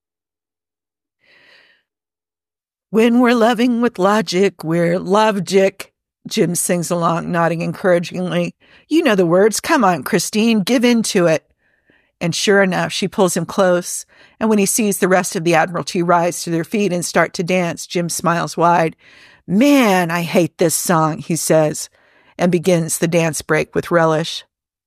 "When we're loving with logic, we're logic," Jim sings along, nodding encouragingly. "You know the words. Come on, Christine, give in to it." And sure enough, she pulls him close, and when he sees the rest of the Admiralty rise to their feet and start to dance, Jim smiles wide. "Man, I hate this song," he says, and begins the dance break with relish.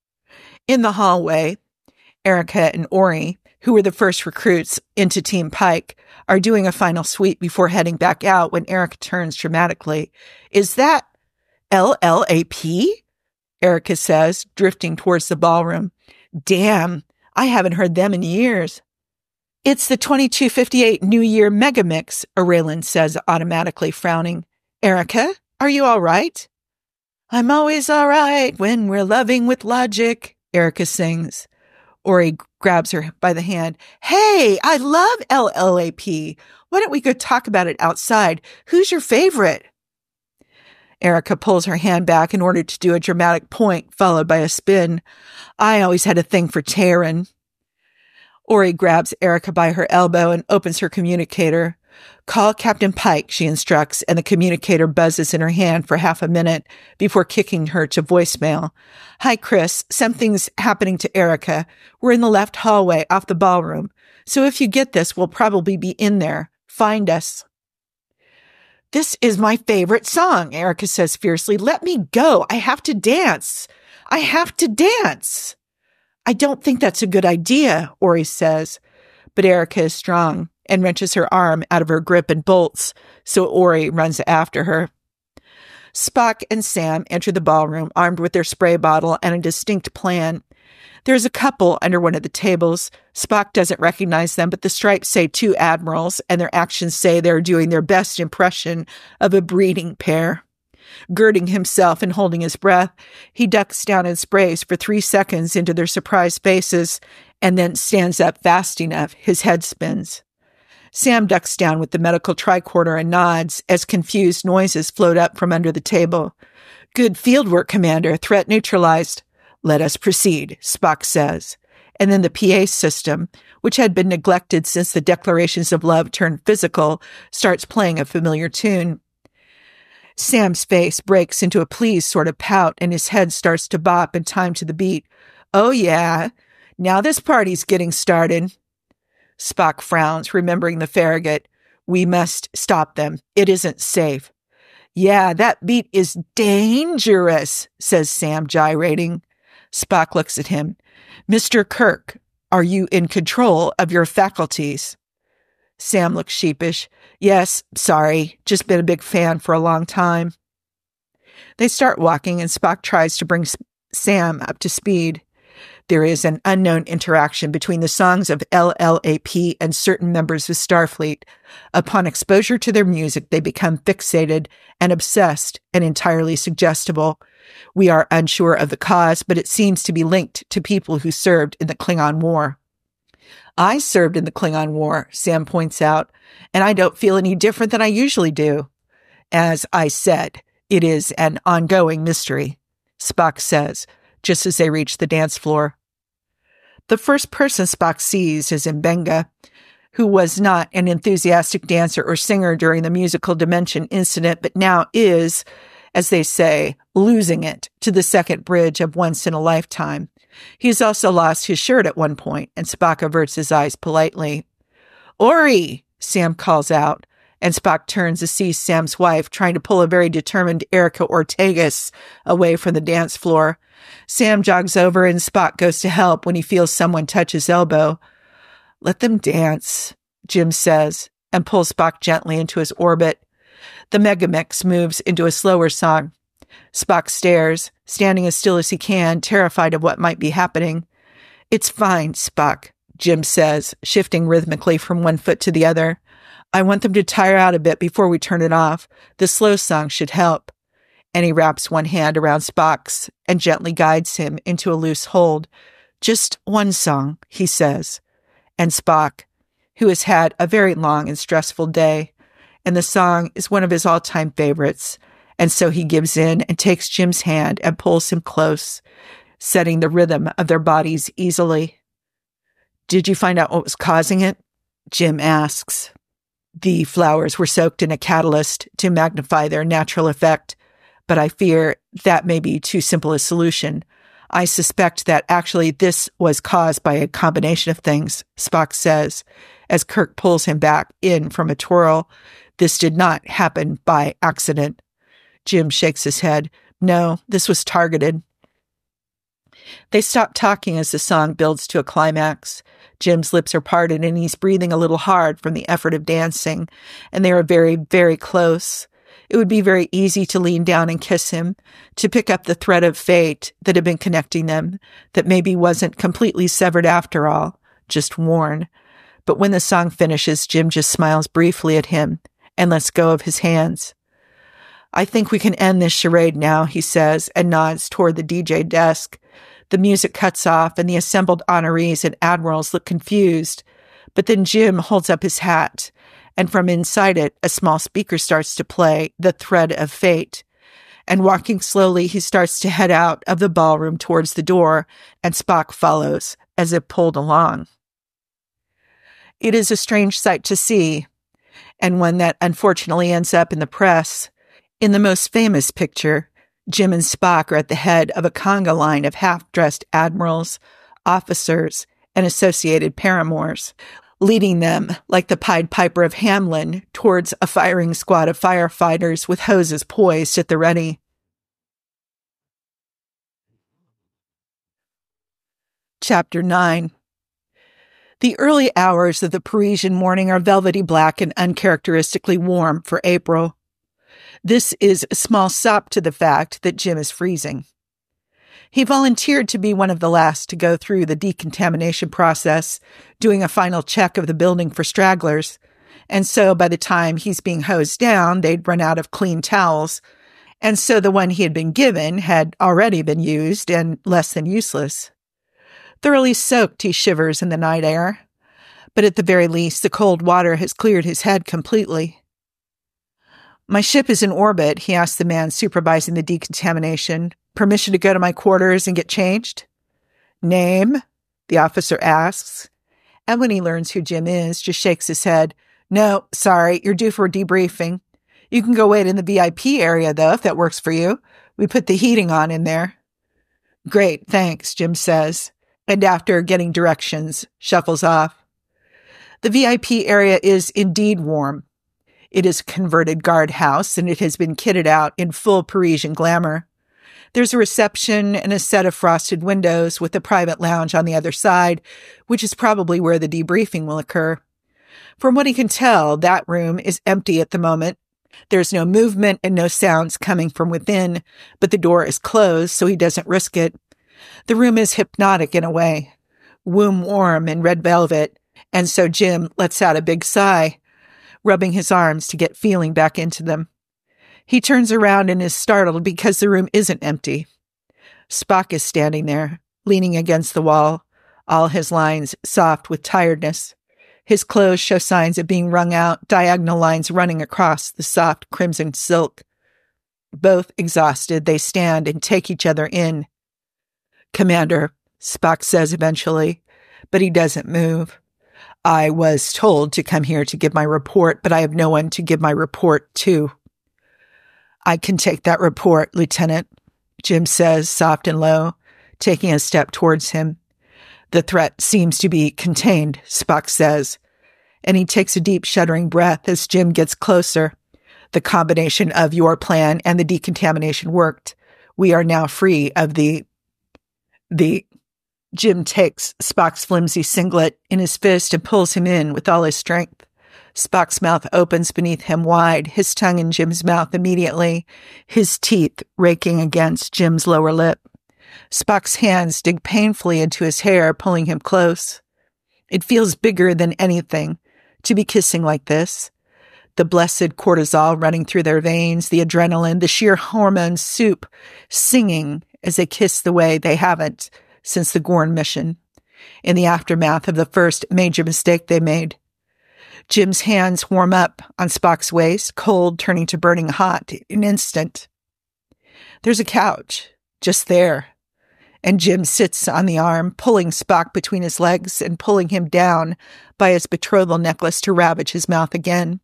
In the hallway, Erica and Ori, who were the first recruits into Team Pike, are doing a final sweep before heading back out when Erica turns dramatically. "Is that L L A P?" Erica says, drifting towards the ballroom. "Damn, I haven't heard them in years." "It's the twenty-two fifty-eight New Year Mega Mix," Aurelin says, automatically frowning. "Erica, are you all right?" "I'm always all right when we're loving with logic," Erica sings. Ori grabs her by the hand. "Hey, I love L L A P. Why don't we go talk about it outside? Who's your favorite?" Erica pulls her hand back in order to do a dramatic point, followed by a spin. "I always had a thing for Taryn." Ori grabs Erica by her elbow and opens her communicator. "Call Captain Pike," she instructs, and the communicator buzzes in her hand for half a minute before kicking her to voicemail. "Hi, Chris. Something's happening to Erica. We're in the left hallway off the ballroom. So if you get this, we'll probably be in there. Find us." "This is my favorite song," Erica says fiercely. "Let me go. I have to dance. I have to dance." "I don't think that's a good idea," Ori says. But Erica is strong and wrenches her arm out of her grip and bolts, so Ori runs after her. Spock and Sam enter the ballroom armed with their spray bottle and a distinct plan. There's a couple under one of the tables. Spock doesn't recognize them, but the stripes say two admirals, and their actions say they're doing their best impression of a breeding pair. Girding himself and holding his breath, he ducks down and sprays for three seconds into their surprised faces, and then stands up fast enough, his head spins. Sam ducks down with the medical tricorder and nods as confused noises float up from under the table. "Good field work, Commander. Threat neutralized." "Let us proceed," Spock says. And then the P A system, which had been neglected since the declarations of love turned physical, starts playing a familiar tune. Sam's face breaks into a pleased sort of pout, and his head starts to bop in time to the beat. "Oh, yeah. Now this party's getting started." Spock frowns, remembering the Farragut. "We must stop them. It isn't safe." "Yeah, that beat is dangerous," says Sam, gyrating. Spock looks at him. "Mister Kirk, are you in control of your faculties?" Sam looks sheepish. "Yes, sorry. Just been a big fan for a long time." They start walking, and Spock tries to bring Sam up to speed. There is an unknown interaction between the songs of L L A P and certain members of Starfleet. Upon exposure to their music, they become fixated and obsessed and entirely suggestible. We are unsure of the cause, but it seems to be linked to people who served in the Klingon War. "I served in the Klingon War," Sam points out, "and I don't feel any different than I usually do." "As I said, it is an ongoing mystery," Spock says, just as they reach the dance floor. The first person Spock sees is Mbenga. who was not an enthusiastic dancer or singer during the musical dimension incident, but now is, as they say, losing it to the second bridge of once in a lifetime. He's also lost his shirt at one point, and Spock averts his eyes politely. "Ori!" Sam calls out, and Spock turns to see Sam's wife trying to pull a very determined Erica Ortegas away from the dance floor. Sam jogs over, and Spock goes to help when he feels someone touch his elbow. "Let them dance," Jim says, and pulls Spock gently into his orbit. The Megamix moves into a slower song. Spock stares, standing as still as he can, terrified of what might be happening. "It's fine, Spock," Jim says, shifting rhythmically from one foot to the other. "I want them to tire out a bit before we turn it off. The slow song should help." And he wraps one hand around Spock's and gently guides him into a loose hold. "Just one song," he says. And Spock, who has had a very long and stressful day, and the song is one of his all-time favorites, and so he gives in and takes Jim's hand and pulls him close, setting the rhythm of their bodies easily. "Did you find out what was causing it?" Jim asks. "The flowers were soaked in a catalyst to magnify their natural effect, but I fear that may be too simple a solution. I suspect that actually this was caused by a combination of things," Spock says, as Kirk pulls him back in from a twirl. "This did not happen by accident." Jim shakes his head. "No, this was targeted." They stop talking as the song builds to a climax. Jim's lips are parted and he's breathing a little hard from the effort of dancing, and they are very, very close. It would be very easy to lean down and kiss him, to pick up the thread of fate that had been connecting them, that maybe wasn't completely severed after all, just worn. But when the song finishes, Jim just smiles briefly at him and lets go of his hands. "I think we can end this charade now," he says, and nods toward the D J desk. The music cuts off, and the assembled honorees and admirals look confused. But then Jim holds up his hat, and from inside it, a small speaker starts to play The Thread of Fate. And walking slowly, he starts to head out of the ballroom towards the door, and Spock follows, as if pulled along. It is a strange sight to see, and one that unfortunately ends up in the press. In the most famous picture, Jim and Spock are at the head of a conga line of half-dressed admirals, officers, and associated paramours, leading them, like the Pied Piper of Hamelin, towards a firing squad of firefighters with hoses poised at the ready. Chapter nine. The early hours of the Parisian morning are velvety black and uncharacteristically warm for April. This is a small sop to the fact that Jim is freezing. He volunteered to be one of the last to go through the decontamination process, doing a final check of the building for stragglers, and so by the time he's being hosed down, they'd run out of clean towels, and so the one he had been given had already been used and less than useless. Thoroughly soaked, he shivers in the night air, but at the very least, the cold water has cleared his head completely. "My ship is in orbit," he asks the man supervising the decontamination. "Permission to go to my quarters and get changed?" "Name?" the officer asks. And when he learns who Jim is, just shakes his head. "No, sorry, you're due for a debriefing. You can go wait in the V I P area, though, if that works for you. We put the heating on in there." "Great, thanks," Jim says, and after getting directions, shuffles off. The V I P area is indeed warm. It is a converted guardhouse, and it has been kitted out in full Parisian glamour. There's a reception and a set of frosted windows with a private lounge on the other side, which is probably where the debriefing will occur. From what he can tell, that room is empty at the moment. There's no movement and no sounds coming from within, but the door is closed, so he doesn't risk it. The room is hypnotic in a way, womb warm and red velvet, and so Jim lets out a big sigh, rubbing his arms to get feeling back into them. He turns around and is startled because the room isn't empty. Spock is standing there, leaning against the wall, all his lines soft with tiredness. His clothes show signs of being wrung out, diagonal lines running across the soft crimson silk. Both exhausted, they stand and take each other in. "Commander," Spock says eventually, but he doesn't move. I was told to come here to give my report, but I have no one to give my report to. I can take that report, Lieutenant, Jim says, soft and low, taking a step towards him. The threat seems to be contained, Spock says, and he takes a deep, shuddering breath as Jim gets closer. The combination of your plan and the decontamination worked. We are now free of the... the... Jim takes Spock's flimsy singlet in his fist and pulls him in with all his strength. Spock's mouth opens beneath him wide, his tongue in Jim's mouth immediately, his teeth raking against Jim's lower lip. Spock's hands dig painfully into his hair, pulling him close. It feels bigger than anything to be kissing like this. The blessed cortisol running through their veins, the adrenaline, the sheer hormone soup, singing as they kiss the way they haven't since the Gorn mission, in the aftermath of the first major mistake they made. Jim's hands warm up on Spock's waist, cold turning to burning hot in an instant. There's a couch, just there, and Jim sits on the arm, pulling Spock between his legs and pulling him down by his betrothal necklace to ravage his mouth again.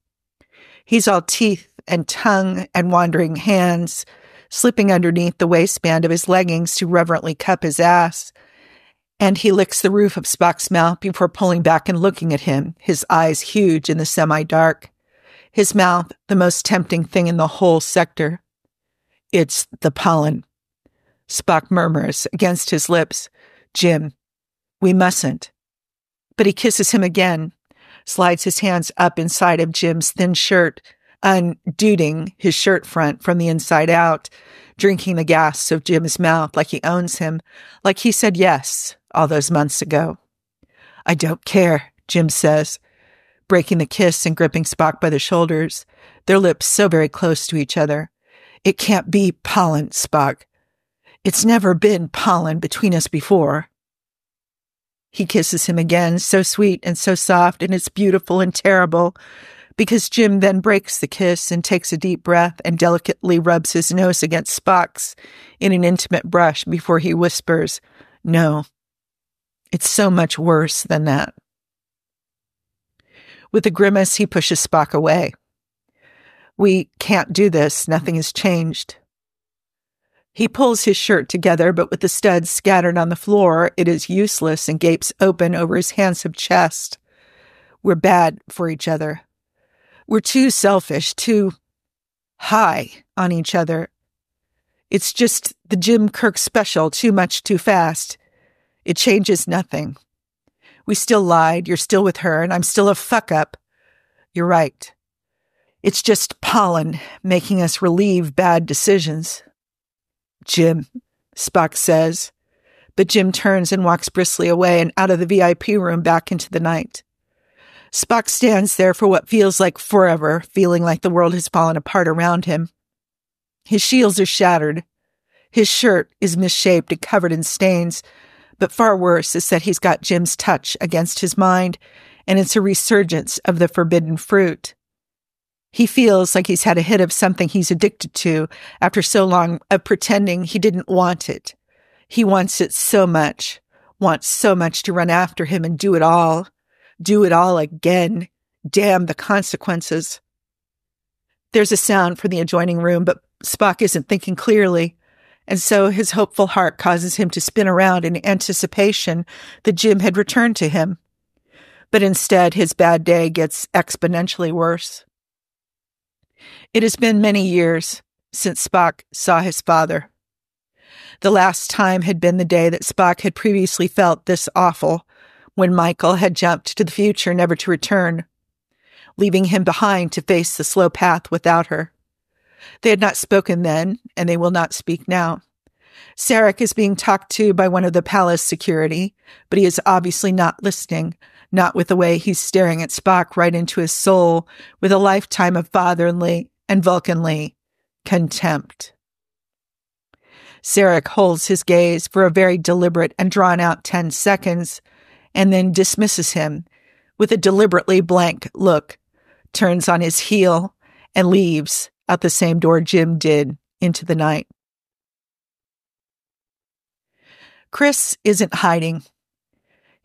He's all teeth and tongue and wandering hands, slipping underneath the waistband of his leggings to reverently cup his ass, and he licks the roof of Spock's mouth before pulling back and looking at him, his eyes huge in the semi-dark, his mouth the most tempting thing in the whole sector. It's the pollen, Spock murmurs against his lips. Jim, we mustn't. But he kisses him again, slides his hands up inside of Jim's thin shirt, undoing his shirt front from the inside out, drinking the gas of Jim's mouth like he owns him, like he said yes all those months ago. I don't care, Jim says, breaking the kiss and gripping Spock by the shoulders, their lips so very close to each other. It can't be pollen, Spock. It's never been pollen between us before. He kisses him again, so sweet and so soft, and it's beautiful and terrible, because Jim then breaks the kiss and takes a deep breath and delicately rubs his nose against Spock's in an intimate brush before he whispers, no, it's so much worse than that. With a grimace, he pushes Spock away. We can't do this. Nothing has changed. He pulls his shirt together, but with the studs scattered on the floor, it is useless and gapes open over his handsome chest. We're bad for each other. We're too selfish, too high on each other. It's just the Jim Kirk special, too much, too fast. It changes nothing. We still lied, you're still with her, and I'm still a fuck-up. You're right. It's just pollen making us relieve bad decisions. Jim, Spock says, but Jim turns and walks briskly away and out of the V I P room back into the night. Spock stands there for what feels like forever, feeling like the world has fallen apart around him. His shields are shattered. His shirt is misshaped and covered in stains, but far worse is that he's got Jim's touch against his mind, and it's a resurgence of the forbidden fruit. He feels like he's had a hit of something he's addicted to after so long of pretending he didn't want it. He wants it so much, wants so much to run after him and do it all. Do it all again. Damn the consequences. There's a sound from the adjoining room, but Spock isn't thinking clearly, and so his hopeful heart causes him to spin around in anticipation that Jim had returned to him. But instead, his bad day gets exponentially worse. It has been many years since Spock saw his father. The last time had been the day that Spock had previously felt this awful, when Michael had jumped to the future never to return, leaving him behind to face the slow path without her. They had not spoken then, and they will not speak now. Sarek is being talked to by one of the palace security, but he is obviously not listening, not with the way he's staring at Spock right into his soul with a lifetime of fatherly and Vulcanly contempt. Sarek holds his gaze for a very deliberate and drawn-out ten seconds, and then dismisses him with a deliberately blank look, turns on his heel, and leaves out the same door Jim did into the night. Chris isn't hiding.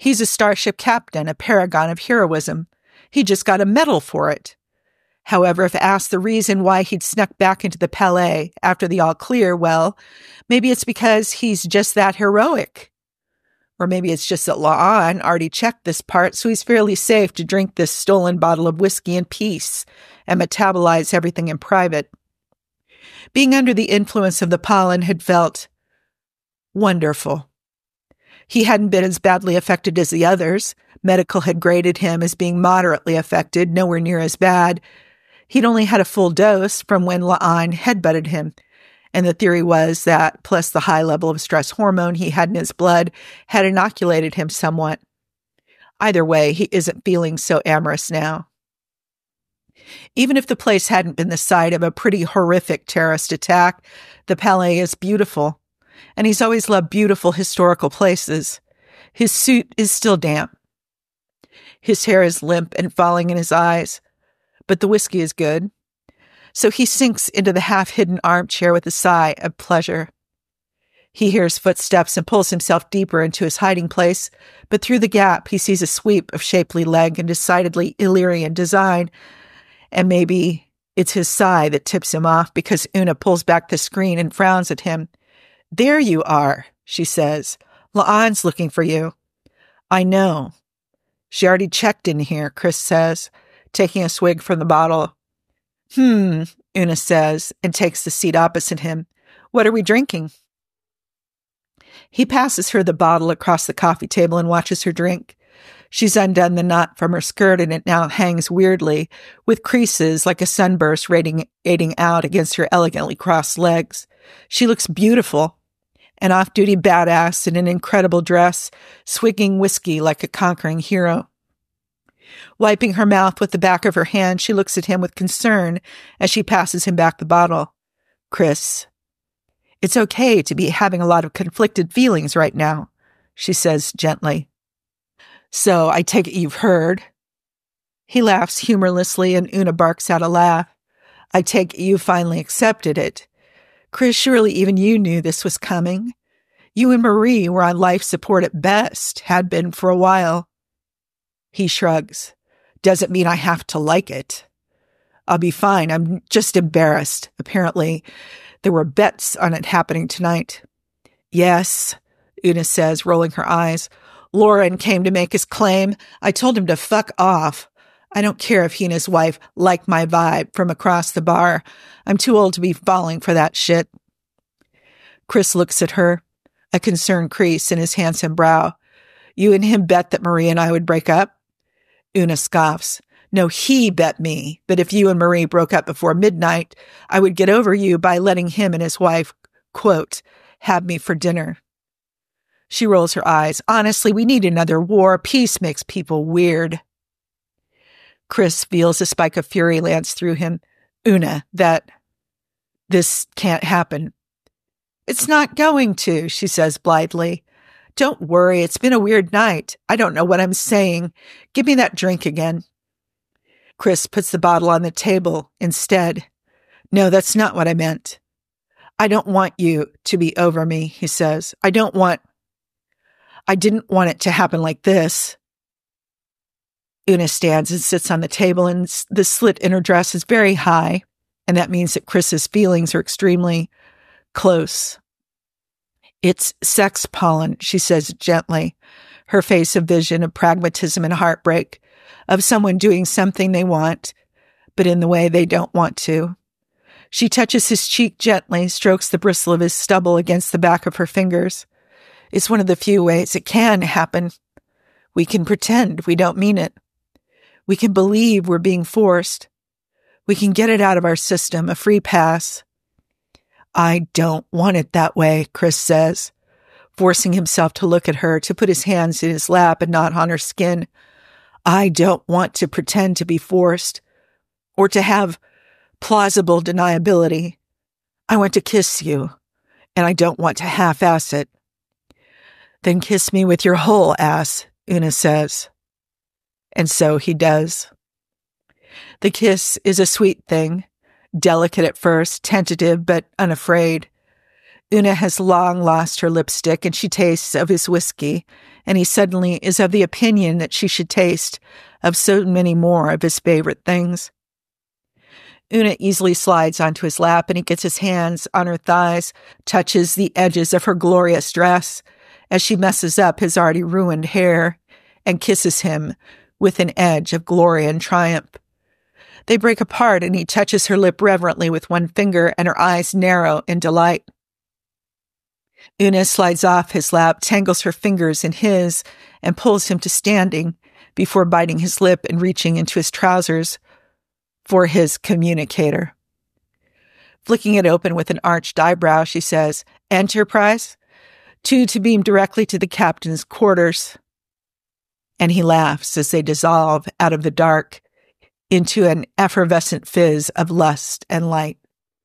He's a starship captain, a paragon of heroism. He just got a medal for it. However, if asked the reason why he'd snuck back into the Palais after the all clear, well, maybe it's because he's just that heroic. Or maybe it's just that La'an already checked this part, so he's fairly safe to drink this stolen bottle of whiskey in peace and metabolize everything in private. Being under the influence of the pollen had felt wonderful. He hadn't been as badly affected as the others. Medical had graded him as being moderately affected, nowhere near as bad. He'd only had a full dose from when La'an headbutted him, and the theory was that, plus the high level of stress hormone he had in his blood, had inoculated him somewhat. Either way, he isn't feeling so amorous now. Even if the place hadn't been the site of a pretty horrific terrorist attack, the Palais is beautiful, and he's always loved beautiful historical places. His suit is still damp. His hair is limp and falling in his eyes, but the whiskey is good. So he sinks into the half-hidden armchair with a sigh of pleasure. He hears footsteps and pulls himself deeper into his hiding place, but through the gap he sees a sweep of shapely leg and decidedly Illyrian design, and maybe it's his sigh that tips him off because Una pulls back the screen and frowns at him. "There you are," she says. "La'an's looking for you." "I know." "She already checked in here," Chris says, taking a swig from the bottle. Hmm, Una says, and takes the seat opposite him. "What are we drinking?" He passes her the bottle across the coffee table and watches her drink. She's undone the knot from her skirt, and it now hangs weirdly, with creases like a sunburst radiating out against her elegantly crossed legs. She looks beautiful, an off-duty badass in an incredible dress, swigging whiskey like a conquering hero. Wiping her mouth with the back of her hand, she looks at him with concern as she passes him back the bottle. "Chris, it's okay to be having a lot of conflicted feelings right now," she says gently. "So I take it you've heard." He laughs humorlessly and Una barks out a laugh. "I take it you finally accepted it. Chris, surely even you knew this was coming. You and Marie were on life support at best, had been for a while." He shrugs. "Doesn't mean I have to like it. I'll be fine. I'm just embarrassed. Apparently, there were bets on it happening tonight." "Yes," Una says, rolling her eyes. "Lauren came to make his claim. I told him to fuck off. I don't care if he and his wife like my vibe from across the bar. I'm too old to be falling for that shit." Chris looks at her, a concerned crease in his handsome brow. "You and him bet that Marie and I would break up?" Una scoffs. "No, he bet me that if you and Marie broke up before midnight, I would get over you by letting him and his wife, quote, have me for dinner." She rolls her eyes. "Honestly, we need another war. Peace makes people weird." Chris feels a spike of fury lance through him. "Una, that... this can't happen." "It's not going to," she says blithely. "Don't worry, it's been a weird night. I don't know what I'm saying. Give me that drink again." Chris puts the bottle on the table instead. "No, that's not what I meant. I don't want you to be over me," he says. I don't want... I didn't want it to happen like this." Una stands and sits on the table, and the slit in her dress is very high, and that means that Chris's feelings are extremely close. "It's sex pollen," she says gently, her face a vision of pragmatism and heartbreak, of someone doing something they want, but in the way they don't want to. She touches his cheek gently, strokes the bristle of his stubble against the back of her fingers. "It's one of the few ways it can happen. We can pretend we don't mean it. We can believe we're being forced. We can get it out of our system, a free pass." "I don't want it that way," Chris says, forcing himself to look at her, to put his hands in his lap and not on her skin. "I don't want to pretend to be forced, or to have plausible deniability. I want to kiss you, and I don't want to half-ass it." "Then kiss me with your whole ass," Una says. And so he does. The kiss is a sweet thing, delicate at first, tentative but unafraid. Una has long lost her lipstick, and she tastes of his whiskey, and he suddenly is of the opinion that she should taste of so many more of his favorite things. Una easily slides onto his lap, and he gets his hands on her thighs, touches the edges of her glorious dress as she messes up his already ruined hair, and kisses him with an edge of glory and triumph. They break apart, and he touches her lip reverently with one finger, and her eyes narrow in delight. Una slides off his lap, tangles her fingers in his, and pulls him to standing before biting his lip and reaching into his trousers for his communicator. Flicking it open with an arched eyebrow, she says, "Enterprise? Two to beam directly to the captain's quarters." And he laughs as they dissolve out of the dark into an effervescent fizz of lust and light.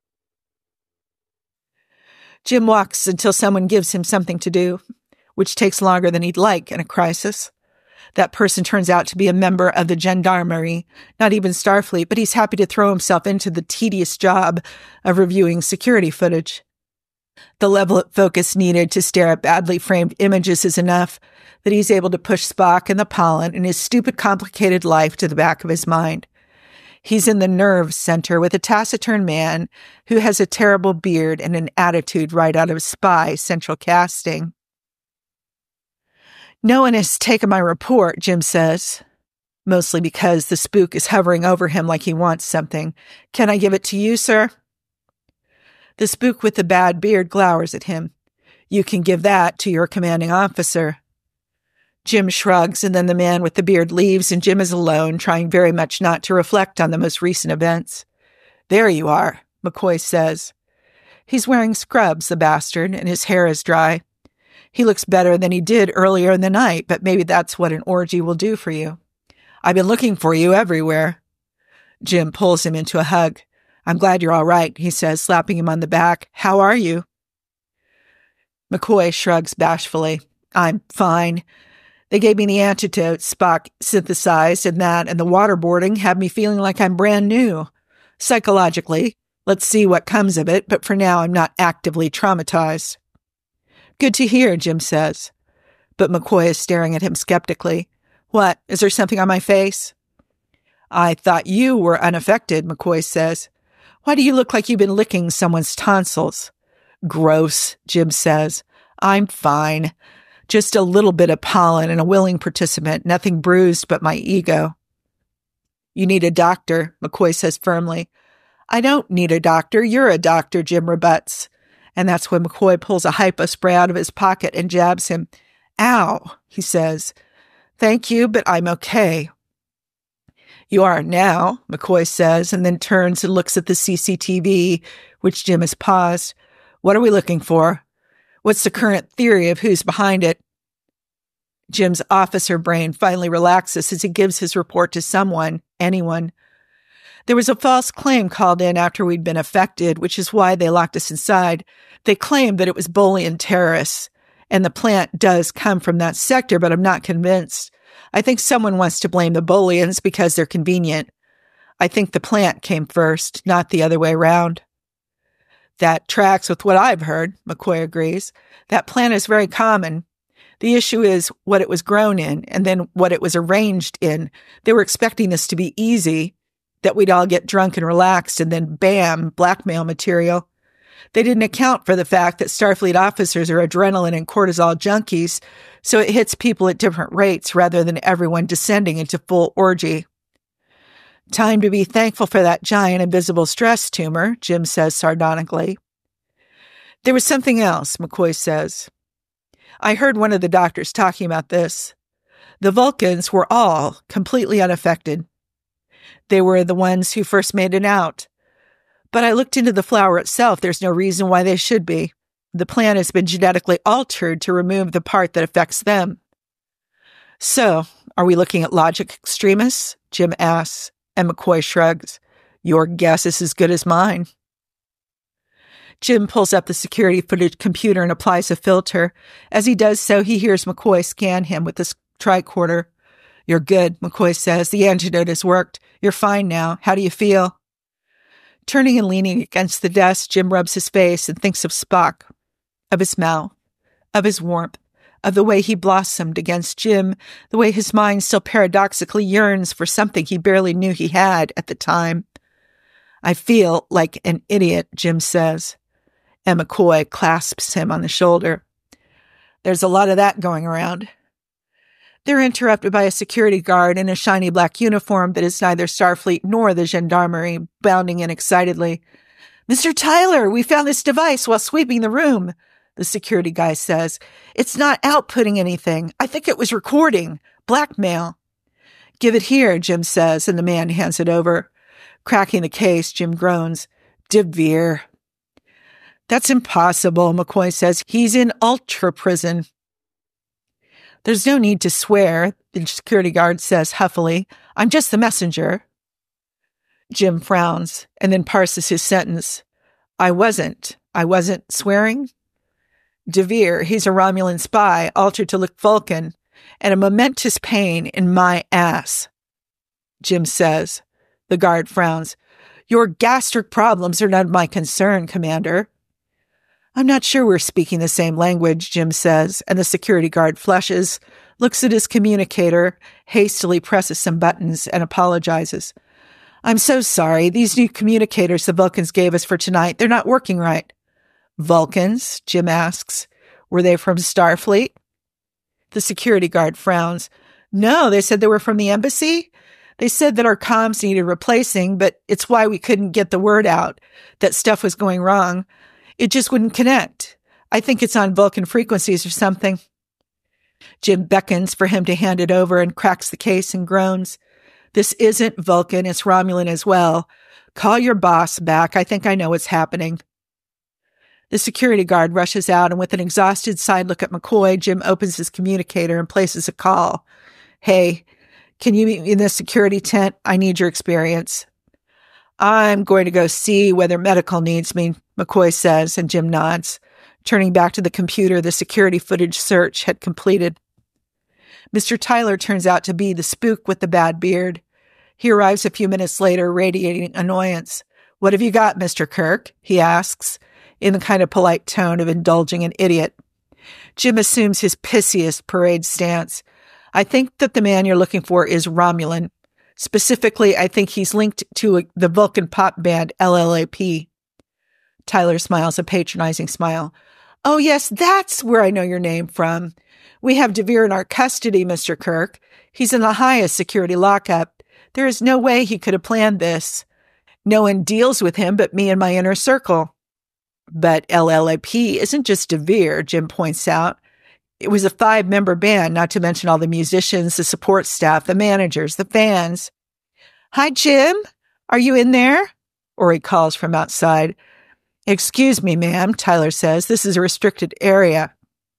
Jim walks until someone gives him something to do, which takes longer than he'd like in a crisis. That person turns out to be a member of the gendarmerie, not even Starfleet, but he's happy to throw himself into the tedious job of reviewing security footage. The level of focus needed to stare at badly framed images is enough that he's able to push Spock and the pollen and his stupid, complicated life to the back of his mind. He's in the nerve center with a taciturn man who has a terrible beard and an attitude right out of Spy Central Casting. "No one has taken my report," Jim says, mostly because the spook is hovering over him like he wants something. "Can I give it to you, sir?" The spook with the bad beard glowers at him. "You can give that to your commanding officer." Jim shrugs, and then the man with the beard leaves, and Jim is alone, trying very much not to reflect on the most recent events. "There you are," McCoy says. He's wearing scrubs, the bastard, and his hair is dry. He looks better than he did earlier in the night, but maybe that's what an orgy will do for you. "I've been looking for you everywhere." Jim pulls him into a hug. "I'm glad you're all right," he says, slapping him on the back. "How are you?" McCoy shrugs bashfully. "I'm fine. They gave me the antidote Spock synthesized, and that and the waterboarding have me feeling like I'm brand new. Psychologically, let's see what comes of it, but for now I'm not actively traumatized." "Good to hear," Jim says. But McCoy is staring at him skeptically. "What, is there something on my face?" "I thought you were unaffected," McCoy says. "Why do you look like you've been licking someone's tonsils?" "Gross," Jim says. "I'm fine. Just a little bit of pollen and a willing participant, nothing bruised but my ego." "You need a doctor," McCoy says firmly. "I don't need a doctor. You're a doctor," Jim rebuts. And that's when McCoy pulls a hypo spray out of his pocket and jabs him. "Ow," he says. "Thank you, but I'm okay." "You are now," McCoy says, and then turns and looks at the C C T V, which Jim has paused. "What are we looking for? What's the current theory of who's behind it?" Jim's officer brain finally relaxes as he gives his report to someone, anyone. "There was a false claim called in after we'd been affected, which is why they locked us inside. They claimed that it was Bolian terrorists, and the plant does come from that sector, but I'm not convinced. I think someone wants to blame the Bolians because they're convenient. I think the plant came first, not the other way around." "That tracks with what I've heard," McCoy agrees. "That plant is very common. The issue is what it was grown in, and then what it was arranged in. They were expecting this to be easy, that we'd all get drunk and relaxed, and then bam, blackmail material. They didn't account for the fact that Starfleet officers are adrenaline and cortisol junkies, so it hits people at different rates rather than everyone descending into full orgy." "Time to be thankful for that giant invisible stress tumor," Jim says sardonically. "There was something else," McCoy says. "I heard one of the doctors talking about this. The Vulcans were all completely unaffected. They were the ones who first made it out. But I looked into the flower itself. There's no reason why they should be. The plant has been genetically altered to remove the part that affects them." "So, are we looking at logic extremists?" Jim asks, and McCoy shrugs. "Your guess is as good as mine." Jim pulls up the security footage computer and applies a filter. As he does so, he hears McCoy scan him with the tricorder. "You're good," McCoy says. "The antidote has worked. You're fine now. How do you feel?" Turning and leaning against the desk, Jim rubs his face and thinks of Spock. of his mouth, of his warmth, of the way he blossomed against Jim, the way his mind still paradoxically yearns for something he barely knew he had at the time. I feel like an idiot, Jim says, and McCoy clasps him on the shoulder. There's a lot of that going around. They're interrupted by a security guard in a shiny black uniform that is neither Starfleet nor the gendarmerie, bounding in excitedly. Mister Tyler, we found this device while sweeping the room, the security guy says. It's not outputting anything. I think it was recording. Blackmail. Give it here, Jim says, and the man hands it over. Cracking the case, Jim groans. DeVere. That's impossible, McCoy says. He's in ultra prison. There's no need to swear, the security guard says huffily. I'm just the messenger. Jim frowns and then parses his sentence. I wasn't. I wasn't swearing? DeVere, he's a Romulan spy, altered to look Vulcan, and a momentous pain in my ass. Jim says. The guard frowns. Your gastric problems are none of my concern, Commander. I'm not sure we're speaking the same language, Jim says, and the security guard flushes, looks at his communicator, hastily presses some buttons, and apologizes. I'm so sorry. These new communicators the Vulcans gave us for tonight, they're not working right. Vulcans? Jim asks. Were they from Starfleet? The security guard frowns. No, they said they were from the embassy. They said that our comms needed replacing, but it's why we couldn't get the word out, that stuff was going wrong. It just wouldn't connect. I think it's on Vulcan frequencies or something. Jim beckons for him to hand it over and cracks the case and groans. This isn't Vulcan, it's Romulan as well. Call your boss back. I think I know what's happening. The security guard rushes out, and with an exhausted side look at McCoy, Jim opens his communicator and places a call. Hey, can you meet me in the security tent? I need your experience. I'm going to go see whether medical needs me, McCoy says, and Jim nods. Turning back to the computer, the security footage search had completed. Mister Tyler turns out to be the spook with the bad beard. He arrives a few minutes later, radiating annoyance. What have you got, Mister Kirk? He asks, in the kind of polite tone of indulging an idiot. Jim assumes his pissiest parade stance. I think that the man you're looking for is Romulan. Specifically, I think he's linked to a, the Vulcan pop band L L A P. Tyler smiles a patronizing smile. Oh, yes, that's where I know your name from. We have DeVere in our custody, Mister Kirk. He's in the highest security lockup. There is no way he could have planned this. No one deals with him but me and my inner circle. But L L A P isn't just DeVere, Jim points out. It was a five-member band, not to mention all the musicians, the support staff, the managers, the fans. Hi, Jim. Are you in there? Ori calls from outside. Excuse me, ma'am, Tyler says. This is a restricted area.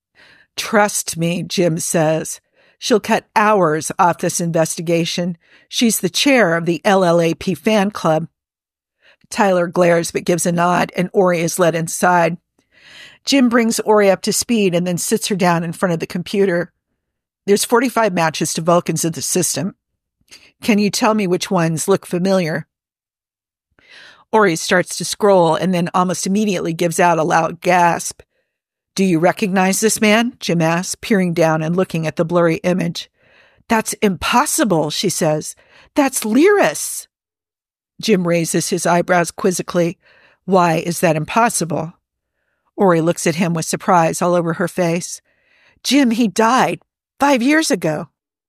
Trust me, Jim says. She'll cut hours off this investigation. She's the chair of the L L A P fan club. Tyler glares but gives a nod, and Ori is led inside. Jim brings Ori up to speed and then sits her down in front of the computer. There's forty-five matches to Vulcans in the system. Can you tell me which ones look familiar? Ori starts to scroll and then almost immediately gives out a loud gasp. Do you recognize this man? Jim asks, peering down and looking at the blurry image. That's impossible, she says. That's Lyris. Jim raises his eyebrows quizzically. Why is that impossible? Ori looks at him with surprise all over her face. Jim, he died five years ago.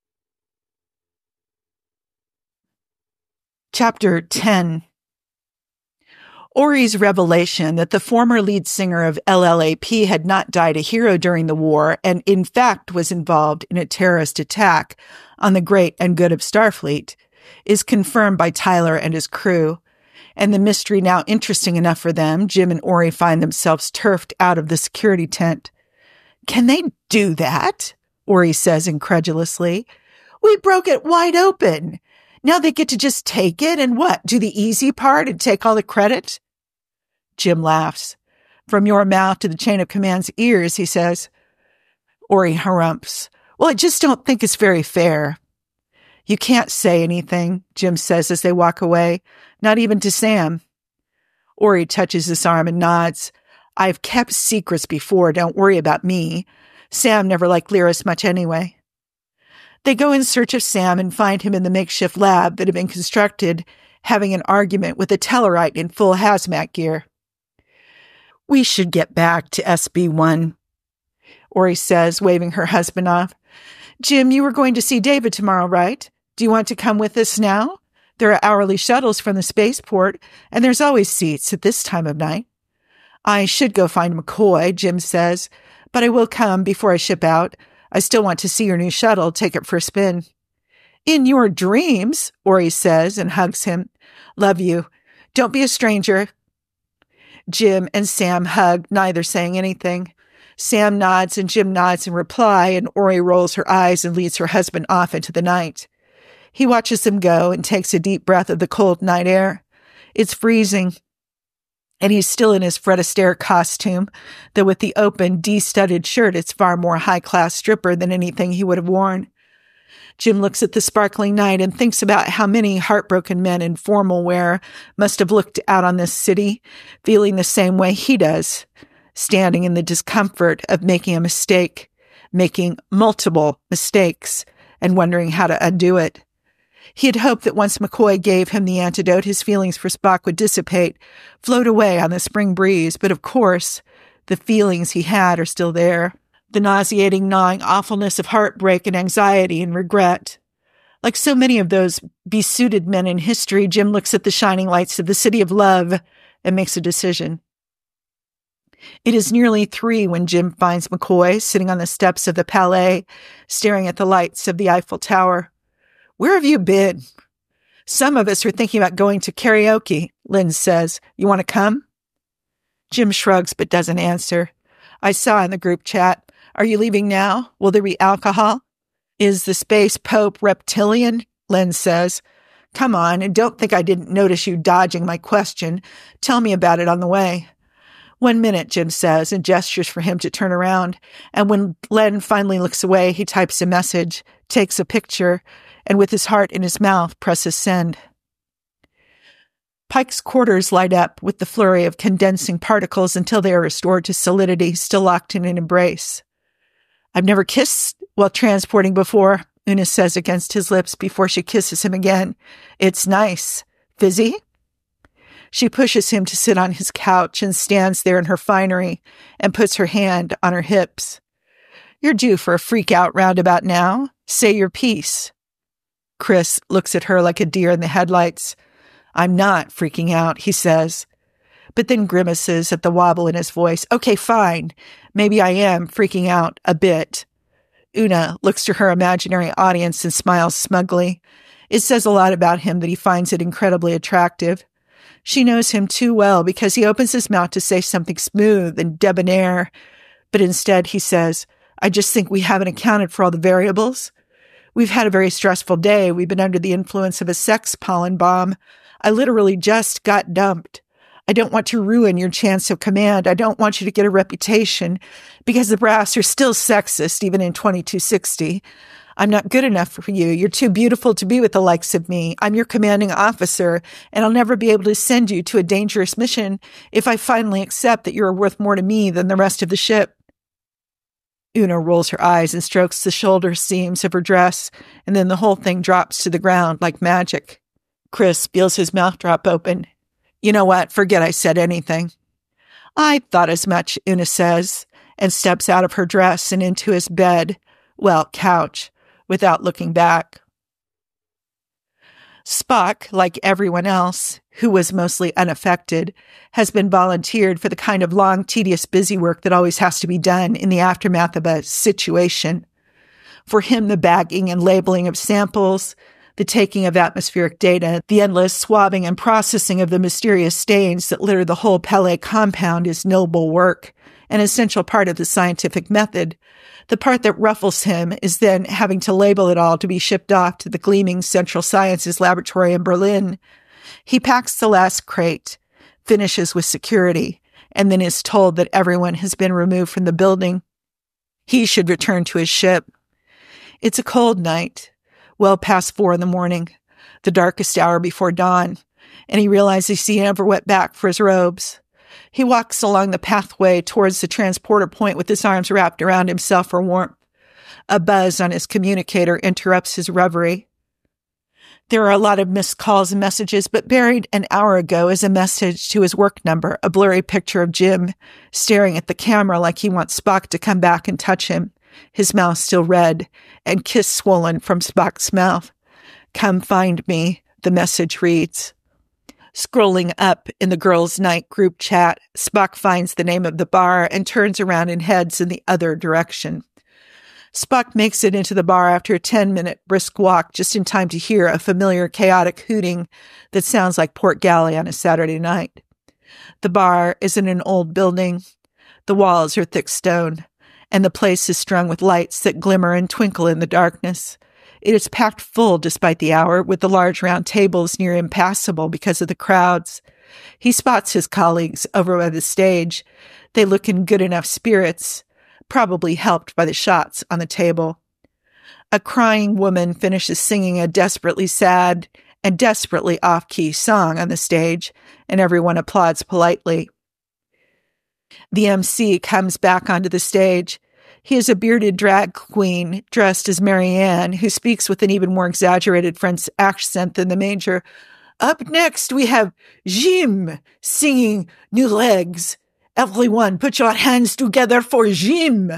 Chapter ten. Ori's revelation that the former lead singer of L L A P had not died a hero during the war and in fact was involved in a terrorist attack on the great and good of Starfleet is confirmed by Tyler and his crew. And the mystery now interesting enough for them, Jim and Ori find themselves turfed out of the security tent. Can they do that? Ori says incredulously. We broke it wide open. Now they get to just take it and what, do the easy part and take all the credit? Jim laughs. From your mouth to the chain of command's ears, he says. Ori harumphs. Well, I just don't think it's very fair. You can't say anything, Jim says as they walk away, not even to Sam. Ori touches his arm and nods. I've kept secrets before, don't worry about me. Sam never liked Lyris much anyway. They go in search of Sam and find him in the makeshift lab that had been constructed, having an argument with a Tellarite in full hazmat gear. We should get back to S B one, Ori says, waving her husband off. Jim, you were going to see David tomorrow, right? Do you want to come with us now? There are hourly shuttles from the spaceport, and there's always seats at this time of night. I should go find McCoy, Jim says, but I will come before I ship out. I still want to see your new shuttle, take it for a spin. In your dreams, Ori says and hugs him. Love you. Don't be a stranger. Jim and Sam hug, neither saying anything. Sam nods and Jim nods in reply, and Ori rolls her eyes and leads her husband off into the night. He watches them go and takes a deep breath of the cold night air. It's freezing, and he's still in his Fred Astaire costume, though with the open, de-studded shirt, it's far more high-class stripper than anything he would have worn. Jim looks at the sparkling night and thinks about how many heartbroken men in formal wear must have looked out on this city, feeling the same way he does, standing in the discomfort of making a mistake, making multiple mistakes, and wondering how to undo it. He had hoped that once McCoy gave him the antidote, his feelings for Spock would dissipate, float away on the spring breeze, but of course, the feelings he had are still there. The nauseating, gnawing awfulness of heartbreak and anxiety and regret. Like so many of those besuited men in history, Jim looks at the shining lights of the city of love and makes a decision. It is nearly three when Jim finds McCoy sitting on the steps of the Palais, staring at the lights of the Eiffel Tower. Where have you been? Some of us are thinking about going to karaoke, Lynn says. You want to come? Jim shrugs but doesn't answer. I saw in the group chat. Are you leaving now? Will there be alcohol? Is the space pope reptilian? Lynn says. Come on, and don't think I didn't notice you dodging my question. Tell me about it on the way. One minute, Jim says, and gestures for him to turn around. And when Len finally looks away, he types a message, takes a picture, and with his heart in his mouth, presses send. Pike's quarters light up with the flurry of condensing particles until they are restored to solidity, still locked in an embrace. I've never kissed while transporting before, Una says against his lips before she kisses him again. It's nice. Fizzy? She pushes him to sit on his couch and stands there in her finery and puts her hand on her hips. You're due for a freak-out roundabout now. Say your piece. Chris looks at her like a deer in the headlights. I'm not freaking out, he says, but then grimaces at the wobble in his voice. Okay, fine. Maybe I am freaking out a bit. Una looks to her imaginary audience and smiles smugly. It says a lot about him that he finds it incredibly attractive. She knows him too well because he opens his mouth to say something smooth and debonair, but instead he says, I just think we haven't accounted for all the variables. We've had a very stressful day. We've been under the influence of a sex pollen bomb. I literally just got dumped. I don't want to ruin your chance of command. I don't want you to get a reputation because the brass are still sexist, even in twenty-two sixty. I'm not good enough for you. You're too beautiful to be with the likes of me. I'm your commanding officer, and I'll never be able to send you to a dangerous mission if I finally accept that you're worth more to me than the rest of the ship. Una rolls her eyes and strokes the shoulder seams of her dress, and then the whole thing drops to the ground like magic. Chris feels his mouth drop open. You know what? Forget I said anything. I thought as much, Una says, and steps out of her dress and into his bed, well, couch, without looking back. Spock, like everyone else, who was mostly unaffected, has been volunteered for the kind of long, tedious, busy work that always has to be done in the aftermath of a situation. For him, the bagging and labeling of samples, the taking of atmospheric data, the endless swabbing and processing of the mysterious stains that litter the whole Pele compound is noble work, an essential part of the scientific method. The part that ruffles him is then having to label it all to be shipped off to the gleaming Central Sciences Laboratory in Berlin. He packs the last crate, finishes with security, and then is told that everyone has been removed from the building. He should return to his ship. It's a cold night, well past four in the morning, the darkest hour before dawn, and he realizes he never went back for his robes. He walks along the pathway towards the transporter point with his arms wrapped around himself for warmth. A buzz on his communicator interrupts his reverie. There are a lot of missed calls and messages, but buried an hour ago is a message to his work number, a blurry picture of Jim staring at the camera like he wants Spock to come back and touch him, his mouth still red, and kiss swollen from Spock's mouth. "Come find me," the message reads. Scrolling up in the girls' night group chat, Spock finds the name of the bar and turns around and heads in the other direction. Spock makes it into the bar after a ten-minute brisk walk, just in time to hear a familiar chaotic hooting that sounds like Port Galley on a Saturday night. The bar is in an old building. The walls are thick stone, and the place is strung with lights that glimmer and twinkle in the darkness. It is packed full despite the hour, with the large round tables near impassable because of the crowds. He spots his colleagues over by the stage. They look in good enough spirits, probably helped by the shots on the table. A crying woman finishes singing a desperately sad and desperately off-key song on the stage, and everyone applauds politely. The M C comes back onto the stage. He is a bearded drag queen dressed as Marianne, who speaks with an even more exaggerated French accent than the major. "Up next, we have Jim singing New Legs. Everyone, put your hands together for Jim."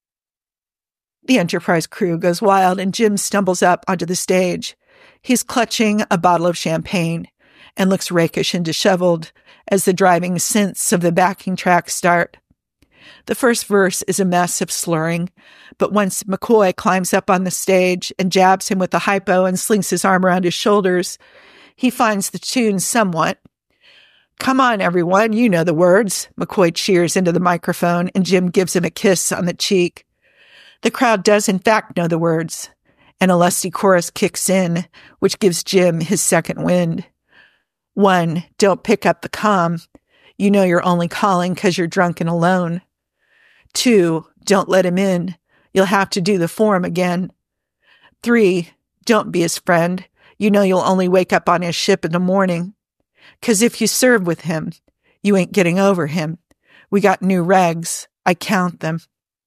The Enterprise crew goes wild, and Jim stumbles up onto the stage. He's clutching a bottle of champagne and looks rakish and disheveled as the driving synths of the backing track start. The first verse is a mess of slurring, but once McCoy climbs up on the stage and jabs him with a hypo and slings his arm around his shoulders, he finds the tune somewhat. "Come on, everyone, you know the words," McCoy cheers into the microphone, and Jim gives him a kiss on the cheek. The crowd does in fact know the words, and a lusty chorus kicks in, which gives Jim his second wind. One, don't pick up the comm. You know you're only calling because you're drunk and alone. Two, don't let him in. You'll have to do the form again. Three, don't be his friend. You know you'll only wake up on his ship in the morning. 'Cause if you serve with him, you ain't getting over him. We got new regs. I count them.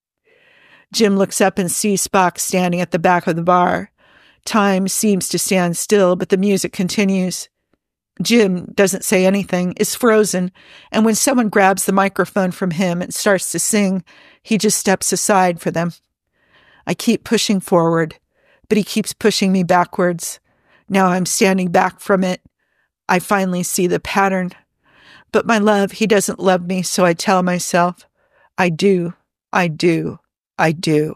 Jim looks up and sees Spock standing at the back of the bar. Time seems to stand still, but the music continues. Jim doesn't say anything, is frozen, and when someone grabs the microphone from him and starts to sing, he just steps aside for them. I keep pushing forward, but he keeps pushing me backwards. Now I'm standing back from it. I finally see the pattern. But my love, he doesn't love me, so I tell myself, I do, I do, I do.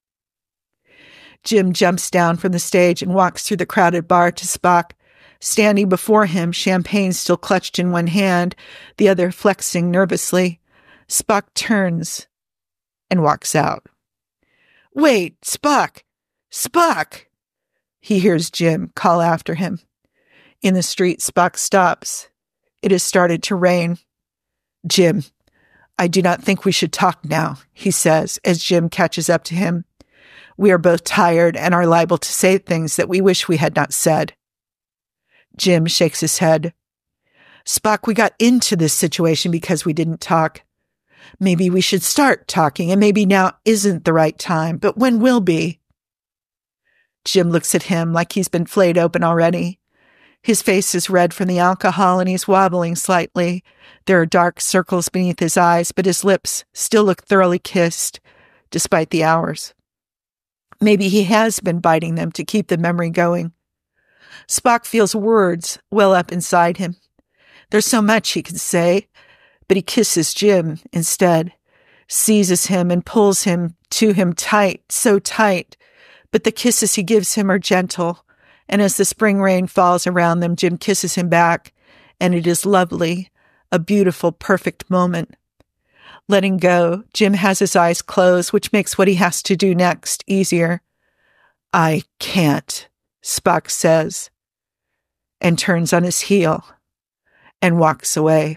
Jim jumps down from the stage and walks through the crowded bar to Spock. Standing before him, champagne still clutched in one hand, the other flexing nervously. Spock turns and walks out. Wait, Spock! Spock! He hears Jim call after him. In the street, Spock stops. It has started to rain. Jim, I do not think we should talk now, he says as Jim catches up to him. We are both tired and are liable to say things that we wish we had not said. Jim shakes his head. Spock, we got into this situation because we didn't talk. Maybe we should start talking, and maybe now isn't the right time, but when will be? Jim looks at him like he's been flayed open already. His face is red from the alcohol, and he's wobbling slightly. There are dark circles beneath his eyes, but his lips still look thoroughly kissed, despite the hours. Maybe he has been biting them to keep the memory going. Spock feels words well up inside him. There's so much he could say, but he kisses Jim instead, seizes him and pulls him to him tight, so tight, but the kisses he gives him are gentle, and as the spring rain falls around them, Jim kisses him back, and it is lovely, a beautiful, perfect moment. Letting go, Jim has his eyes closed, which makes what he has to do next easier. I can't, Spock says, and turns on his heel and walks away.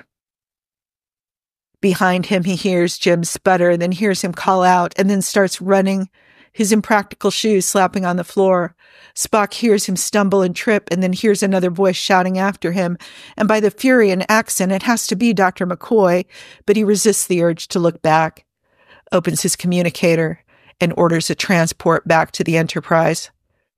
Behind him, he hears Jim sputter, then hears him call out, and then starts running, his impractical shoes slapping on the floor. Spock hears him stumble and trip and then hears another voice shouting after him, and by the fury and accent, it has to be Doctor McCoy, but he resists the urge to look back, opens his communicator, and orders a transport back to the Enterprise.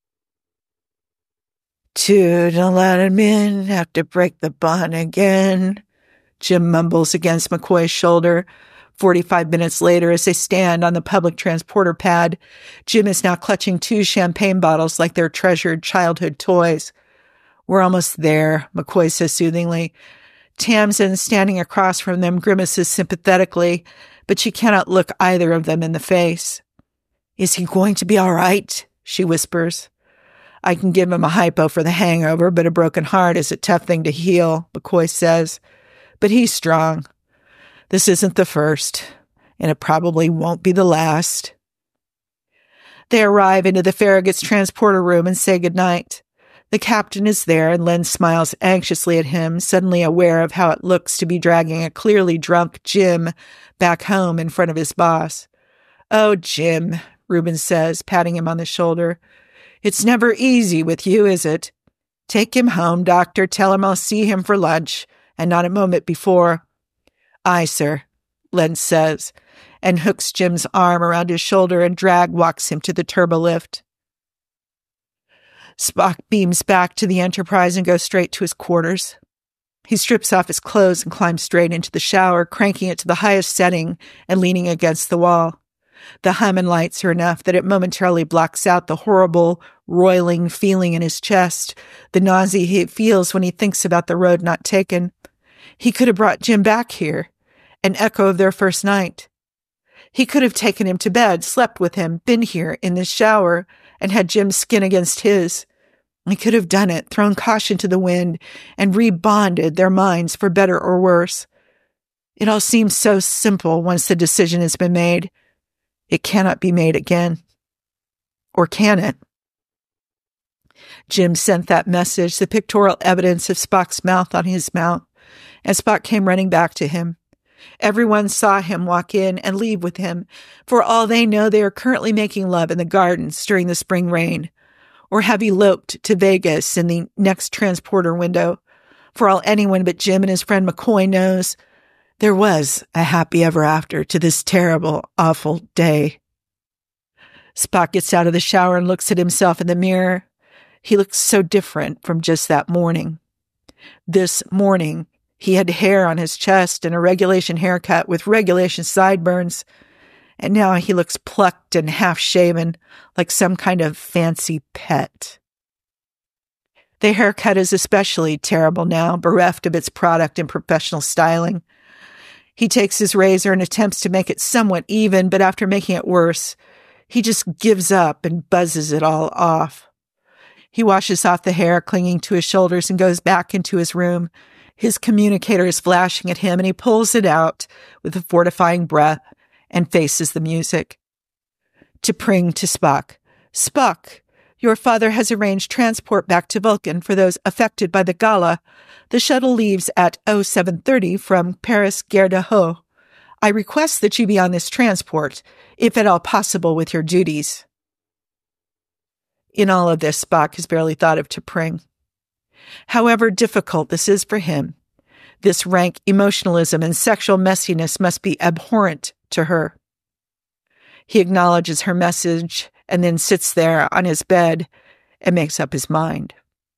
Two to let him in, have to break the bond again, Jim mumbles against McCoy's shoulder. Forty-five minutes later, as they stand on the public transporter pad, Jim is now clutching two champagne bottles like they're treasured childhood toys. We're almost there, McCoy says soothingly. Tamsin, standing across from them, grimaces sympathetically, but she cannot look either of them in the face. Is he going to be all right? She whispers. I can give him a hypo for the hangover, but a broken heart is a tough thing to heal, McCoy says. But he's strong. This isn't the first, and it probably won't be the last. They arrive into the Farragut's transporter room and say goodnight. The captain is there, and Len smiles anxiously at him, suddenly aware of how it looks to be dragging a clearly drunk Jim back home in front of his boss. Oh, Jim, Reuben says, patting him on the shoulder. It's never easy with you, is it? Take him home, Doctor. Tell him I'll see him for lunch, and not a moment before. Aye, sir, Len says, and hooks Jim's arm around his shoulder and drag walks him to the turbolift. Spock beams back to the Enterprise and goes straight to his quarters. He strips off his clothes and climbs straight into the shower, cranking it to the highest setting and leaning against the wall. The hum and lights are enough that it momentarily blocks out the horrible, roiling feeling in his chest, the nausea he feels when he thinks about the road not taken. He could have brought Jim back here, an echo of their first night. He could have taken him to bed, slept with him, been here in this shower, and had Jim's skin against his. He could have done it, thrown caution to the wind, and rebonded their minds for better or worse. It all seems so simple once the decision has been made. It cannot be made again. Or can it? Jim sent that message, the pictorial evidence of Spock's mouth on his mouth, and Spock came running back to him. Everyone saw him walk in and leave with him. For all they know, they are currently making love in the gardens during the spring rain, or have eloped to Vegas in the next transporter window. For all anyone but Jim and his friend McCoy knows, there was a happy ever after to this terrible, awful day. Spock gets out of the shower and looks at himself in the mirror. He looks so different from just that morning. This morning, he had hair on his chest and a regulation haircut with regulation sideburns, and now he looks plucked and half-shaven like some kind of fancy pet. The haircut is especially terrible now, bereft of its product and professional styling. He takes his razor and attempts to make it somewhat even, but after making it worse, he just gives up and buzzes it all off. He washes off the hair clinging to his shoulders and goes back into his room. His communicator is flashing at him, and he pulls it out with a fortifying breath and faces the music. T'Pring to Spock. Spock, your father has arranged transport back to Vulcan for those affected by the gala. The shuttle leaves at oh seven thirty from Paris Gare de Haut. I request that you be on this transport, if at all possible with your duties. In all of this, Spock has barely thought of T'Pring. However difficult this is for him, this rank emotionalism and sexual messiness must be abhorrent to her. He acknowledges her message and then sits there on his bed and makes up his mind.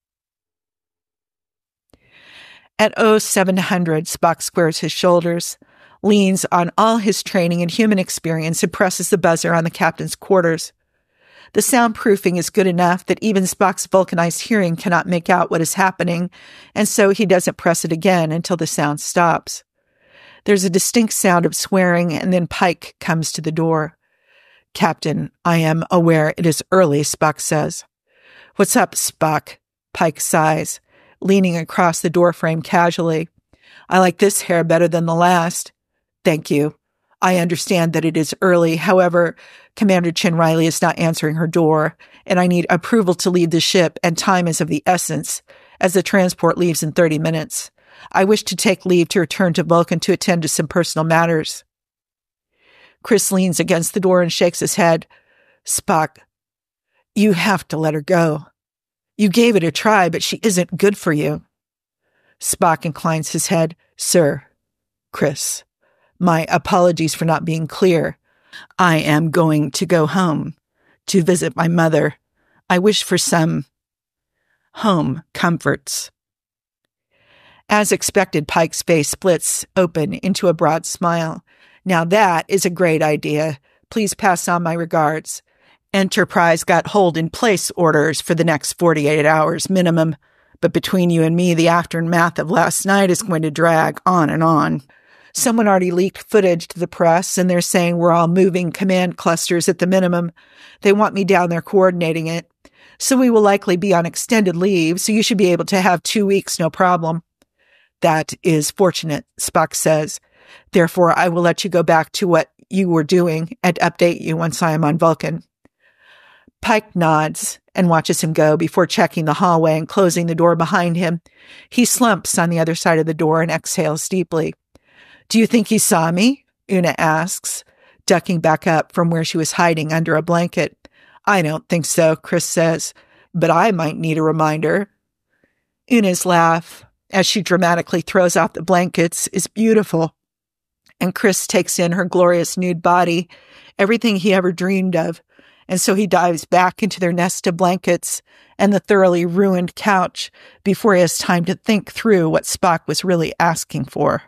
At oh seven hundred, Spock squares his shoulders, leans on all his training and human experience, and presses the buzzer on the captain's quarters. The soundproofing is good enough that even Spock's vulcanized hearing cannot make out what is happening, and so he doesn't press it again until the sound stops. There's a distinct sound of swearing, and then Pike comes to the door. Captain, I am aware it is early, Spock says. What's up, Spock? Pike sighs, leaning across the doorframe casually. I like this hair better than the last. Thank you. I understand that it is early. However, Commander Chin Riley is not answering her door, and I need approval to leave the ship, and time is of the essence, as the transport leaves in thirty minutes. I wish to take leave to return to Vulcan to attend to some personal matters. Chris leans against the door and shakes his head. Spock, you have to let her go. You gave it a try, but she isn't good for you. Spock inclines his head. Sir, Chris, my apologies for not being clear. I am going to go home to visit my mother. I wish for some home comforts. As expected, Pike's face splits open into a broad smile. Now that is a great idea. Please pass on my regards. Enterprise got hold-in-place orders for the next forty-eight hours minimum, but between you and me, the aftermath of last night is going to drag on and on. Someone already leaked footage to the press, and they're saying we're all moving command clusters at the minimum. They want me down there coordinating it. So we will likely be on extended leave, so you should be able to have two weeks, no problem. That is fortunate, Spock says. Therefore, I will let you go back to what you were doing and update you once I am on Vulcan. Pike nods and watches him go before checking the hallway and closing the door behind him. He slumps on the other side of the door and exhales deeply. Do you think he saw me? Una asks, ducking back up from where she was hiding under a blanket. I don't think so, Chris says, but I might need a reminder. Una's laugh, as she dramatically throws off the blankets, is beautiful, and Chris takes in her glorious nude body, everything he ever dreamed of, and so he dives back into their nest of blankets and the thoroughly ruined couch before he has time to think through what Spock was really asking for.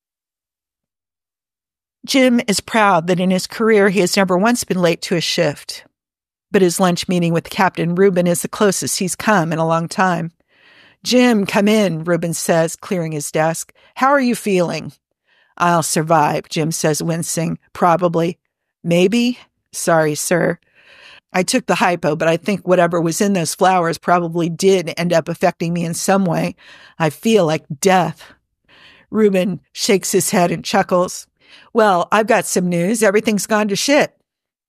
Jim is proud that in his career he has never once been late to a shift, but his lunch meeting with Captain Rubin is the closest he's come in a long time. Jim, come in, Rubin says, clearing his desk. How are you feeling? I'll survive, Jim says, wincing. Probably. Maybe? Sorry, sir. I took the hypo, but I think whatever was in those flowers probably did end up affecting me in some way. I feel like death. Rubin shakes his head and chuckles. Well, I've got some news. Everything's gone to shit.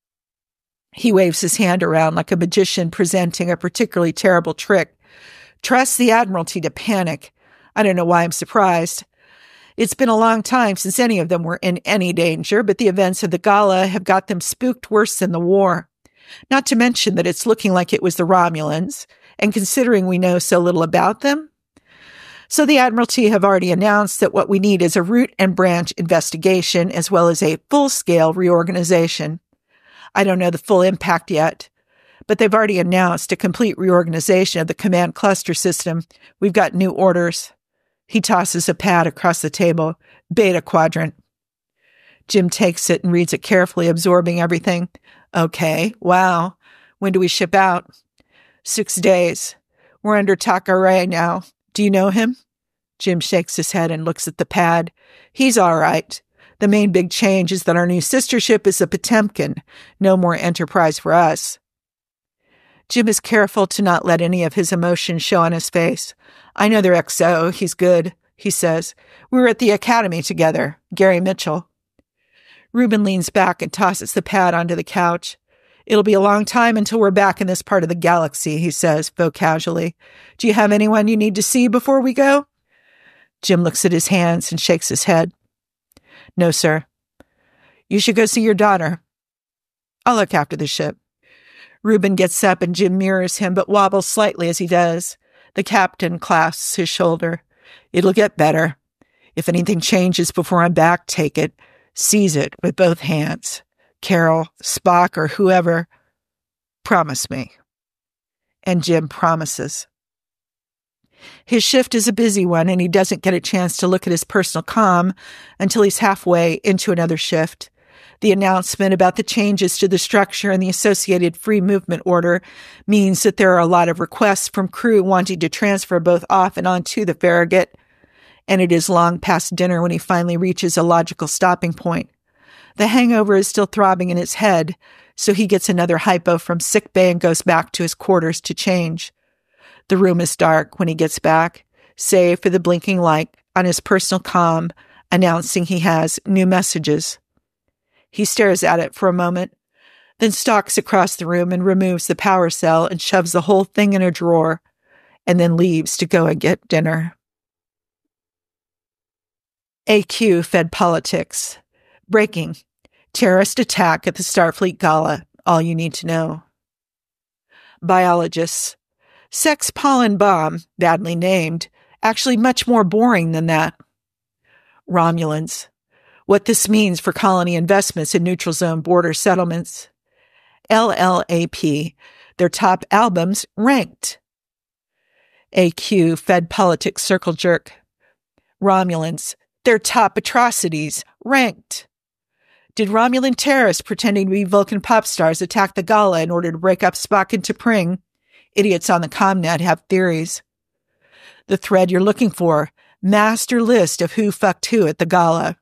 He waves his hand around like a magician presenting a particularly terrible trick. Trust the Admiralty to panic. I don't know why I'm surprised. It's been a long time since any of them were in any danger, but the events of the gala have got them spooked worse than the war. Not to mention that it's looking like it was the Romulans, and considering we know so little about them. So the Admiralty have already announced that what we need is a root and branch investigation as well as a full-scale reorganization. I don't know the full impact yet, but they've already announced a complete reorganization of the command cluster system. We've got new orders. He tosses a pad across the table. Beta quadrant. Jim takes it and reads it carefully, absorbing everything. Okay, wow. When do we ship out? Six days. We're under Takaray now. Do you know him? Jim shakes his head and looks at the pad. He's all right. The main big change is that our new sister ship is a Potemkin. No more Enterprise for us. Jim is careful to not let any of his emotion show on his face. I know their X O. He's good, he says. We were at the academy together. Gary Mitchell. Rubin leans back and tosses the pad onto the couch. It'll be a long time until we're back in this part of the galaxy, he says, though casually. Do you have anyone you need to see before we go? Jim looks at his hands and shakes his head. No, sir. You should go see your daughter. I'll look after the ship. Rubin gets up and Jim mirrors him, but wobbles slightly as he does. The captain clasps his shoulder. It'll get better. If anything changes before I'm back, take it. Seize it with both hands. Carol, Spock, or whoever, promise me. And Jim promises. His shift is a busy one, and he doesn't get a chance to look at his personal comm until he's halfway into another shift. The announcement about the changes to the structure and the associated free movement order means that there are a lot of requests from crew wanting to transfer both off and onto the Farragut, and it is long past dinner when he finally reaches a logical stopping point. The hangover is still throbbing in his head, so he gets another hypo from sickbay and goes back to his quarters to change. The room is dark when he gets back, save for the blinking light on his personal comm announcing he has new messages. He stares at it for a moment, then stalks across the room and removes the power cell and shoves the whole thing in a drawer, and then leaves to go and get dinner. A Q fed politics. Breaking. Terrorist attack at the Starfleet Gala. all you need to know. Biologists. Sex pollen bomb, badly named, actually much more boring than that. Romulans. What this means for colony investments in neutral zone border settlements. L L A P. Their top albums ranked. A Q. Fed politics circle jerk. Romulans. Their top atrocities ranked. Did Romulan terrorists pretending to be Vulcan pop stars attack the gala in order to break up Spock and T'Pring? Idiots on the Comnet have theories. The thread you're looking for. Master list of who fucked who at the gala.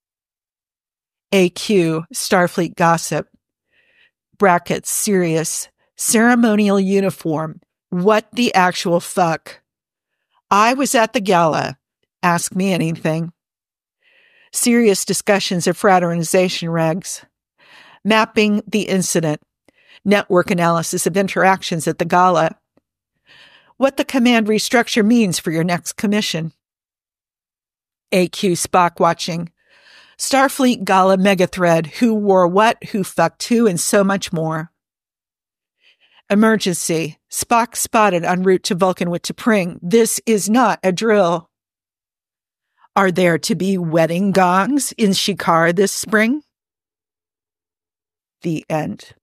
A Q. Starfleet gossip. Brackets. Serious. Ceremonial uniform. What the actual fuck? I was at the gala. Ask me anything. Serious discussions of fraternization regs. Mapping the incident. Network analysis of interactions at the gala. What the command restructure means for your next commission. A Q Spock watching. Starfleet Gala megathread. Who wore what, who fucked who, and so much more. Emergency. Spock spotted en route to Vulcan with T'Pring. This is not a drill. Are there to be wedding gongs in Shikar this spring? The end.